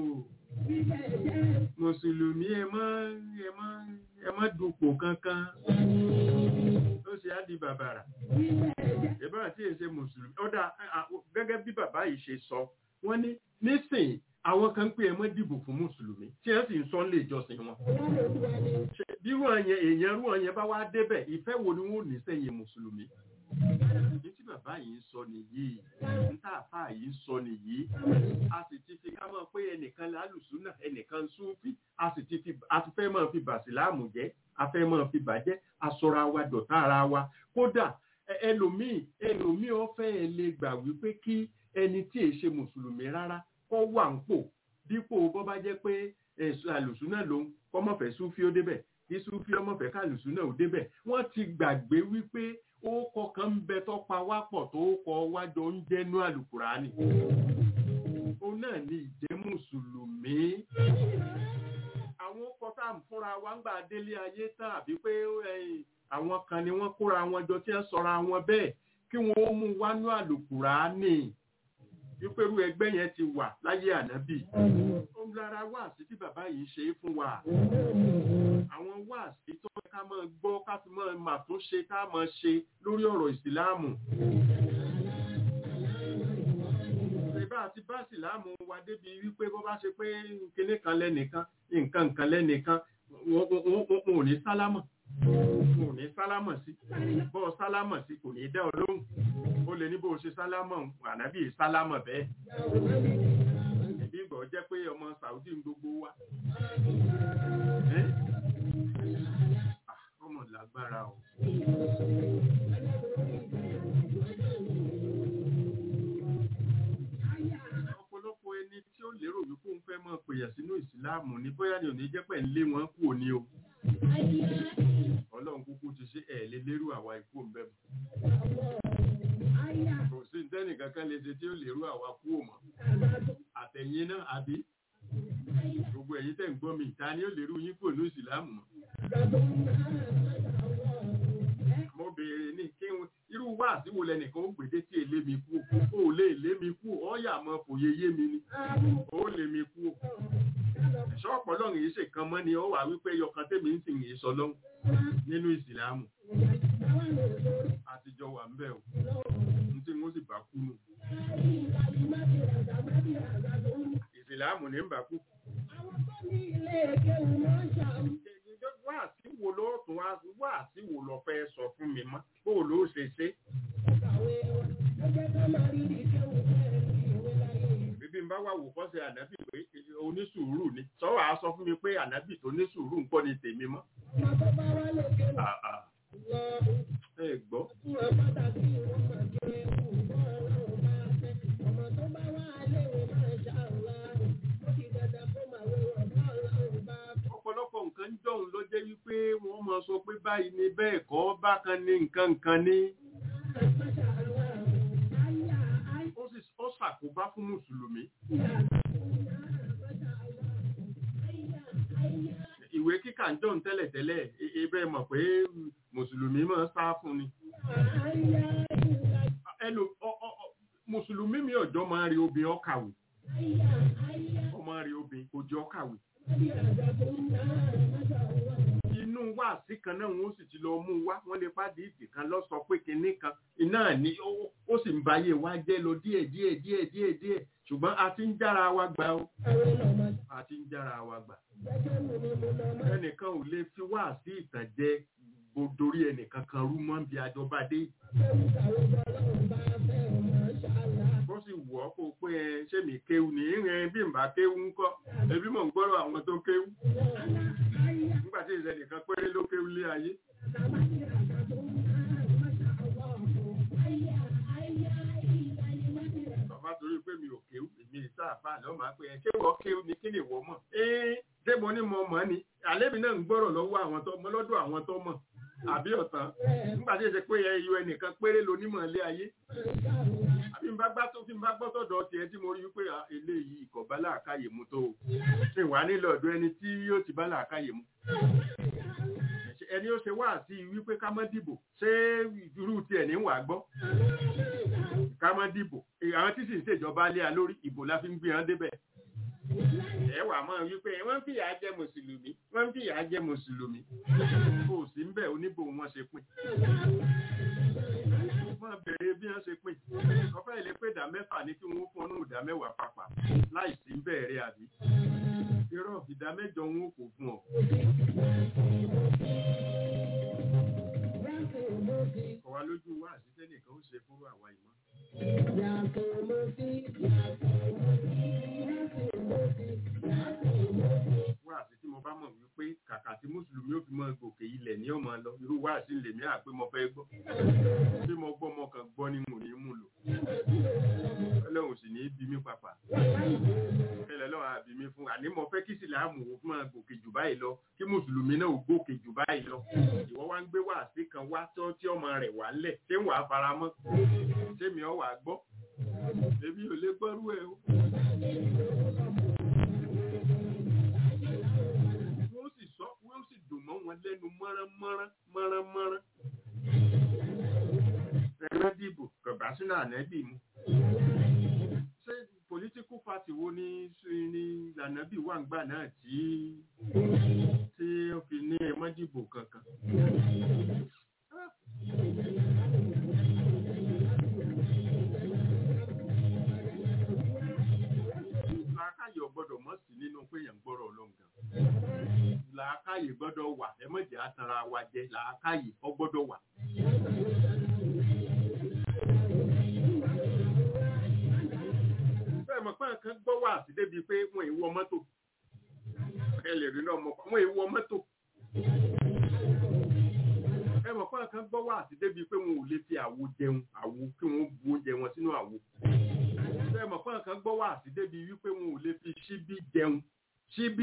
mùsùlùmí ẹ má ẹ má ẹ má dupò kankan ó ṣe á di bàbàrà ìbá àti èsè mùsùlùmí ọ̀dà gẹ́gẹ́ bí bàbá yìí ṣe sọ wọ́n ní nísìnyí àwọn kan pé ẹ má dìbò fún mùsùlùmí tí ẹ sì ń sọ nílé ìjọsìn wọn. bí wọn yẹn èèyàn rú ọyẹn bá wá débẹ̀ ìfẹ́ wo ni wọn ò ní sẹ́yìn mùsùlùmí. ní tí bàbá yìí ń sọ nìyí ní tá àfáà yìí ń sọ nìyí a sì ti fi ká mọ̀ pé ẹnìkan lálùsúnà ẹnìkan súnfì a sì ti fi a ti fẹ́ máa fi bàsíláàmù jẹ́ a fẹ́ máa fi bàjẹ́ aṣọra wa dọ̀tá ara wa kódà ẹlòmíì ẹlòmíì ó fẹ́ ẹ lè gbà wípé kí ẹni tí èé ṣe mùsùlùmí rárá kọ́ wà ń pò dípò bọ́ bá jẹ́ pé àlùsúnà lòun kọ́ mọ̀fẹ́ súnfì ó débẹ̀ kí súnfì ọmọfẹ́ kàlùsúnà ó débẹ̀ wọ́n ti gbàgbé wípé ó kọkàn ń bẹ tó pa wá pọ̀ tó kọ wájọ ń jẹ́nu àlùkùránì òun náà ni ìjẹ́ mùsùlùmí àwọn ọkọ̀ tá à ń fúnra wa ń gbà délé ayé tán àbí pé àwọn kan ni wọ́n kóra wọn jọ tí wọ́n sọra wọn bẹ́ẹ̀ kí wọ́n ó mú wánú àlùkùránì wípérú ẹgbẹ́ yẹn ti wà láyé ànábì ó ń lára wáàsí tí bàbá yìí ṣe é fún wa àwọn wáàsí tó ká máa gbọ́ ká fi máa mà tó ṣe ká máa ṣe lórí ọ̀rọ̀ ìsìláàmù ìbá àti bá ìsìláàmù wa débi wípé bó bá ṣe pé kinní kan lẹ́nìkan nǹkan nǹkan lẹ́nìkan wọn ò ní sálámọ̀ wọn ò ní sálámọ̀ sí bọ́ sálámọ̀ sí kò ní dá ọ lóhùn ó lè ní bó ṣe sálámọ̀ ànábì sálámọ̀ bẹ́ẹ̀ ìbí ìgbọ̀ jẹ́ pé ọmọ Saudi gbogbo wa ọmọ lágbára o. ọ̀pọ̀lọpọ̀ ẹni tí ó lérò wípé òun fẹ́ mọ̀ pèyà sínú ìsìláàmù ní bóyá ni ò ní jẹ́ pẹ̀ ń lé wọn kú òní o. ọlọ́run kúkú ti ṣe ẹ̀ lé lérò àwa ikú òǹbẹ̀bù. kò sí tẹ́nì nǹkan kan lè ṣe tí ó lè rú àwa kú òmọ̀ àtẹ̀yìn náà àbí gbogbo ẹ̀yin tẹ́ ń gbọ́ mi ta ni ó lè rú yín kúrò ní ìsìlámù mọ́. mo béèrè ní kí n irú wá àtiwò lẹnìkan ó gbèdé tí èlé mi kú ó lè lé mi kú ọ̀yà mọ́ fòye yé mi ni ó lé mi kú. ẹ̀ṣọ́ ọ̀pọ̀lọ́run yìí ṣe kan mọ́ ni ó wà wípé yọkan tèmi ń sìn yìí sọ lọ́hùn nínú ìsìlámù àtijọ́ wà ń bẹ̀ o ní tí wọ́n sì bá kú nù. ìsìlámù ní ń bá kú. wá sí wo ló tún wá wá sí wo lọ fẹ́ sọ fún mi mọ́ bó ló ṣe ṣe. bíbí n bá wà wò kọ́ sí ànábì pé onísùúrù ni sọ́wọ́ á sọ fún mi pé ànábì tó ní sùúrù ń pọ̀ ní tèmi mọ́. ẹ gbọ́. ọ̀pọ̀lọpọ̀ nǹkan ń jọ̀hún ló jẹ́ wípé wọ́n máa sọ pé báyìí ni bẹ́ẹ̀ kọ́ bákan ní nǹkan nǹkan ní. ó ṣàkóbá fún mùsùlùmí. ìwé kíkà ń jọ̀hún tẹ́lẹ̀tẹ́lẹ̀ ebe mọ̀ pé mùsùlùmí máa sá fún ni. ẹnu mùsùlùmí mi ọjọ́ máa rí obìnrin ọkàwé ọmọ rí obìnrin kò jẹ́ ọkàwé. inú wáàsí kan náà wọ́n sì ti lọ mú wá wọ́n lè pàdé ìtì kan lọ sọ pé kinní kan iná ní ó sì ń báyé wá jẹ́ lọ díẹ̀ díẹ̀ díẹ̀ díẹ̀ díẹ̀ ṣùgbọ́n a ti ń jára wa gbà ó a ti ń jára wa gbà. ẹnìkan ò lè fi wáàsí ìtànjẹ dorí ẹnìkan kan rú mọ́ bí àjọba dé. bó sì wọ́ kó pé ẹ ṣé mi kéwù ní ìrìn bí n bá kéwù ń kọ́ ẹbí mọ̀ ń gbọ́rọ̀ àwọn tó kéwù. nígbà tí ìṣẹ́ nìkan péré ló kéwù lé ayé. bàbá torí pé mi ò kéwù èmi ìsáàfà lọ́ máa pé ẹ kéwù ọ kéwù ní kí ni ìwọ mọ̀. ẹ ṣé mo ní mo mọ̀ ni àlébì náà ń gbọ́rọ̀ lọ́wọ́ àwọn tó mọ̀ lọ́dọ̀ àwọn tó mọ̀ àbí ọ̀tán nígbà tí ìṣe pé ẹyọ ẹnìkan péré lonímọ̀ ilé ayé àbí n bá gbá tó fi n bá gbọ́ tọ̀dọ̀ tiẹ̀ tí mo rí wípé eléyìí ìkọ̀ bá làákàyè mu tó ṣe wà nílò ọ̀dọ̀ ẹni tí yóò ti bá làákàyè mu ẹni ó ṣe wá sí wípé ká má dìbò ṣé irú tiẹ̀ ní wàá gbọ́ ká má dìbò àwọn tí sì ń ṣèjọba lé a lórí ìbò la fi ń gbé wọn débẹ̀ ẹ wà mọ́ wípé wọ́n ń fìyà jẹ mùsùlùmí wọ́n ń fìyà jẹ mùsùlùmí kò sí ń bẹ̀ oníbò wọn ṣe pín wọ́n bẹ̀rẹ̀ bí wọ́n ṣe pín ọ̀fẹ́ ilé pé ìdá mẹ́fà ní kí wọ́n fún ọ́nù ìdá mẹ́wàá pàpà láì sí ń bẹ̀rẹ̀ àbí irọ́ ìdá mẹ́jọ wọn kò fún ọ. ọ̀wá lójú wa àṣìṣẹ́ nìkan ó ṣe fúrú àwa ìmọ̀. wáàsí tí mo bá mọ̀ wípé kàkà tí mùsùlùmí ó fi mọ́ gòkè ilẹ̀ ní ọmọ lọ irú wáàsí lè mí àpé mo fẹ́ gbọ́ bí mo gbọ́ mo kàn gbọ́ ni mo ní mú lò ọlọ́run sì ní bí mi pàpà ẹlẹ́ lọ́wọ́ àbí mi fún àní mo fẹ́ kí síláàmù ó máa gòkè jù báyìí lọ kí mùsùlùmí náà ó gòkè jù báyìí lọ ìwọ wá ń gbé wáàsí kan wá tó tí ọmọ rẹ̀ wá lẹ̀ ṣé ń wà á fara mọ́ ṣé mi ọ̀ wà gbọ́ èmi ò lè gbọ́rú ẹ̀ o. wọ́n sì sọ wọ́n sì dùn mọ́ wọn lẹ́nu mọ́rán-mọ́rán mọ́rán-mọ́rán. ẹ̀rọ dìbò kọ̀bá sínú ànábì mu. ṣé political party wo ni ni ànábì wà ń gbà náà tí tí ó fi ní ẹ̀mọ́ dìbò kankan? làákàyè gbọ́dọ̀ mọ̀ sí nínú pé yẹn ń gbọ́rọ̀ Ọlọ́run gan. làákàyè gbọ́dọ̀ wà ẹ má jẹ́ àtàrà wa jẹ làákàyè ó gbọ́dọ̀ wà. bẹ́ẹ̀ mọ̀ pé nǹkan gbọ́ wà sí débi pé wọ́n èèwọ̀ mọ́tò ẹ lè rí náà mọ̀ pé wọ́n èèwọ̀ mọ́tò. ẹ mọ̀ pé nǹkan gbọ́ wà sí débi pé wọn ò lè fi àwo jẹun àwo kí wọ́n bu oúnjẹ wọn sínú àwo. ẹ mọ̀ pé nǹkan gbọ́ wà sí débi wípé wọn ò lè fi ṣíbí jẹun ṣíbí.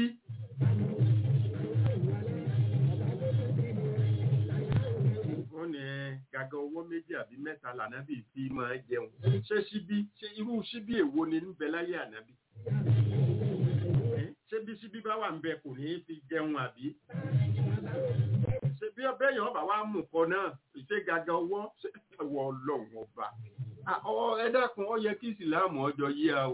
wọ́n ní àgàgà ọwọ́ méjì àbí mẹ́ta lànàbì fi máa jẹun ṣé síbí ṣé irú síbí èwo ni ń bẹ láyé ànábì ṣé bí síbí bá wà ń bẹ kò ní fi jẹun àbí ṣé bí ọbẹ̀ yẹn ọba wa mú kọ náà ṣé gàgà ọwọ́ ṣé ẹwọ Ọlọ́run ọba ẹ dákun ó yẹ kí ìsìláàmù ọjọ́ yé a o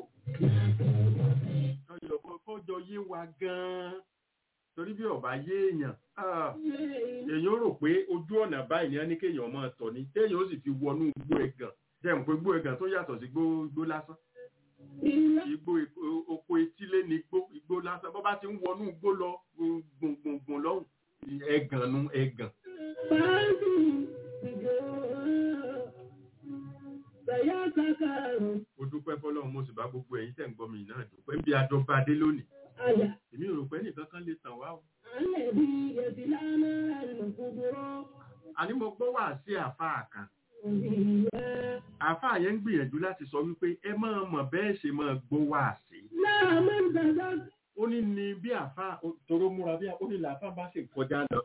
ọjọ́ yé wa gan-an torí bí ọba yé èèyàn èèyàn rò pé ojú ọ̀nà báyìí ni wọ́n ní kéèyàn máa tọ̀ ní téèyàn ó sì fi wọnú igbó ẹ̀gàn jẹ́ pé igbó ẹ̀gàn tó yàtọ̀ sí igbó lásán igbó oko etílé ní igbó igbó lásán bọ́ bá ti ń wọnú igbó lọ gbùngbùngbùn lọ́hùn ẹ̀gàn nu ẹ̀gàn. Mo dúpẹ́ fọ́lọ́run mo sì bá gbogbo ẹ̀yin tẹ̀ ń gbọ́ mi náà dúpẹ́ bí adọ́ba dé lónìí. Èmi ò rò pé nìkan kan lè tàn wá o. Àní mo gbọ́ wá sí àfáà kan. Àfáà yẹn ń gbìyànjú láti sọ wípé ẹ máa mọ̀ bẹ́ẹ̀ ṣe máa gbọ́ wá sí. Ó ní ní bí àfáà toró múra bí ó ní làáfáà bá sì kọjá lọ.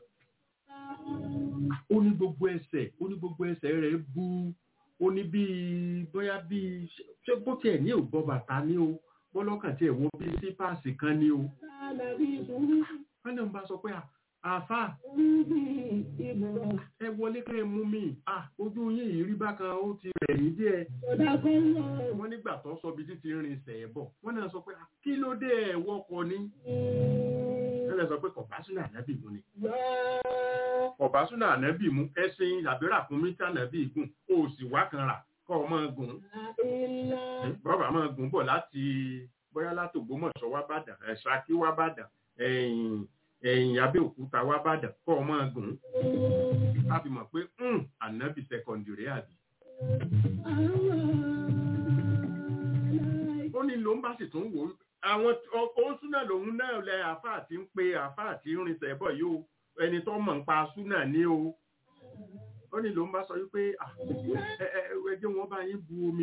Ó ní gbogbo ẹsẹ̀ ó ní gbogbo ẹsẹ̀ rẹ̀ bú. Ó ní bí bóyá bí ṣé bó tiẹ̀ ní ò bọ́ bàtà ní o bọ́lọ́kàn tí ẹ̀wọ́ bí sípàsì kan ní o. Wọ́n ní bá sọ pé àfá ẹ wọlé kẹ́ mú mi ojú yín yìí rí bákan ó ti rẹ̀ yín díẹ̀. Wọ́n nígbà tó sọ bí títí rìn sẹ̀ bọ̀ wọ́n náà sọ pé kí ló dé ẹ̀ wọ́kọ̀ ní. Wọ́n lè sọ pé kọ̀básúnà ànábì mú ni. Kọ̀básúnà ànábì mú ẹṣin àbírà fún mítà ànábì gùn ó sì wá kan rà kọ́ ọ máa gùn. Bọ́ọ̀bà máa gùn bọ̀ láti bóyá láti Ògbómọ̀ṣọ́ wá bàdàn Ṣakí wá bàdàn ẹ̀yìn ẹ̀yìn Abẹ́òkúta wá bàdàn kọ́ ọ máa gùn. A fi mọ̀ pé ànábì sẹ́kọ̀ndìrì àbí. Ó ní ló ń bá sì tún wò ó. Àwọn ohun súnà lòun náà lẹ àfáà tí ń pe àfáà tí ń rinṣẹ́ bọ̀ yìí o ẹni tó mọ̀ ń pa súnà ní o. Ó ní ló ń bá sọ wípé ẹjẹ́ wọn bá yín bu omi.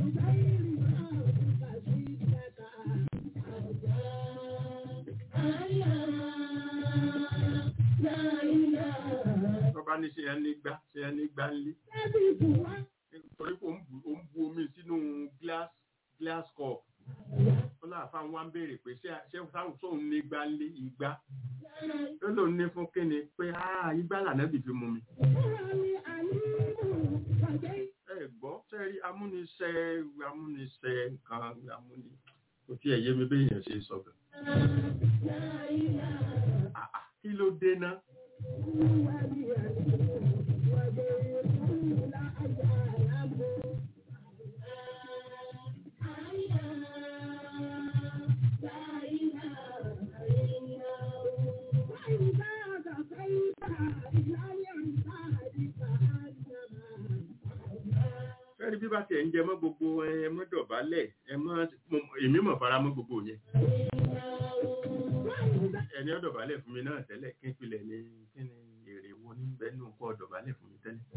Tọ́ba ní ṣe ẹni gbá ṣe ẹni gbá ńlé. Nítorí pé ó ń bu omi sínú glass glass cup. Wọ́n náà fáwọn wá ń béèrè pé ṣé sóun ní gbá ńlé ìgbá. Ó lòun ní fún kíni pé ìgbá lànàbì fi mú mi. Ẹ gbọ́ sẹ́rí amúnisẹ́ amúnisẹ́ nǹkan amúni kò tí ẹ̀ yé mi bí èèyàn ṣe sọ gan. Kí ló dé ná? Fẹ́rí bí bá ti ẹ̀ ń jẹ mọ́ gbogbo ẹmọ́ dọ̀bálẹ̀ ẹmọ́ èmi mọ̀ fara mọ́ gbogbo yẹn. Ẹni ọ̀dọ̀bálẹ̀ fún mi náà tẹ́lẹ̀ kí n pilẹ̀ ní kí ni èrè wo ní bẹ́ẹ̀ nù kọ́ ọ̀dọ̀bálẹ̀ fún mi tẹ́lẹ̀.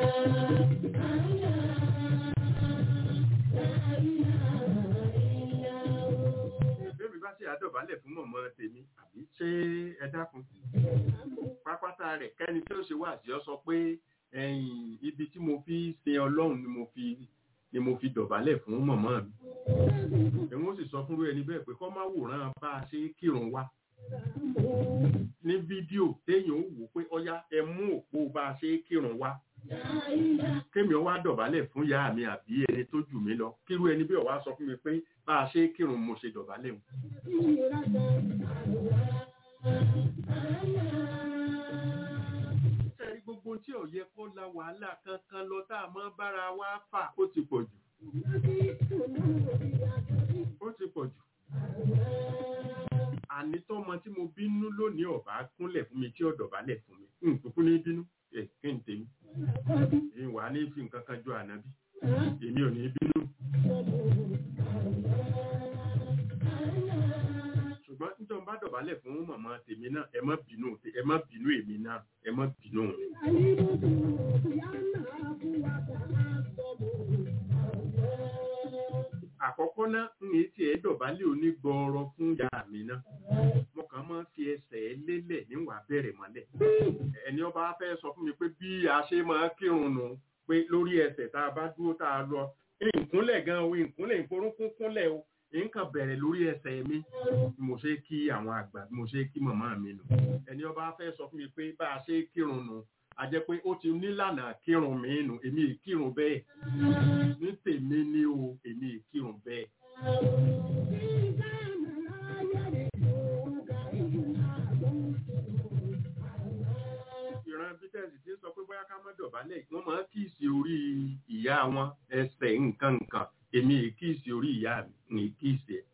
Bébí bá ṣe àdọ̀bálẹ̀ fún mọ̀mọ́ tèmi àbí ṣé ẹ dákun pápátá rẹ̀ kẹ́ni tí ó ṣe wà sí ọ sọ pé ẹ̀yìn ibi tí mo fi sin Ọlọ́run ni mo fi ni mo fi dọ̀bálẹ̀ fún mọ̀mọ́ mi. Ẹ̀wọ̀n sì sọ fúnrú ẹni bẹ́ẹ̀ pé kọ́ má wòran bá a ṣe kírun wá. Ní fídíò téèyàn ó wò pé ọya ẹ mú òpó bá a ṣe kírun wá. Kémi ọ wá dọ̀bálẹ̀ fún ìyá mi àbí ẹni tó jù mí lọ. Kírú ẹni bí ó wá sọ fún mi pé bá a ṣe kírun mo ṣe dọ̀bálẹ̀ wọn. Gbogbo tí ò yẹ kó la wàhálà kankan lọ tá a mọ́ bára wa fà ó ti pọ̀ jù. Ó ti pọ̀ jù. Àní tọ́mọ tí mo bínú lónìí ọ̀bá kúnlẹ̀ fún mi tí ó dọ̀bálẹ̀ fún mi. Nkùnkùn ní bínú ẹ̀ kí n tèmi. Èyí wà ní fi nǹkan kan jọ ànábì. Èmi ò ní bínú. Ṣùgbọ́n nítorí bá dọ̀bálẹ̀ fún màmá tèmi náà ẹ má bínú ẹ má bínú èmi náà ẹ má bínú mi. Àkọ́kọ́ náà ń yé tí ẹ dọ̀bálẹ̀ onígbọ̀ọ́rọ̀ fún ìyá mi náà. Mo kàn kan máa ń fi ẹsẹ̀ lélẹ̀ níwà bẹ̀rẹ̀ mọ́lẹ̀ ẹni ọba fẹ́ sọ fún mi pé bí a ṣe máa kírun nù pé lórí ẹsẹ̀ tá a bá dúró tá a lọ ìkúnlẹ̀ gan o ìkúnlẹ̀ ìforúnkún kúnlẹ̀ o nǹkan bẹ̀rẹ̀ lórí ẹsẹ̀ mi bí mo ṣe kí àwọn àgbà bí mo ṣe kí màmá mi nù ẹni ọba fẹ́ sọ fún mi pé bá a ṣe kírun nù a jẹ́ pé ó ti nílànà kírun mi nù èmi ì kírun bẹ́ẹ̀ ní tèmi ní o èmi ì kírun bẹ́ẹ̀. ìran bítẹ́sì tí ń sọ pé bóyá ká má dọ̀bálẹ̀ wọ́n máa kíìsì orí ìyá wọn ẹsẹ̀ nǹkan nǹkan èmi ì kíìsì orí ìyá mi ì kíìsì ẹ̀.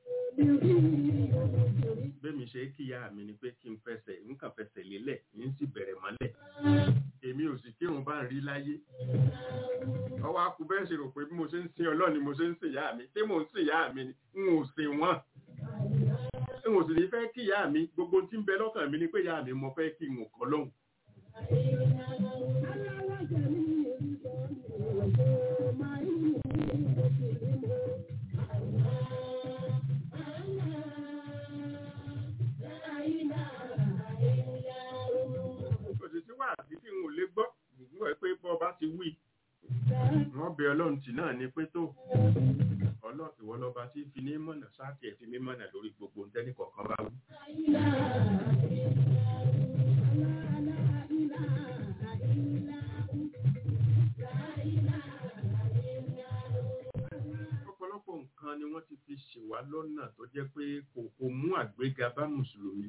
bẹ́ẹ̀mi ṣe kíyà mi ni pé kí n fẹsẹ̀ nǹkan fẹsẹ̀ lélẹ̀ yín sì bẹ̀rẹ̀ mọ́lẹ̀ èmi ò sì kírun bá ń rí láyé ọwọ́ akú bẹ́ẹ̀ ṣe rò pé bí mo ṣe ń sin Ọlọ́run ni mo ṣe ń sìn ìyá mi tí mò ń sìn ìyá mi ni n ò sìn wọ́n n ò sì ní fẹ́ kí ìyá mi gbogbo tí ń bẹ lọ́kàn mi ni pé ìyá mi mo fẹ́ kí n ò kọ́ lóhùn. Ti wí wọ́n bẹ Ọlọ́run tì náà ni pé tó Ọlọ́run ìwọ lọ́ba tí fi ní mọ̀nà sáàkì ẹ̀ fi mí mọ̀nà lórí gbogbo ntẹ́ni kọ̀ọ̀kan bá wí. ọ̀pọ̀lọpọ̀ nǹkan ni wọ́n ti fi ṣèwá lọ́nà tó jẹ́ pé kò kò mú àgbéga bá mùsùlùmí.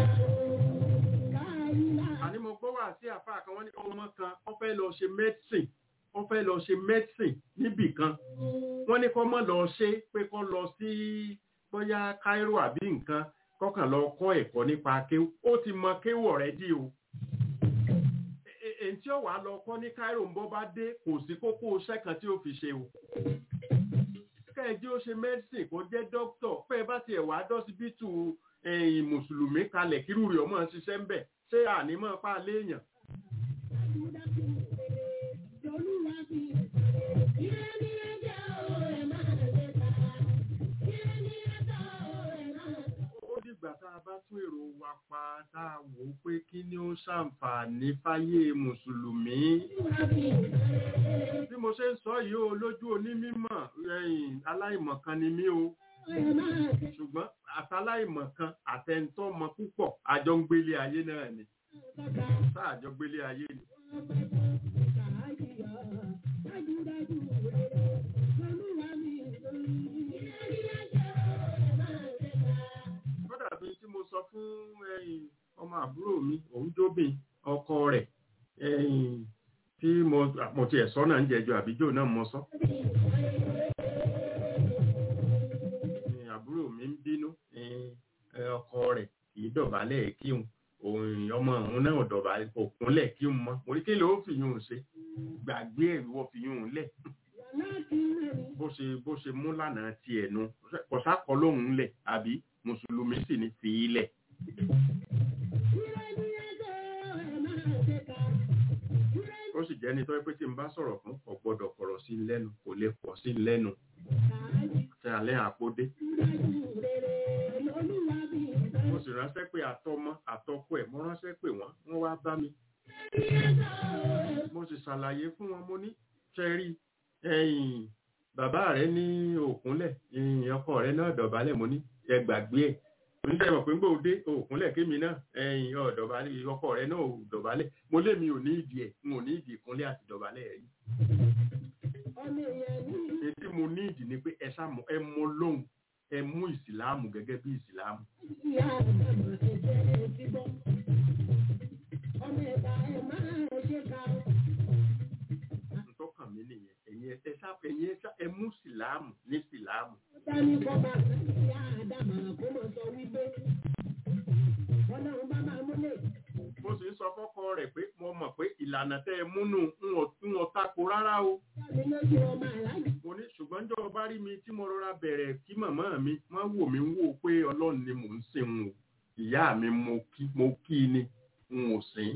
àní mo gbọ́ wá sí àfáà kan wọ́n ní ọmọ kan ó fẹ́ lọ ṣe medicine ó fẹ́ lọ ṣe medicine níbì kan wọ́n ní kó má lọ ṣe pé kó lọ sí bóyá Cairo àbí nǹkan kọ́kàn lọ kọ́ ẹ̀kọ́ nípa kéwú ó ti mọ kéwú already o èyí tí ó wà lọ kọ́ ní Cairo ń bọ́ bá dé kò sí kókó iṣẹ́ kan tí ó fi ṣe o kẹ́ẹ̀dí ó ṣe medicine kó jẹ́ doctor pé bá tiẹ̀ wá dọ́sibítù ẹ̀yìn mùsùlùmí kalẹ̀ kírú rẹ̀ ọmọ ṣiṣẹ́ ń bẹ̀ ṣé ànímọ́ pa léèyàn. ó dìgbà tá a bá tún èrò wa pa tá a wò ó pé kí ni ó ṣàǹfààní fáyé mùsùlùmí. bí mo ṣe ń sọ yìí ó lójú onímọ̀ aláìmọ̀kan ni mí o ṣùgbọ́n àtàláìmọ̀kan àtẹ̀ntọ́mọ púpọ̀ àjọ ń gbélé ayé náà ni sáà àjọ gbélé ayé ni. kódà bí tí mo sọ fún ọmọ àbúrò mi òun jóbìn ọkọ rẹ̀ tí mo tiẹ̀ sọ náà ń jẹjọ àbíjò náà mo sọ. mi ń bínú ọkọ rẹ̀ kì í dọ̀bálẹ̀ kí n òun ọmọ òun náà dọ̀bálẹ̀ òkúnlẹ̀ kí n mọ́ mo ní kí ló fi yún un ṣe gbàgbé ẹ̀rù wọ́n fi yún un lẹ̀ bó ṣe bó ṣe mú lánàá ti ẹ̀nu kọ̀sákọ̀ lóhùn lẹ̀ àbí mùsùlùmí sì ní fi í lẹ̀. ó sì jẹ́ ní tọ́ pé tí n bá sọ̀rọ̀ fún kò gbọ́dọ̀ kọ̀rọ̀ sí lẹ́nu kò lè pọ̀ sí lẹ́nu ṣe alẹ́ àpódé. mo sì ránṣẹ́ pé àtọmọ àtọkọ ẹ̀ mo ránṣẹ́ pé wọ́n wọ́n wá bá mi. mo sì ṣàlàyé fún wọn mo ní ṣẹ́rí ẹ̀yìn bàbá rẹ̀ ní òkúnlẹ̀ ẹ̀yìn ọkọ rẹ̀ náà dọ̀bálẹ̀ mo ní ẹ gbàgbé ẹ̀ oníṣẹ́ ìmọ̀ pé ń gbòde òkúnlẹ̀ kémi náà ẹ̀yìn ọ̀dọ̀bálẹ̀ ọkọ rẹ̀ náà dọ̀bálẹ̀ mo lé mi ò ní ìdí ẹ̀ n ò ní ìdí ìkúnlẹ̀ àti dọ̀bálẹ̀ ẹ̀ yìí. Ètí mo ní ìdí ni pé ẹ ṣàmù ẹ mọ lóhùn ẹ mú ìsìláàmù gẹ́gẹ́ bí ìsìláàmù. Ntọ́kàn mi nìyẹn ẹ̀yin ẹ ṣá ẹ̀yin ẹ mú ìsìláàmù ní ìsìláàmù. Mo sì ń sọ fọ́kọ rẹ̀ pé mo mọ̀ pé ìlànà tẹ́ ẹ múnú ń wọ́n tako rárá o. Mo ní ṣùgbọ́n jọ bá rí mi tí mo rọra bẹ̀rẹ̀ kí màmá mi máa wò mí wò pé Ọlọ́run ni mò ń sìn o. Ìyá mi mo kí mo kí ni n ò sìn.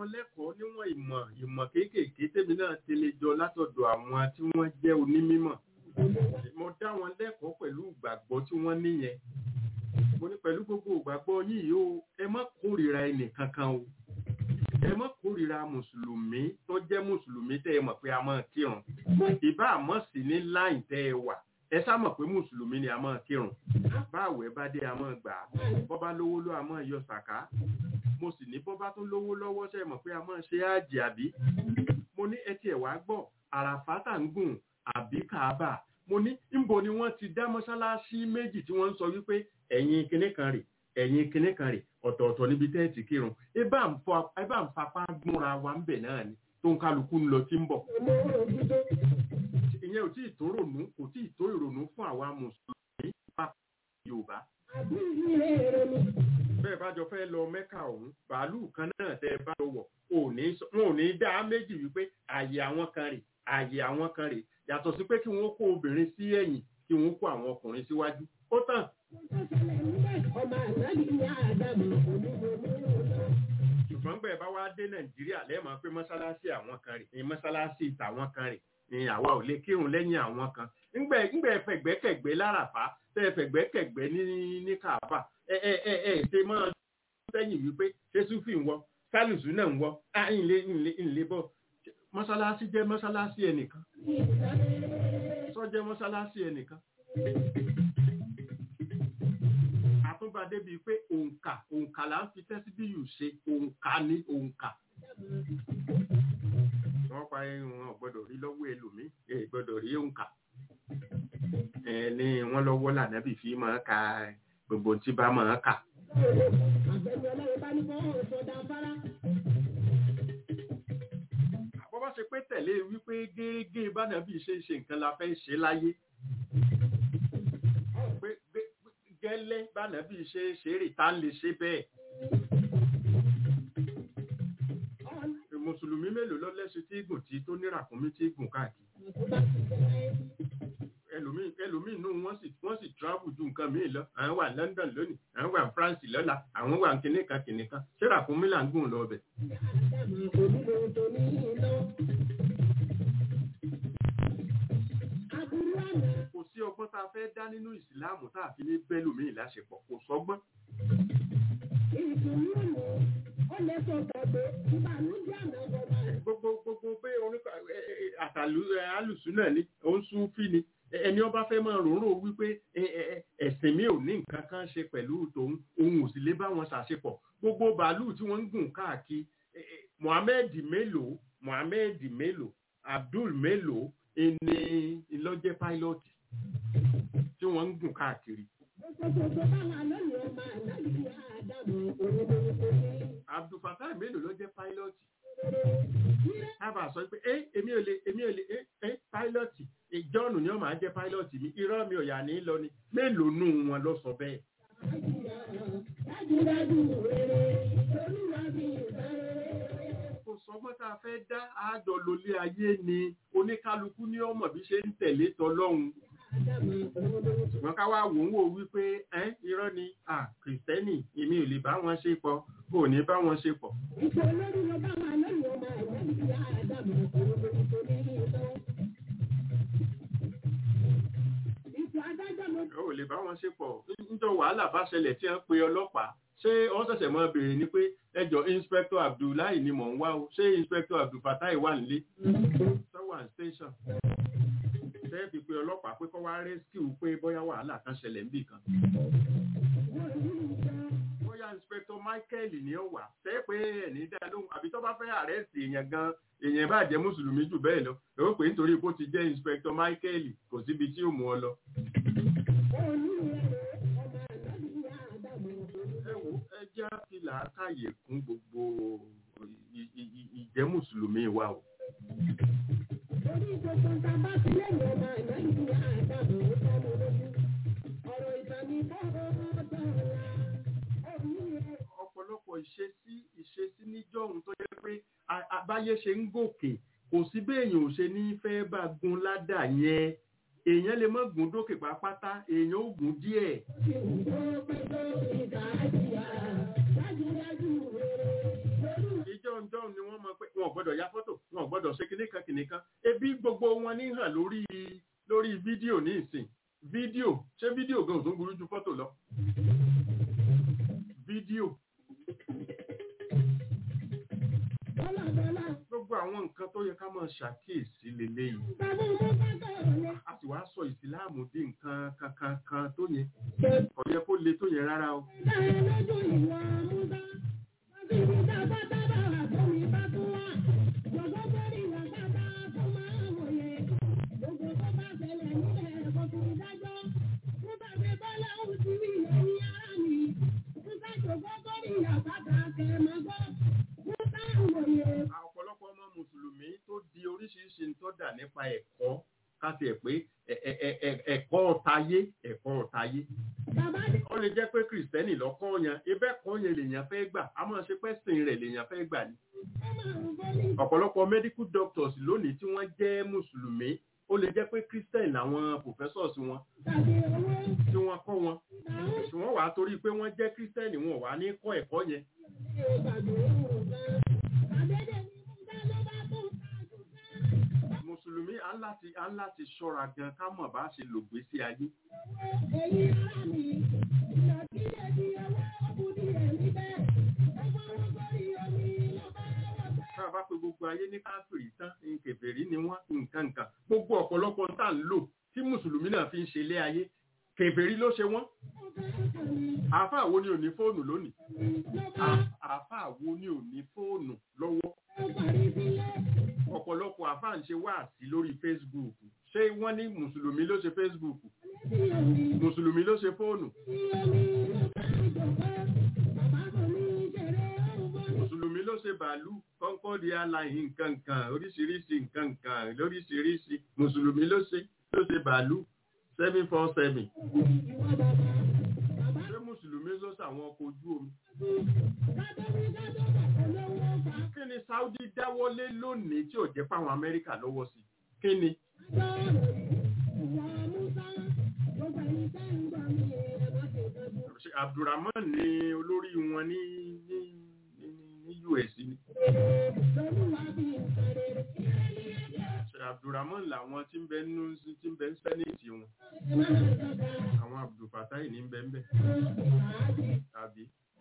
wọn lẹ́kọ̀ọ́ níwọ̀n ìmọ̀ ìmọ̀ kéékèèké tèmi náà ti lè jọ látọ̀dọ̀ àwọn tí wọ́n jẹ́ onímímọ̀ mo dá wọn lẹ́kọ̀ọ́ pẹ̀lú ìgbàgbọ́ tí wọ́n níyẹn mo ní pẹ̀lú gbogbo ìgbàgbọ́ yìí o ẹ má kórìíra ẹnì kankan o ẹ má kórìíra mùsùlùmí tó jẹ́ mùsùlùmí tẹ́ ẹ mọ̀ pé a máa kírun ìbá àmọ́ sí ní láì tẹ́ ẹ wà ẹ sá mọ̀ pé mùsùlùmí ni a máa kírun báwẹ̀ bá dé a máa gbà bọ́bá lówó ló a máa yọ sàká mo sì ní bọ́bá tó lówó lọ́wọ́ ṣe mọ̀ pé a máa ṣe ájì àbí mo ní ẹ tiẹ̀ wá gbọ́ àràfátà ń gùn àbí kàábà mo ní níbo ni wọ́n ti dá mọ́ṣáláṣí méjì tí wọ́n ń sọ wípé ẹ̀yin kinní kan rè ẹ̀yin kinní kan rè ọ̀tọ̀ọ̀tọ̀ níbi tẹ́ẹ̀tì kírun ẹ bá ń fapá gbúnra wa ń bẹ̀ náà ni tó ń kálukú ń lọ tí ń bọ̀ ìyẹn ò tí ì tó rònú kò tí ì tó ìrònú fún àwa mùsùlùmí pápá Yorùbá bẹ́ẹ̀ bá jọ fẹ́ lọ Mẹ́kà ọ̀hún bàálù kan náà tẹ́ bá lọ wọ̀ wọn ò ní dá méjì wípé ààyè àwọn kan rè ààyè àwọn kan rè yàtọ̀ sí pé kí wọ́n kó obìnrin sí ẹ̀yìn kí wọ́n kó àwọn ọkùnrin síwájú ó tàn. ṣùgbọ́n bẹ́ẹ̀ bá wá dé Nàìjíríà lẹ́ẹ̀mọ́ pé mọ́ṣáláṣí àwọn kan rè ní mọ́ṣáláṣí ìtàwọn kan rè ní àwa ò lè kírun lẹ́yìn àwọn kan ńgbẹ́ ńgbẹ́ fẹ̀gbẹ́kẹ̀gbẹ́ láràfá tẹ́ fẹ̀gbẹ́kẹ̀gbẹ́ ní ní Káàbà ẹ ẹ ẹ ẹ ṣe máa sẹ́yìn wípé ṣé Súfì ń wọ Sálùsù náà ń wọ á ìlé ìlé ìlé bọ̀ mọ́ṣáláṣí jẹ́ mọ́ṣáláṣí ẹnìkan sọ jẹ́ mọ́ṣáláṣí ẹnìkan àtúbà débi pé òǹkà òǹkà là ń fi tẹ́sí bí yù ṣe òǹkà ní òǹkà wọ́n pa wọn gbọ́dọ̀ rí lọ́wọ́ ẹlòmíì ẹ gbọ́dọ̀ rí òǹkà ẹ ní wọ́n lọ́wọ́ lànàbì fi máa ka gbogbo tí bá máa kà. àbọ̀ bá ṣe pé tẹ̀lé wípé gẹ́gẹ́ bánàbì ṣe ṣe nǹkan la fẹ́ ṣe láyé gẹ́lẹ́ bánàbì ṣe ṣe rè tá ń lè ṣe bẹ́ẹ̀. Mùsùlùmí mélòó lọ lẹ́sìn tí gùn tí tó ní ràkúnmí tí gùn káàkiri. ẹlòmíì ẹlòmíì nù wọ́n sì wọ́n sì travel ju nǹkan míì lọ àwọn wà London lónìí àwọn wà France lọ́la àwọn wà kìnìkan kìnìkan ṣé ràkúnmí là ń gùn lọ bẹ̀. kò sí ọgbọ́n tá a fẹ́ dá nínú ìsìláàmù tá a fi ní bẹ́lòmíì láṣepọ̀ kò sọ́gbọ́n. gbogbo gbogbo pé àtàlù alùsùn náà ni òun sún fí ni ẹni ọba fẹ́ máa ròrò wípé ẹ̀sìn mi ò ní nǹkan kan ṣe pẹ̀lú tòun òun ò sì lè bá wọn ṣàṣepọ̀ gbogbo bàálù tí wọ́n ń gùn káàkiri Mohammed mélòó Mohammed mélòó Abdul mélòó ẹni ìlọ́jẹ́ pílọ́tì tí wọ́n ń gùn káàkiri. Abdul Fattah mélòó ló jẹ́ pílọ́tì tábà sọ pé ẹ èmi ò lè èmi ò lè ẹ ẹ pílọ́tì ìjọ́nù ni ó máa jẹ́ pílọ́tì mi irọ́ mi ò yà ní lọ ni mélòó nù wọn ló sọ bẹ́ẹ̀. kò sọgbọ́n tá a fẹ́ dá àjọ lólé ayé ni oníkálukú ní ọmọ bí ṣe ń tẹ̀lé tọlọ́hun ṣùgbọ́n ká wá wò ń wò wípé ẹ́ irọ́ ni à kìrìsìtẹ́nì èmi ò lè bá wọn ṣe pọ̀ kò ní bá wọn ṣe pọ̀. ó lè bá wọn ṣe pọ̀ níjọ́ wàhálà bá ṣẹlẹ̀ tí wọ́n pe ọlọ́pàá ṣé wọ́n ṣẹ̀ṣẹ̀ mọ́ béèrè ni pé ẹjọ́ inspector Abdullahi ni mò ń wá o ṣé inspector Abdul Fatai wà nílé sọ́wọ́n station tẹ́ẹ̀bì pé ọlọ́pàá pé kọ́ wá rescue pé bóyá wàhálà kan ṣẹlẹ̀ níbì kan. bóyá inspector Michael ni ó wà tẹ́ pé ẹ̀ní dá lóhùn àbí tó bá fẹ́ arrest èèyàn gan èèyàn bá jẹ́ mùsùlùmí jù bẹ́ẹ̀ lọ èrò pé nítorí bó ti jẹ́ inspector Michael kò síbi tí ó mú ọ lọ. ẹ wo ẹ jẹ́ àfi làákàyè kún gbogbo ìjẹ́ mùsùlùmí wa o. Orí gbogbo ta bá ti lẹ́yìn ọmọ ìlẹ́yìn àdàbò ọmọ lójú. Ọ̀rọ̀ ìtàní bọ́ọ̀rọ̀ dọ̀la. Ọ̀pọ̀lọpọ̀ ìṣesí ìṣesí níjọ́hun tó jẹ́ pé àbáyé ṣe ń gòkè kò sí béèyàn ò ṣe ní fẹ́ bá gun ládà yẹn èèyàn lè mọ́ gùn dókè pápátá èèyàn ò gùn díẹ̀. Ìjọ jọ̀ǹjọ̀ǹ ni wọ́n mọ̀ pé wọn ò gbọ́dọ̀ ya fọ́tò wọn ò gbọ́dọ̀ ṣe kìnìkan kìnìkan ebi gbogbo wọn ní hàn lórí lórí fídíò ní ìsìn fídíò ṣé fídíò gan ò tún burú ju fọ́tò lọ fídíò gbogbo àwọn nǹkan tó yẹ ká máa ṣàkíyèsí lélẹ́yìn a sì wá sọ ìsìláàmù di nǹkan kankan kan tó yẹ kò yẹ kó le tó yẹ rárá o. Ọ̀pọ̀lọpọ̀ ọmọ mùsùlùmí tó di oríṣiríṣi tó dà nípa ẹ̀kọ́ káti ẹ̀ pé ẹ̀kọ́ ọ̀tayé ẹ̀kọ́ ọ̀tayé. Ó lè jẹ́ pé kìrìsìtẹ́nì lọ́kọ́ yan ibẹ̀ kọ́ yẹn lèèyàn fẹ́ gbà á máa ṣe pẹ́sìn rẹ̀ lèèyàn fẹ́ gbà ni. Ọ̀pọ̀lọpọ̀ medical doctors lónìí tí wọ́n jẹ́ mùsùlùmí ó lè jẹ́ pé kìrìsìtẹ́nì làwọn professors wọn tí wọ́n kọ́ wọn ṣùgbọ́n wàá torí pé wọ́n jẹ́ kìrìsìtẹ́nì wọn wà ní kọ́ ẹ̀kọ́ yẹn. Mùsùlùmí á láti á láti ṣọ́ra gan ká mọ̀ bá ṣe lògbé sí ayé. Tá a bá pe gbogbo ayé ní káfíìrì tán kèfèrí ni wọ́n nǹkan nǹkan gbogbo ọ̀pọ̀lọpọ̀ tá à ń lò tí mùsùlùmí náà fi ń ṣe ilé ayé kèfèrí ló ṣe wọ́n. Àáfàá wo ni ò ní fóònù lónìí? Àáfàá wo ni ò ní fóònù lọ́wọ́? Ọ̀pọ̀lọpọ̀ àáfàá ń ṣe wáàsí lórí Facebook. Ṣé wọ́n ní mùsùlùmí ló ṣe Facebook? Mùsùlùmí ló ṣe fóònù? Mùsùlùmí ló ṣe bàálù, Concorde airline nǹkan kan, oríṣiríṣi nǹkan kan lóríṣiríṣi. Mùsùlùmí ló ṣe ló ṣe bàálù seven four seven. Ṣé mùsùlùmí ló ṣàwọn ọkọ̀ ojú omi? Kí ni Saudi dáwọ́lé lónìí tí ò jẹ́ fáwọn Amẹ́ríkà lọ́wọ́ sí? Kí ni? Abdulrahman ni olórí wọn ní ní ní U S ni. Abdulrahman làwọn tí ń bẹ nínú tí ń bẹ ní sẹ́nẹ̀tì wọn. Àwọn Abdul Fatai ní ń bẹ ń bẹ. Tàbí.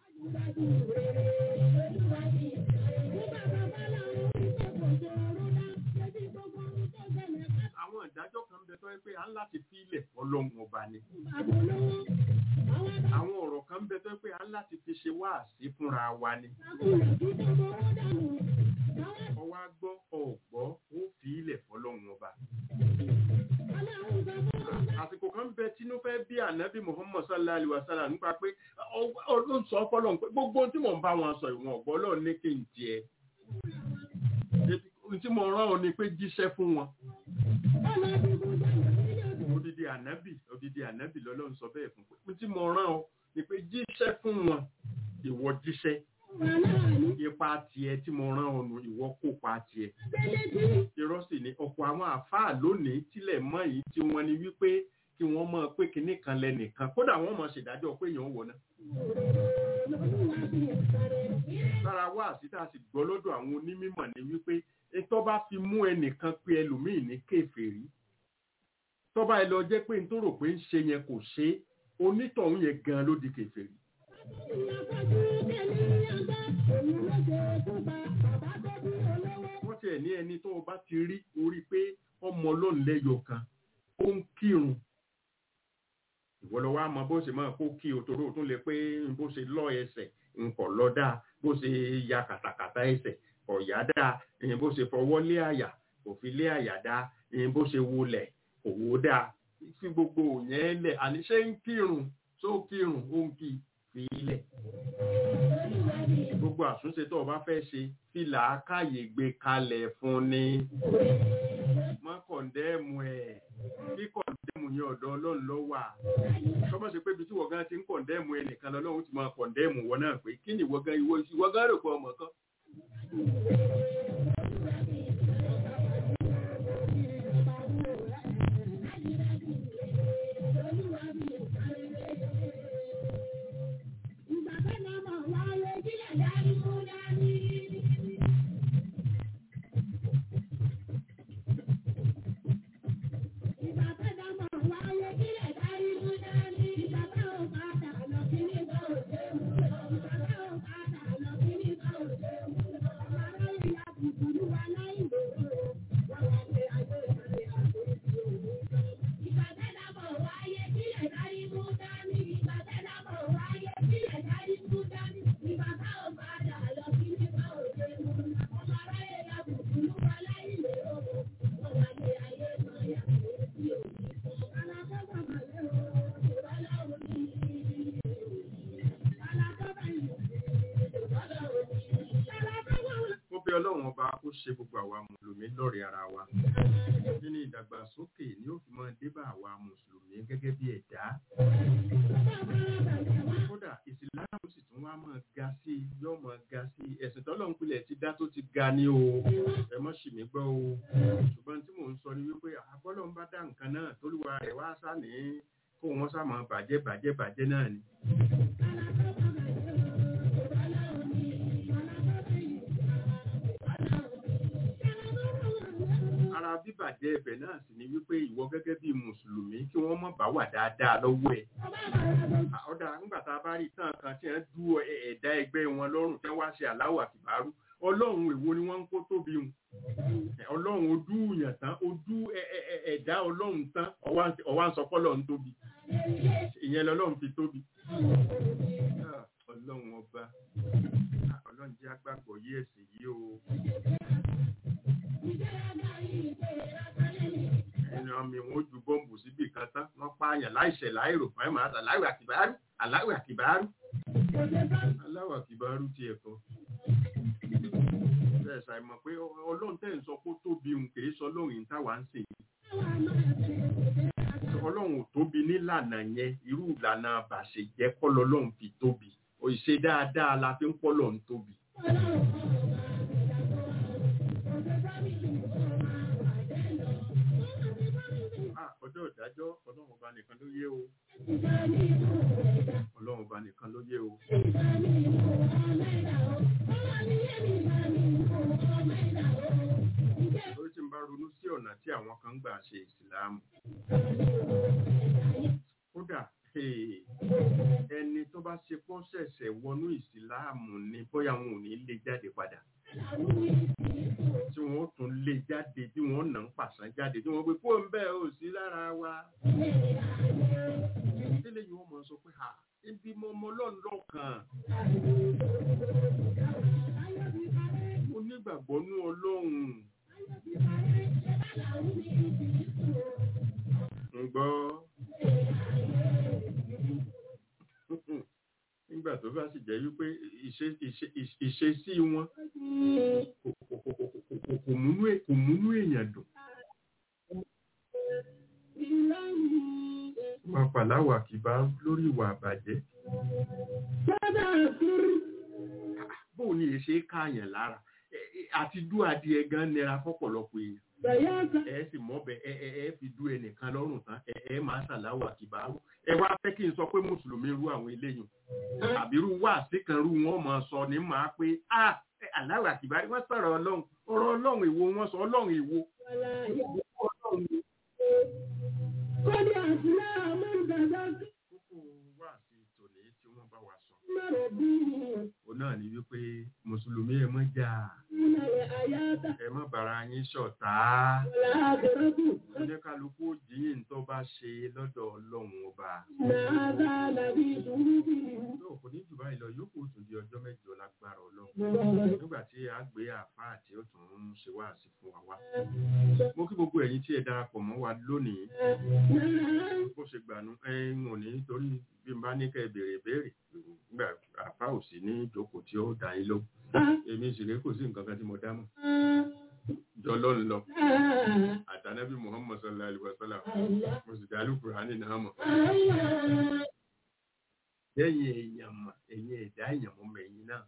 Àwọn ìdájọ́ kan bẹ tó yẹ pé à ń láti fi ilẹ̀ Ọlọ́run ọba ni. Àwọn ọ̀rọ̀ kan bẹ tó yẹ pé à ń láti fi ṣe wáàsí fúnra wa ni. Ọwọ́ gbọ́ ọ̀gbọ́ ó fi ilẹ̀ fọlọ́run ọba. Àsìkò kan bẹ tínú fẹ́ bí ànábì Muhammad sallallahu alaihi wasallam nípa pé ó sọ fọlọ́run pé gbogbo tí mò ń bá wọn sọ ìwọ̀n ọ̀gbọ́ lọ́ọ̀ ní kí n tiẹ̀. Tí mo rán ọ ni pé jíṣẹ́ fún wọn. Odidi ànábì odidi ànábì lọ́lọ́run sọ bẹ́ẹ̀ fún pé tí mo rán ọ ni pé jíṣẹ́ fún wọn ìwọ jíṣẹ́. Ipa tiẹ̀ tí mo rán ọ̀nà ìwọ kópa tiẹ̀. Irọ́ sì ni ọ̀pọ̀ àwọn àfáà lónìí tílẹ̀ mọ́ yìí tí wọ́n ní wípé kí wọ́n mọ̀ pé kinní kan lẹ́nìkan kódà wọ́n mọ̀ ṣèdájọ́ pé èèyàn wọ̀ náà. Sára wá àsítà sì gbọ́ lọ́dọ̀ àwọn onímọ̀ ní wípé tó bá fi mú ẹnìkan pé ẹlòmíì ní kèfèrí tó bá ẹ lọ jẹ́ pé n tó rò pé ń ṣe yẹn kò ṣe onítọ̀hún yẹn gan ló di kèfèrí. Wọ́n tiẹ̀ ní ẹni tó bá ti rí orí pé ọmọ Ọlọ́run lẹ́yọ kan ó ń kírun ìwọ lọ wá mọ bó ṣe máa kó kí o torí o tún lè pé bó ṣe lọ ẹsẹ̀ nǹkan lọ dáa bó ṣe ya kàtàkàtà ẹsẹ̀ ọ̀yá dáa ìyẹn bó ṣe fọwọ́ lé àyà kò fi lé àyà dáa ìyẹn bó ṣe wọlẹ̀ kò wó dáa fi gbogbo yẹn lẹ̀ àní ṣé ń kírun tó kírun ó ń kí fi ilẹ̀. Gbogbo àtúnṣe tó o bá fẹ́ ṣe fi làákàyè gbé kalẹ̀ fún ni. Má kọ̀ndẹ́ẹ̀mù ẹ̀ bí kọ̀ndẹ́ẹ̀mù yẹn ọ̀dọ̀ Ọlọ́run ló wà. Tọ́mọ̀ ṣe pé ibi tí wọ́n gan ti ń kọ̀ndẹ́ẹ̀mù ẹ̀ nìkan lọ́lọ́run ti máa kọ̀ndẹ́ẹ̀mù wọn náà pé kí ni ìwọ gan ìwọ ìwọ gan rò pé ọmọ kan. ọba kó ṣe gbogbo àwa mùsùlùmí lọ́rẹ̀ẹ́ ara wa kí ni ìdàgbàsókè ni ó fi máa dé bá àwa mùsùlùmí gẹ́gẹ́ bí ẹ̀dá kódà ìsìláàmù sì tún wá máa ga sí i yóò máa ga sí i ẹ̀sìn tọ́lọ́ ń pilẹ̀ ti dá tó ti ga ní o ẹ mọ́ sì mí gbọ́ o ṣùgbọ́n tí mò ń sọ ni wípé àbọ́lọ́ ń bá dá nǹkan náà tólúwa rẹ̀ wá sá ní kó wọ́n sá máa bàjẹ́ bàjẹ́ bàjẹ́ náà ni. ara bíbàjẹ́ ẹbẹ̀ náà sì ni wípé ìwọ gẹ́gẹ́ bí mùsùlùmí kí wọ́n mọ̀ bá wà dáadáa lọ́wọ́ ẹ̀. ọ̀dà nígbà tá a bá rí tán kan tí wọ́n dú ẹ̀dá ẹgbẹ́ wọn lọ́rùn tí wọ́n wá ṣe aláwọ̀ àkìbárú ọlọ́run èwo ni wọ́n ń kó tóbi hùn ọlọ́run ojú yàn tán ojú ẹ̀dá ọlọ́run tán ọwá ń sọ fọ́lọ́run tóbi ìyẹn lọ́lọ́run fi tóbi. ọlọ́run ọba ọlọ́run jẹ́ agbágbọ̀ yí ẹ̀sìn yìí o. ẹni ọmọ wọn ju bọ́ǹbù síbì kan tán wọ́n pààyàn láìṣẹ̀ láìrò fún ẹ̀mọ́ àti aláwẹ̀ àkìbárú aláwẹ̀ àkìbárú aláwẹ̀ àkìbárú ti ẹ̀kọ́. bẹ́ẹ̀ ṣàìmọ̀ pé ọlọ́run tẹ̀ ń sọ pé ó tóbi òun kì í sọ lóhùn táwa ń sìn yìí. ọlọ́run ò tóbi nílànà yẹn irú ìlànà àbàṣejẹ́ kọ́ lọ́lọ́run fi tóbi òṣìṣe dáadáa la fi ń pọ́ lọ́run tóbi. ọjọ́ ìdájọ́ ọlọ́run ọba nìkan ló yé o ọlọ́run ọba nìkan ló yé o. lórí tí n bá ronú sí ọ̀nà tí àwọn kan gbà ṣe ìsìláàmù kódà ẹni tó bá ṣe pọ́ ṣẹ̀ṣẹ̀ wọnú ìsìláàmù ni bóyá wọn ò ní lè jáde padà tí wọ́n tún lè jáde tí wọ́n nà ń pàṣán jáde tí wọ́n gbé kó ń bẹ́ ò sí lára wa. Délé yìí wọ́n mọ̀ sọ pé ha ibi mo mọ lọ́nà lọ́kàn. Mo nígbàgbọ́ nú Ọlọ́run. Ń gbọ́. Nígbà tó bá sì jẹ́ wípé ìṣesí wọn kò múnú èèyàn dùn. Wọ́n pàláwà kì bá lórí ìwà àbàjẹ́. Bóò ni èṣe káàyàn lára àti dú adìẹ gan nira fọ́pọ̀lọpọ̀ èèyàn. Ẹ sì mọ́bẹ̀ ẹ fi dú ẹnìkan lọ́rùn tán ẹ máa ṣàláwà kì bá rú. Ẹ wá fẹ́ kí n sọ pé mùsùlùmí rú àwọn eléyìí. Àbírú wà sí kan rú wọn máa sọ ní máa pé ah aláwọ̀ àkìbárí wọ́n sọ̀rọ̀ ọlọ́run ọ̀rọ̀ ọlọ́run èwo wọ́n sọ ọlọ́run èwo. Kókó wà sí tòní tí wọ́n bá wa sọ. Ó náà ní wípé mùsùlùmí ẹ mọ́ jà ẹ mọ́ bára yín ṣọ̀tá. Oníkálukú jíyìn tó bá ṣe lọ́dọ̀ ọlọ́run ọba. Yóò kò ní jù báyìí lọ yóò kò tún di ọjọ́ mẹ́jọ lágbára ọlọ́run. Nígbà tí a gbé àfáà tí ó tún ń ṣe wá sí fún wa wá. Mo kí gbogbo ẹ̀yin tí ẹ darapọ̀ mọ́ wa lónìí. Bó ṣe gbànú ẹ̀yin ò ní torí bí n bá ní kẹ́ béèrè béèrè nígbà àfáà ò sí ní ìjókòó tí ó dá yín lóhùn. Èmi sì rèé kò sí nǹkan kan tí mo dá mọ̀. Jọlọ́n lọ. Àtànábì Muhammad sallallahu alaihi wasallam. Mo sì dálú Kùránì náà mọ̀. Lẹ́yìn èèyàn mọ̀, ẹ̀yin ẹ̀dá èèyàn mọ̀ mẹ́yìn náà.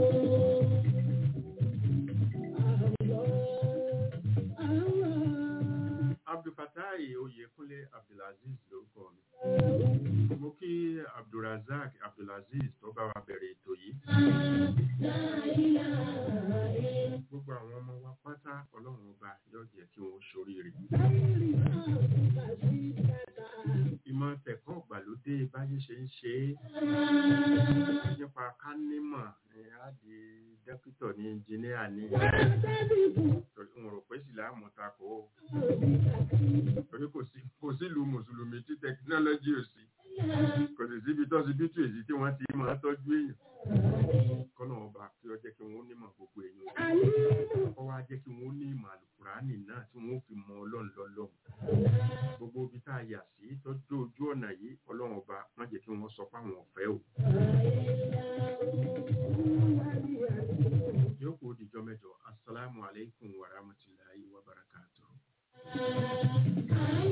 Abdulfatai Oyèkúnlé Abdulaziz lórúkọ mi. Mo kí Abdulrazak Abdulaziz tó bá wa bẹ̀rẹ̀ ètò yìí. Gbogbo àwọn ọmọ wa pátá ọlọ́run ọba yóò jẹ́ kí wọ́n ṣoríire. Ìmọ̀ tẹ̀kọ́ ìgbàlódé báyé ṣe ń ṣe é nípa kánímọ̀ á di dókítà ní ẹnjìníà ní mo rò pé síláàmù takò ó. Torí kò sí ìlú mùsùlùmí tí tẹkinọ́lọ́jì ò sí. Kò sì síbi tọ́sibítù èsì tí wọ́n ti máa tọ́jú èèyàn. Kọ́nà ọba kí ó jẹ́ kí wọ́n nímọ̀ gbogbo èèyàn. Kọ́ wá jẹ́ kí wọ́n ní ìmọ̀ àlùkùránì náà tí wọ́n fi mọ ọlọ́run lọ́lọ́run. Gbogbo ibi tá a yà sí tọ́jú ojú ọ̀nà yìí ọlọ́run ọba má jẹ́ kí wọ́n sọ fáwọn ọ̀fẹ́ o. Yóò kó dìjọ́ mẹ́jọ. Assalamu alaikum. alaikum wa rahmatullahi wa barakatuh.